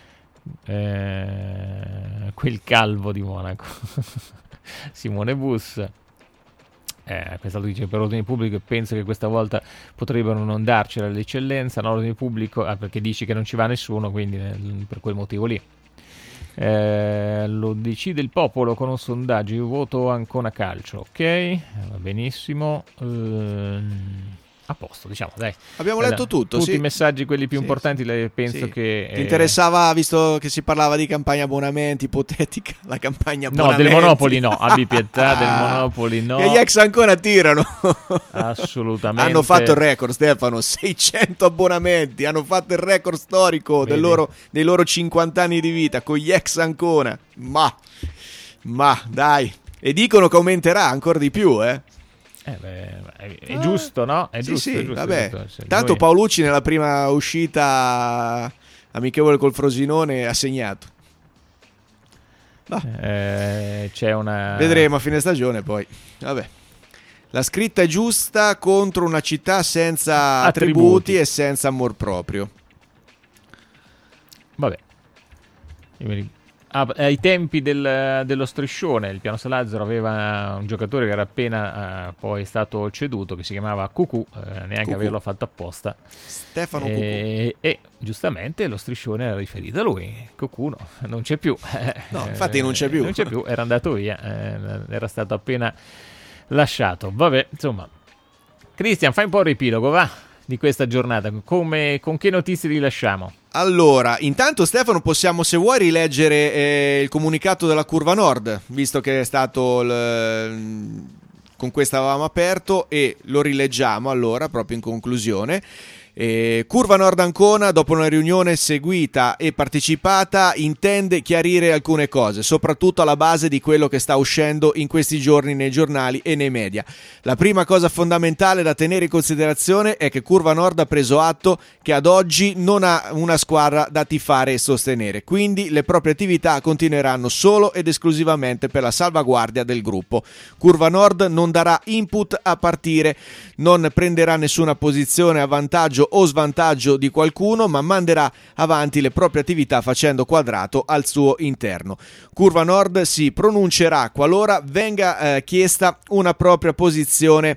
Eh, quel calvo di Monaco. Simone Bus, eh, quest'altro dice: per ordine pubblico penso che questa volta potrebbero non darcela l'eccellenza. No, ordine pubblico, ah, perché dici che non ci va nessuno, quindi eh, per quel motivo lì. Eh, lo decide il popolo con un sondaggio. Io voto Ancona Calcio. Ok, va benissimo. Ehm, a posto, diciamo, dai. Abbiamo allora, letto tutto. Tutti sì. i messaggi, quelli più sì, importanti, sì. penso sì. che. Ti eh... interessava, visto che si parlava di campagna abbonamenti, ipotetica, la campagna abbonamenti? No, del Monopoli no, abbi pietà, del Monopoli no. Che gli ex ancora tirano. Assolutamente. Hanno fatto il record, Stefano, seicento abbonamenti, hanno fatto il record storico del loro, dei loro cinquanta anni di vita con gli ex Ancona. Ma, ma, dai. E dicono che aumenterà ancora di più, eh. Eh beh, è, è giusto, no? È sì, giusto, sì, è giusto, vabbè. è giusto. Tanto Noi... Paolucci nella prima uscita amichevole col Frosinone ha segnato. Eh, c'è una... Vedremo a fine stagione poi. Vabbè. La scritta è giusta contro una città senza attributi, attributi e senza amor proprio. Vabbè. Io mi Ah, ai tempi del, dello striscione il piano San Lazzaro aveva un giocatore che era appena uh, poi stato ceduto, che si chiamava Cucù, eh, neanche Cucù. averlo fatto apposta, Stefano e, e giustamente lo striscione era riferito a lui. Cucù no, non c'è più, no, infatti non c'è più non c'è più, era andato via, eh, era stato appena lasciato. Vabbè, insomma, Cristian, fai un po' il riepilogo, va, di questa giornata. Come, con che notizie rilasciamo? Allora, intanto Stefano possiamo, se vuoi, rileggere eh, il comunicato della Curva Nord, visto che è stato il, con questo avevamo aperto, e lo rileggiamo allora proprio in conclusione. Eh, Curva Nord Ancona, dopo una riunione seguita e partecipata, intende chiarire alcune cose, soprattutto alla base di quello che sta uscendo in questi giorni nei giornali e nei media. La prima cosa fondamentale da tenere in considerazione è che Curva Nord ha preso atto che ad oggi non ha una squadra da tifare e sostenere, quindi le proprie attività continueranno solo ed esclusivamente per la salvaguardia del gruppo. Curva Nord non darà input a partire, non prenderà nessuna posizione a vantaggio o svantaggio di qualcuno, ma manderà avanti le proprie attività facendo quadrato al suo interno. Curva Nord si pronuncerà qualora venga eh, chiesta una propria posizione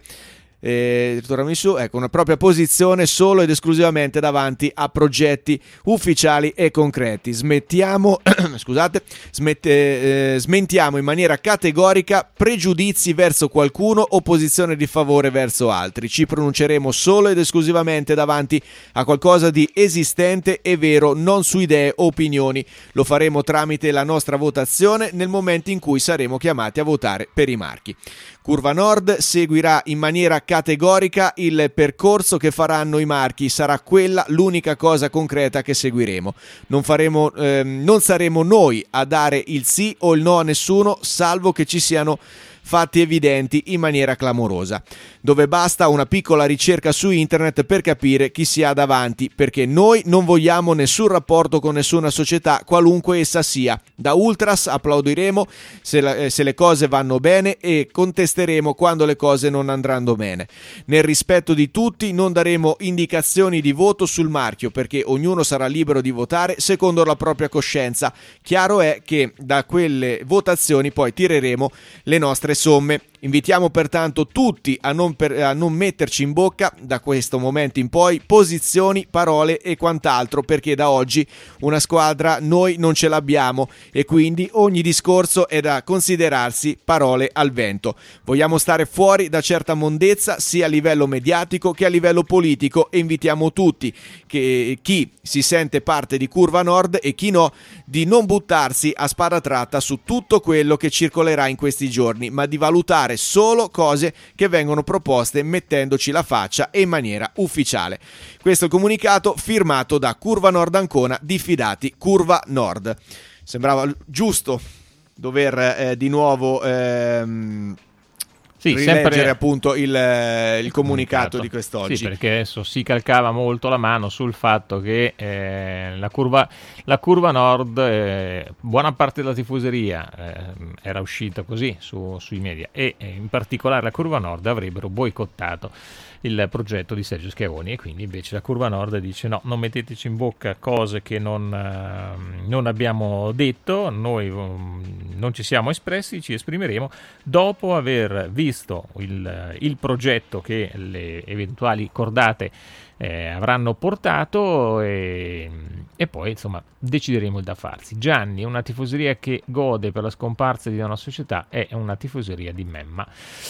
Eh, ritornami su, ecco, una propria posizione solo ed esclusivamente davanti a progetti ufficiali e concreti. Smettiamo, scusate, smette, eh, smentiamo in maniera categorica pregiudizi verso qualcuno o posizione di favore verso altri. Ci pronunceremo solo ed esclusivamente davanti a qualcosa di esistente e vero, non su idee o opinioni. Lo faremo tramite la nostra votazione nel momento in cui saremo chiamati a votare per i marchi. Curva Nord seguirà in maniera categorica il percorso che faranno i marchi, sarà quella l'unica cosa concreta che seguiremo. Non faremo, ehm, non saremo noi a dare il sì o il no a nessuno, salvo che ci siano fatti evidenti in maniera clamorosa, dove basta una piccola ricerca su internet per capire chi si ha davanti, perché noi non vogliamo nessun rapporto con nessuna società, qualunque essa sia. Da ultras applaudiremo se, la, eh, se le cose vanno bene e contesteremo quando le cose non andranno bene. Nel rispetto di tutti non daremo indicazioni di voto sul marchio, perché ognuno sarà libero di votare secondo la propria coscienza. Chiaro è che da quelle votazioni poi tireremo le nostre somme. Invitiamo pertanto tutti a non, per, a non metterci in bocca da questo momento in poi posizioni, parole e quant'altro, perché da oggi una squadra noi non ce l'abbiamo e quindi ogni discorso è da considerarsi parole al vento. Vogliamo stare fuori da certa mondezza sia a livello mediatico che a livello politico e invitiamo tutti, che chi si sente parte di Curva Nord e chi no, di non buttarsi a spada tratta su tutto quello che circolerà in questi giorni, ma di valutare solo cose che vengono proposte mettendoci la faccia e in maniera ufficiale. Questo è il comunicato firmato da Curva Nord Ancona, diffidati Curva Nord. Sembrava giusto dover eh, di nuovo ehm, sì, rileggere sempre appunto il, il comunicato di quest'oggi. Sì, perché adesso si calcava molto la mano sul fatto che eh, la curva la curva Nord, eh, buona parte della tifoseria eh, era uscita così su, sui media e eh, in particolare la Curva Nord avrebbero boicottato il progetto di Sergio Schiavoni e quindi invece la Curva Nord dice no, non metteteci in bocca cose che non, uh, non abbiamo detto, noi um, non ci siamo espressi, ci esprimeremo dopo aver visto il, il progetto che le eventuali cordate eh, avranno portato e, e poi insomma decideremo il da farsi. Gianni, una tifoseria che gode per la scomparsa di una società è una tifoseria di memma.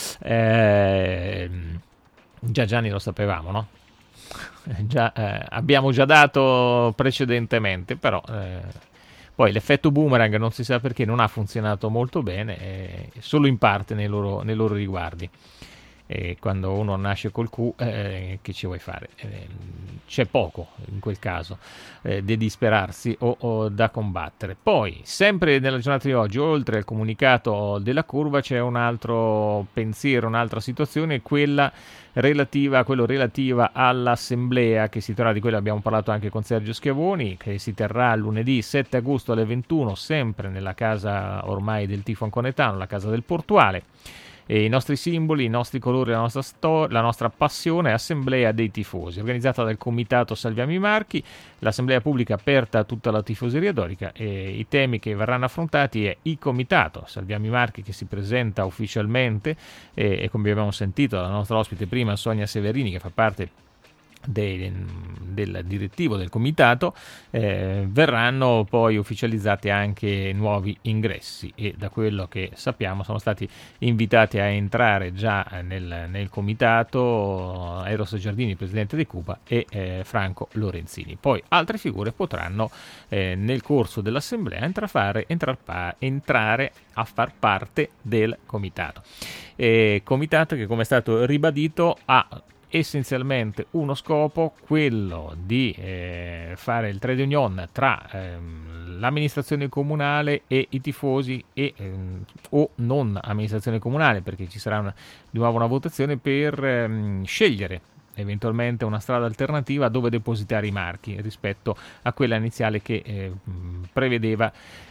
Eh, Già Gianni lo sapevamo, no? Già, eh, abbiamo già dato precedentemente, però eh, poi l'effetto boomerang non si sa perché non ha funzionato molto bene, eh, solo in parte nei loro, nei loro riguardi. E quando uno nasce col Q, eh, che ci vuoi fare? Eh, c'è poco in quel caso eh, di disperarsi o, o da combattere. Poi, sempre nella giornata di oggi, oltre al comunicato della curva, c'è un altro pensiero, un'altra situazione, quella relativa, quello relativa all'assemblea che si terrà, di quello abbiamo parlato anche con Sergio Schiavoni, che si terrà lunedì sette agosto alle ventuno, sempre nella casa ormai del tifo anconetano, la casa del Portuale. E i nostri simboli, i nostri colori, la nostra storia, la nostra passione, Assemblea dei Tifosi, organizzata dal Comitato Salviamo i Marchi, l'assemblea pubblica aperta a tutta la tifoseria dorica e i temi che verranno affrontati è il Comitato Salviamo i Marchi che si presenta ufficialmente e, e come abbiamo sentito dalla nostra ospite prima Sonia Severini che fa parte De, del direttivo del comitato, eh, verranno poi ufficializzati anche nuovi ingressi e da quello che sappiamo sono stati invitati a entrare già nel, nel comitato Eros Giardini, presidente di Cupa, e eh, Franco Lorenzini. Poi altre figure potranno eh, nel corso dell'assemblea entra fare, entrar pa, entrare a far parte del comitato. Eh, comitato che, come è stato ribadito, ha essenzialmente uno scopo, quello di eh, fare il trade union tra ehm, l'amministrazione comunale e i tifosi e ehm, o non amministrazione comunale, perché ci sarà una, di nuovo una votazione per ehm, scegliere eventualmente una strada alternativa dove depositare i marchi rispetto a quella iniziale che eh, prevedeva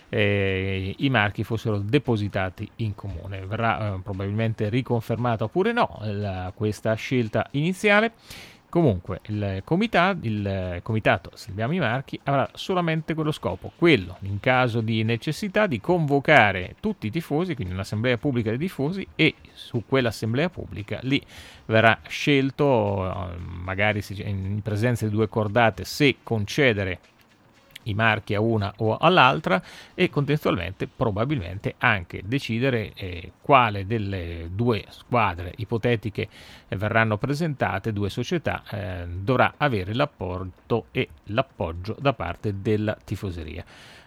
eh, i marchi fossero depositati in comune. Verrà eh, probabilmente riconfermata oppure no la, questa scelta iniziale. Comunque il comitato, il comitato Salviamo i Marchi avrà solamente quello scopo, quello in caso di necessità di convocare tutti i tifosi, quindi un'assemblea pubblica dei tifosi, e su quell'assemblea pubblica lì verrà scelto, magari in presenza di due cordate, se concedere i marchi a una o all'altra e contestualmente probabilmente anche decidere eh, quale delle due squadre ipotetiche eh, verranno presentate, due società, eh, dovrà avere l'apporto e l'appoggio da parte della tifoseria.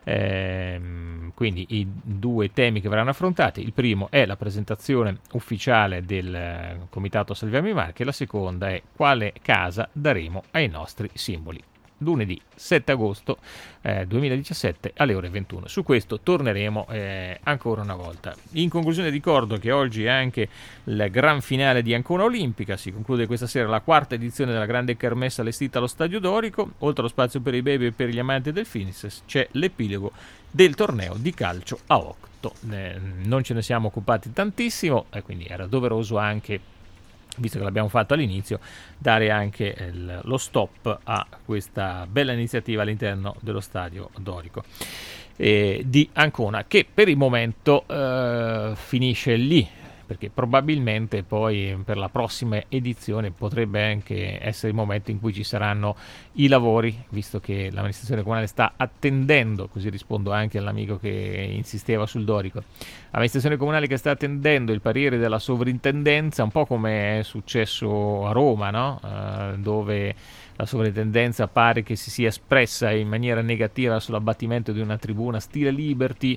Eh, quindi i due temi che verranno affrontati: il primo è la presentazione ufficiale del eh, comitato Salviamo i Marchi, e la seconda è quale casa daremo ai nostri simboli. Lunedì sette agosto eh, duemiladiciassette alle ore ventuno. Su questo torneremo eh, ancora una volta. In conclusione ricordo che oggi è anche il gran finale di Ancona Olimpica, si conclude questa sera la quarta edizione della grande kermesse allestita allo Stadio Dorico. Oltre allo spazio per i baby e per gli amanti del fitness c'è l'epilogo del torneo di calcio a otto. Eh, non ce ne siamo occupati tantissimo e quindi era doveroso anche, visto che l'abbiamo fatto all'inizio, dare anche il, lo stop a questa bella iniziativa all'interno dello Stadio Dorico eh, di Ancona, che per il momento eh, finisce lì, perché probabilmente poi per la prossima edizione potrebbe anche essere il momento in cui ci saranno i lavori, visto che l'amministrazione comunale sta attendendo, così rispondo anche all'amico che insisteva sul Dorico, amministrazione comunale che sta attendendo il parere della sovrintendenza, un po' come è successo a Roma, no? Uh, dove la sovrintendenza pare che si sia espressa in maniera negativa sull'abbattimento di una tribuna stile Liberty,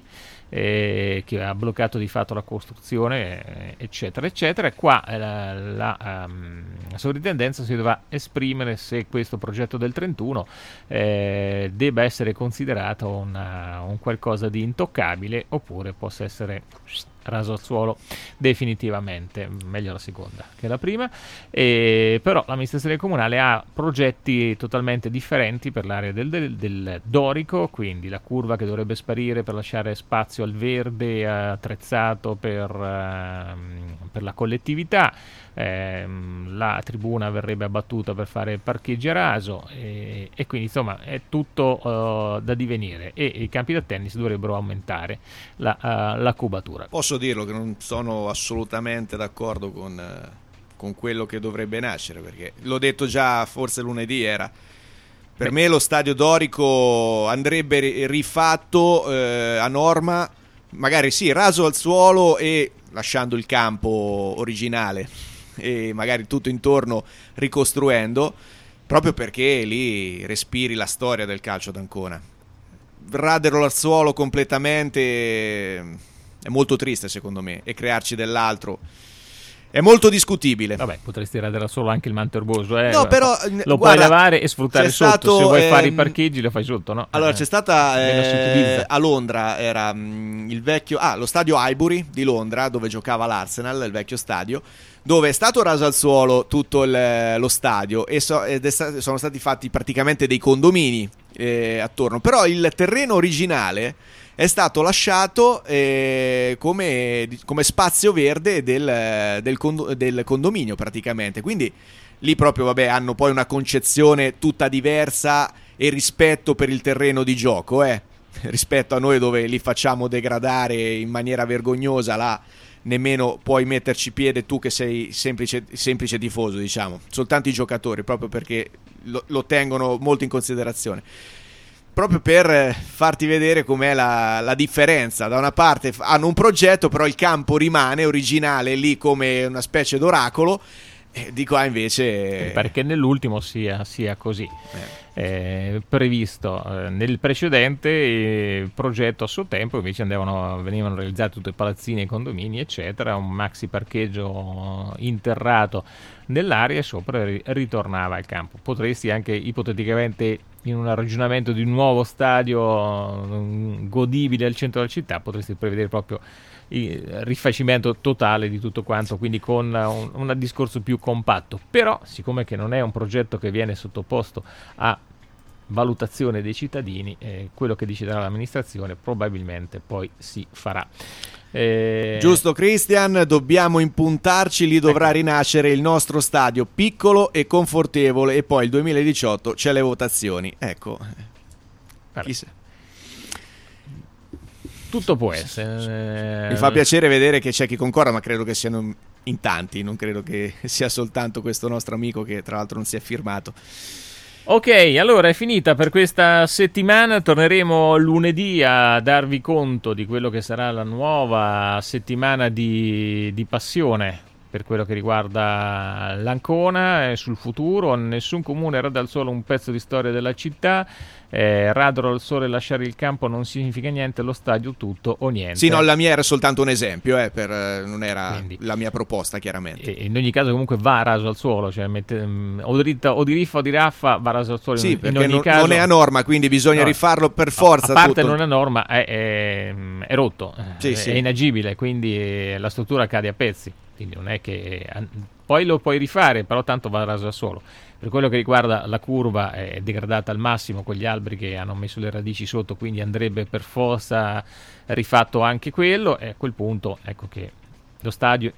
eh, che ha bloccato di fatto la costruzione, eh, eccetera, eccetera. E qua eh, la, la, um, la sovrintendenza si dovrà esprimere se questo progetto del trentuno eh, debba essere considerato una, un qualcosa di intoccabile oppure possa essere raso al suolo definitivamente, meglio la seconda che la prima. E però l'amministrazione comunale ha progetti totalmente differenti per l'area del, del, del Dorico, quindi la curva che dovrebbe sparire per lasciare spazio al verde attrezzato per, uh, per la collettività, eh, la tribuna verrebbe abbattuta per fare parcheggi a raso e, e quindi insomma è tutto uh, da divenire, e i campi da tennis dovrebbero aumentare la, uh, la cubatura. Posso dirlo che non sono assolutamente d'accordo con, eh, con quello che dovrebbe nascere, perché l'ho detto già forse lunedì era, per Beh. me lo Stadio Dorico andrebbe rifatto eh, a norma, magari sì, raso al suolo e lasciando il campo originale e magari tutto intorno ricostruendo, proprio perché lì respiri la storia del calcio d'Ancona. Raderlo al suolo completamente è molto triste secondo me, e crearci dell'altro è molto discutibile. Vabbè, potresti radere solo anche il manto erboso, eh? No, però, lo guarda, puoi lavare e sfruttare sotto, stato, se vuoi ehm... fare i parcheggi lo fai sotto, no? Allora eh, c'è stata eh, a Londra, era mh, il vecchio ah, lo stadio Highbury di Londra, dove giocava l'Arsenal, il vecchio stadio, dove è stato raso al suolo tutto il, lo stadio e so, ed è sta- sono stati fatti praticamente dei condomini eh, attorno, però il terreno originale è stato lasciato eh, come, come spazio verde del, del, cond- del condominio praticamente, quindi lì proprio vabbè hanno poi una concezione tutta diversa e rispetto per il terreno di gioco, eh, rispetto a noi dove li facciamo degradare in maniera vergognosa, là nemmeno puoi metterci piede tu che sei semplice, semplice tifoso, diciamo, soltanto i giocatori, proprio perché lo, lo tengono molto in considerazione, proprio per farti vedere com'è la, la differenza. Da una parte hanno un progetto, però il campo rimane originale lì come una specie d'oracolo, E di qua invece... Mi pare che nell'ultimo sia, sia così. Eh. Eh, previsto. Eh, nel precedente eh, progetto a suo tempo invece andavano, venivano realizzati tutti i palazzini e i condomini, eccetera, un maxi parcheggio interrato nell'area e sopra ri- ritornava al campo. Potresti anche ipoteticamente, in un ragionamento di un nuovo stadio um, godibile al centro della città, potresti prevedere proprio il rifacimento totale di tutto quanto, quindi con un, un discorso più compatto. Però, siccome che non è un progetto che viene sottoposto a valutazione dei cittadini, eh, quello che deciderà l'amministrazione probabilmente poi si farà. Eh... Giusto, Christian, dobbiamo impuntarci, lì dovrà ecco. rinascere il nostro stadio piccolo e confortevole, e poi il duemiladiciotto c'è le votazioni. Ecco, chissà. Tutto può essere. Mi fa piacere vedere che c'è chi concorda, ma credo che siano in tanti, non credo che sia soltanto questo nostro amico che tra l'altro non si è firmato. Ok, allora è finita per questa settimana, torneremo lunedì a darvi conto di quello che sarà la nuova settimana di, di passione per quello che riguarda l'Ancona, e sul futuro. Nessun comune era dal solo un pezzo di storia della città. Eh, radero al sole lasciare il campo non significa niente, lo stadio tutto o niente. Sì, no, la mia era soltanto un esempio, eh, per, eh, non era Quindi, la mia proposta, chiaramente. E in ogni caso comunque va raso al suolo, cioè mette, um, o, dritta, o di riffa o di raffa va raso al suolo. Sì, in, perché in ogni non, caso, non è a norma, quindi bisogna no, rifarlo per forza. A parte tutto. non è a norma, è, è, è rotto, sì, è, sì. è inagibile, quindi la struttura cade a pezzi. Quindi non è che poi lo puoi rifare, però tanto va raso al suolo. Per quello che riguarda la curva è degradata al massimo con gli alberi che hanno messo le radici sotto, quindi andrebbe per forza rifatto anche quello, e a quel punto ecco che lo stadio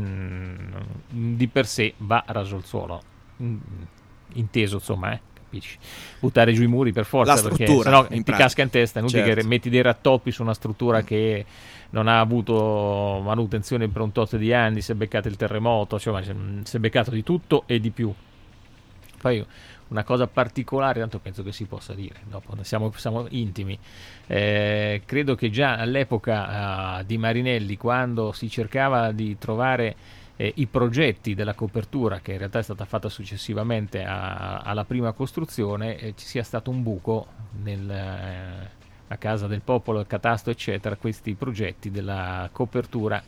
mh, di per sé va raso al suolo, mh, inteso insomma, eh, capisci? Buttare giù i muri per forza, la perché struttura, sennò ti casca in testa, è inutile certo. che metti dei rattoppi su una struttura che non ha avuto manutenzione per un tot di anni, si è beccato il terremoto, cioè si è beccato di tutto e di più. Poi una cosa particolare, tanto penso che si possa dire, dopo siamo, siamo intimi, eh, credo che già all'epoca uh, di Marinelli, quando si cercava di trovare eh, i progetti della copertura, che in realtà è stata fatta successivamente a, alla prima costruzione, eh, ci sia stato un buco nel... Eh, a Casa del Popolo, il catasto eccetera, questi progetti della copertura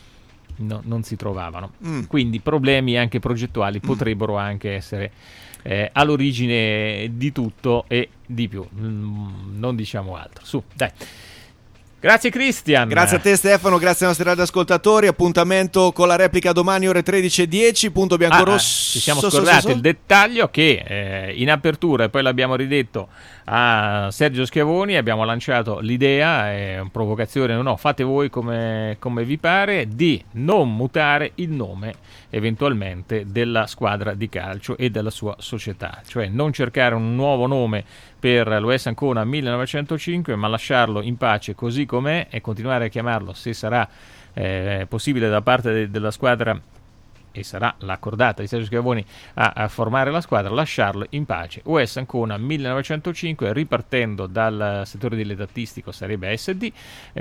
no, non si trovavano, mm. quindi problemi anche progettuali mm. potrebbero anche essere eh, all'origine di tutto e di più, mm, non diciamo altro. Su, dai. Grazie Christian. Grazie a te Stefano, grazie ai nostri radioascoltatori. Appuntamento con la replica domani ore tredici e dieci, punto biancorosso. Ah, ci siamo scordati so, so, so. il dettaglio che eh, in apertura, e poi l'abbiamo ridetto a Sergio Schiavoni, abbiamo lanciato l'idea, è una provocazione, no, no, fate voi come, come vi pare, di non mutare il nome eventualmente della squadra di calcio e della sua società, cioè non cercare un nuovo nome per l'U S Ancona millenovecentocinque, ma lasciarlo in pace così com'è e continuare a chiamarlo, se sarà eh, possibile da parte de- della squadra, e sarà l'accordata di Sergio Schiavoni a, a formare la squadra, lasciarlo in pace. U S Ancona millenovecentocinque, ripartendo dal settore dilettantistico sarebbe A S D,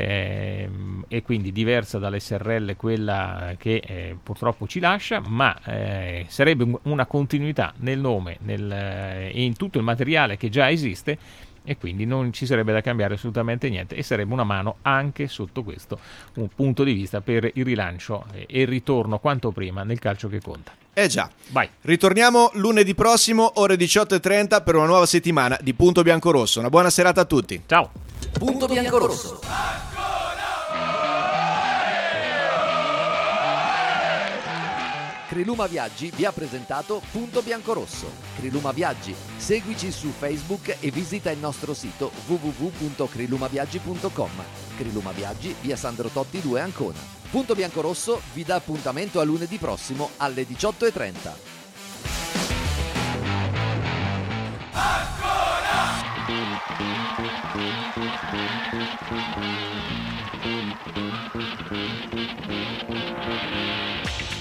ehm, e quindi diversa dall'S R L, quella che eh, purtroppo ci lascia, ma eh, sarebbe una continuità nel nome nel, e in tutto il materiale che già esiste, e quindi non ci sarebbe da cambiare assolutamente niente, e sarebbe una mano anche sotto questo un punto di vista per il rilancio e il ritorno quanto prima nel calcio che conta. Eh già, vai. Ritorniamo lunedì prossimo ore diciotto e trenta per una nuova settimana di Punto Biancorosso. Una buona serata a tutti. Ciao. Punto Biancorosso. Criluma Viaggi vi ha presentato Punto Biancorosso. Criluma Viaggi, seguici su Facebook e visita il nostro sito w w w punto crilumaviaggi punto com. Criluma Viaggi, via Sandro Totti due Ancona. Punto Biancorosso vi dà appuntamento a lunedì prossimo alle diciotto e trenta. Ancora!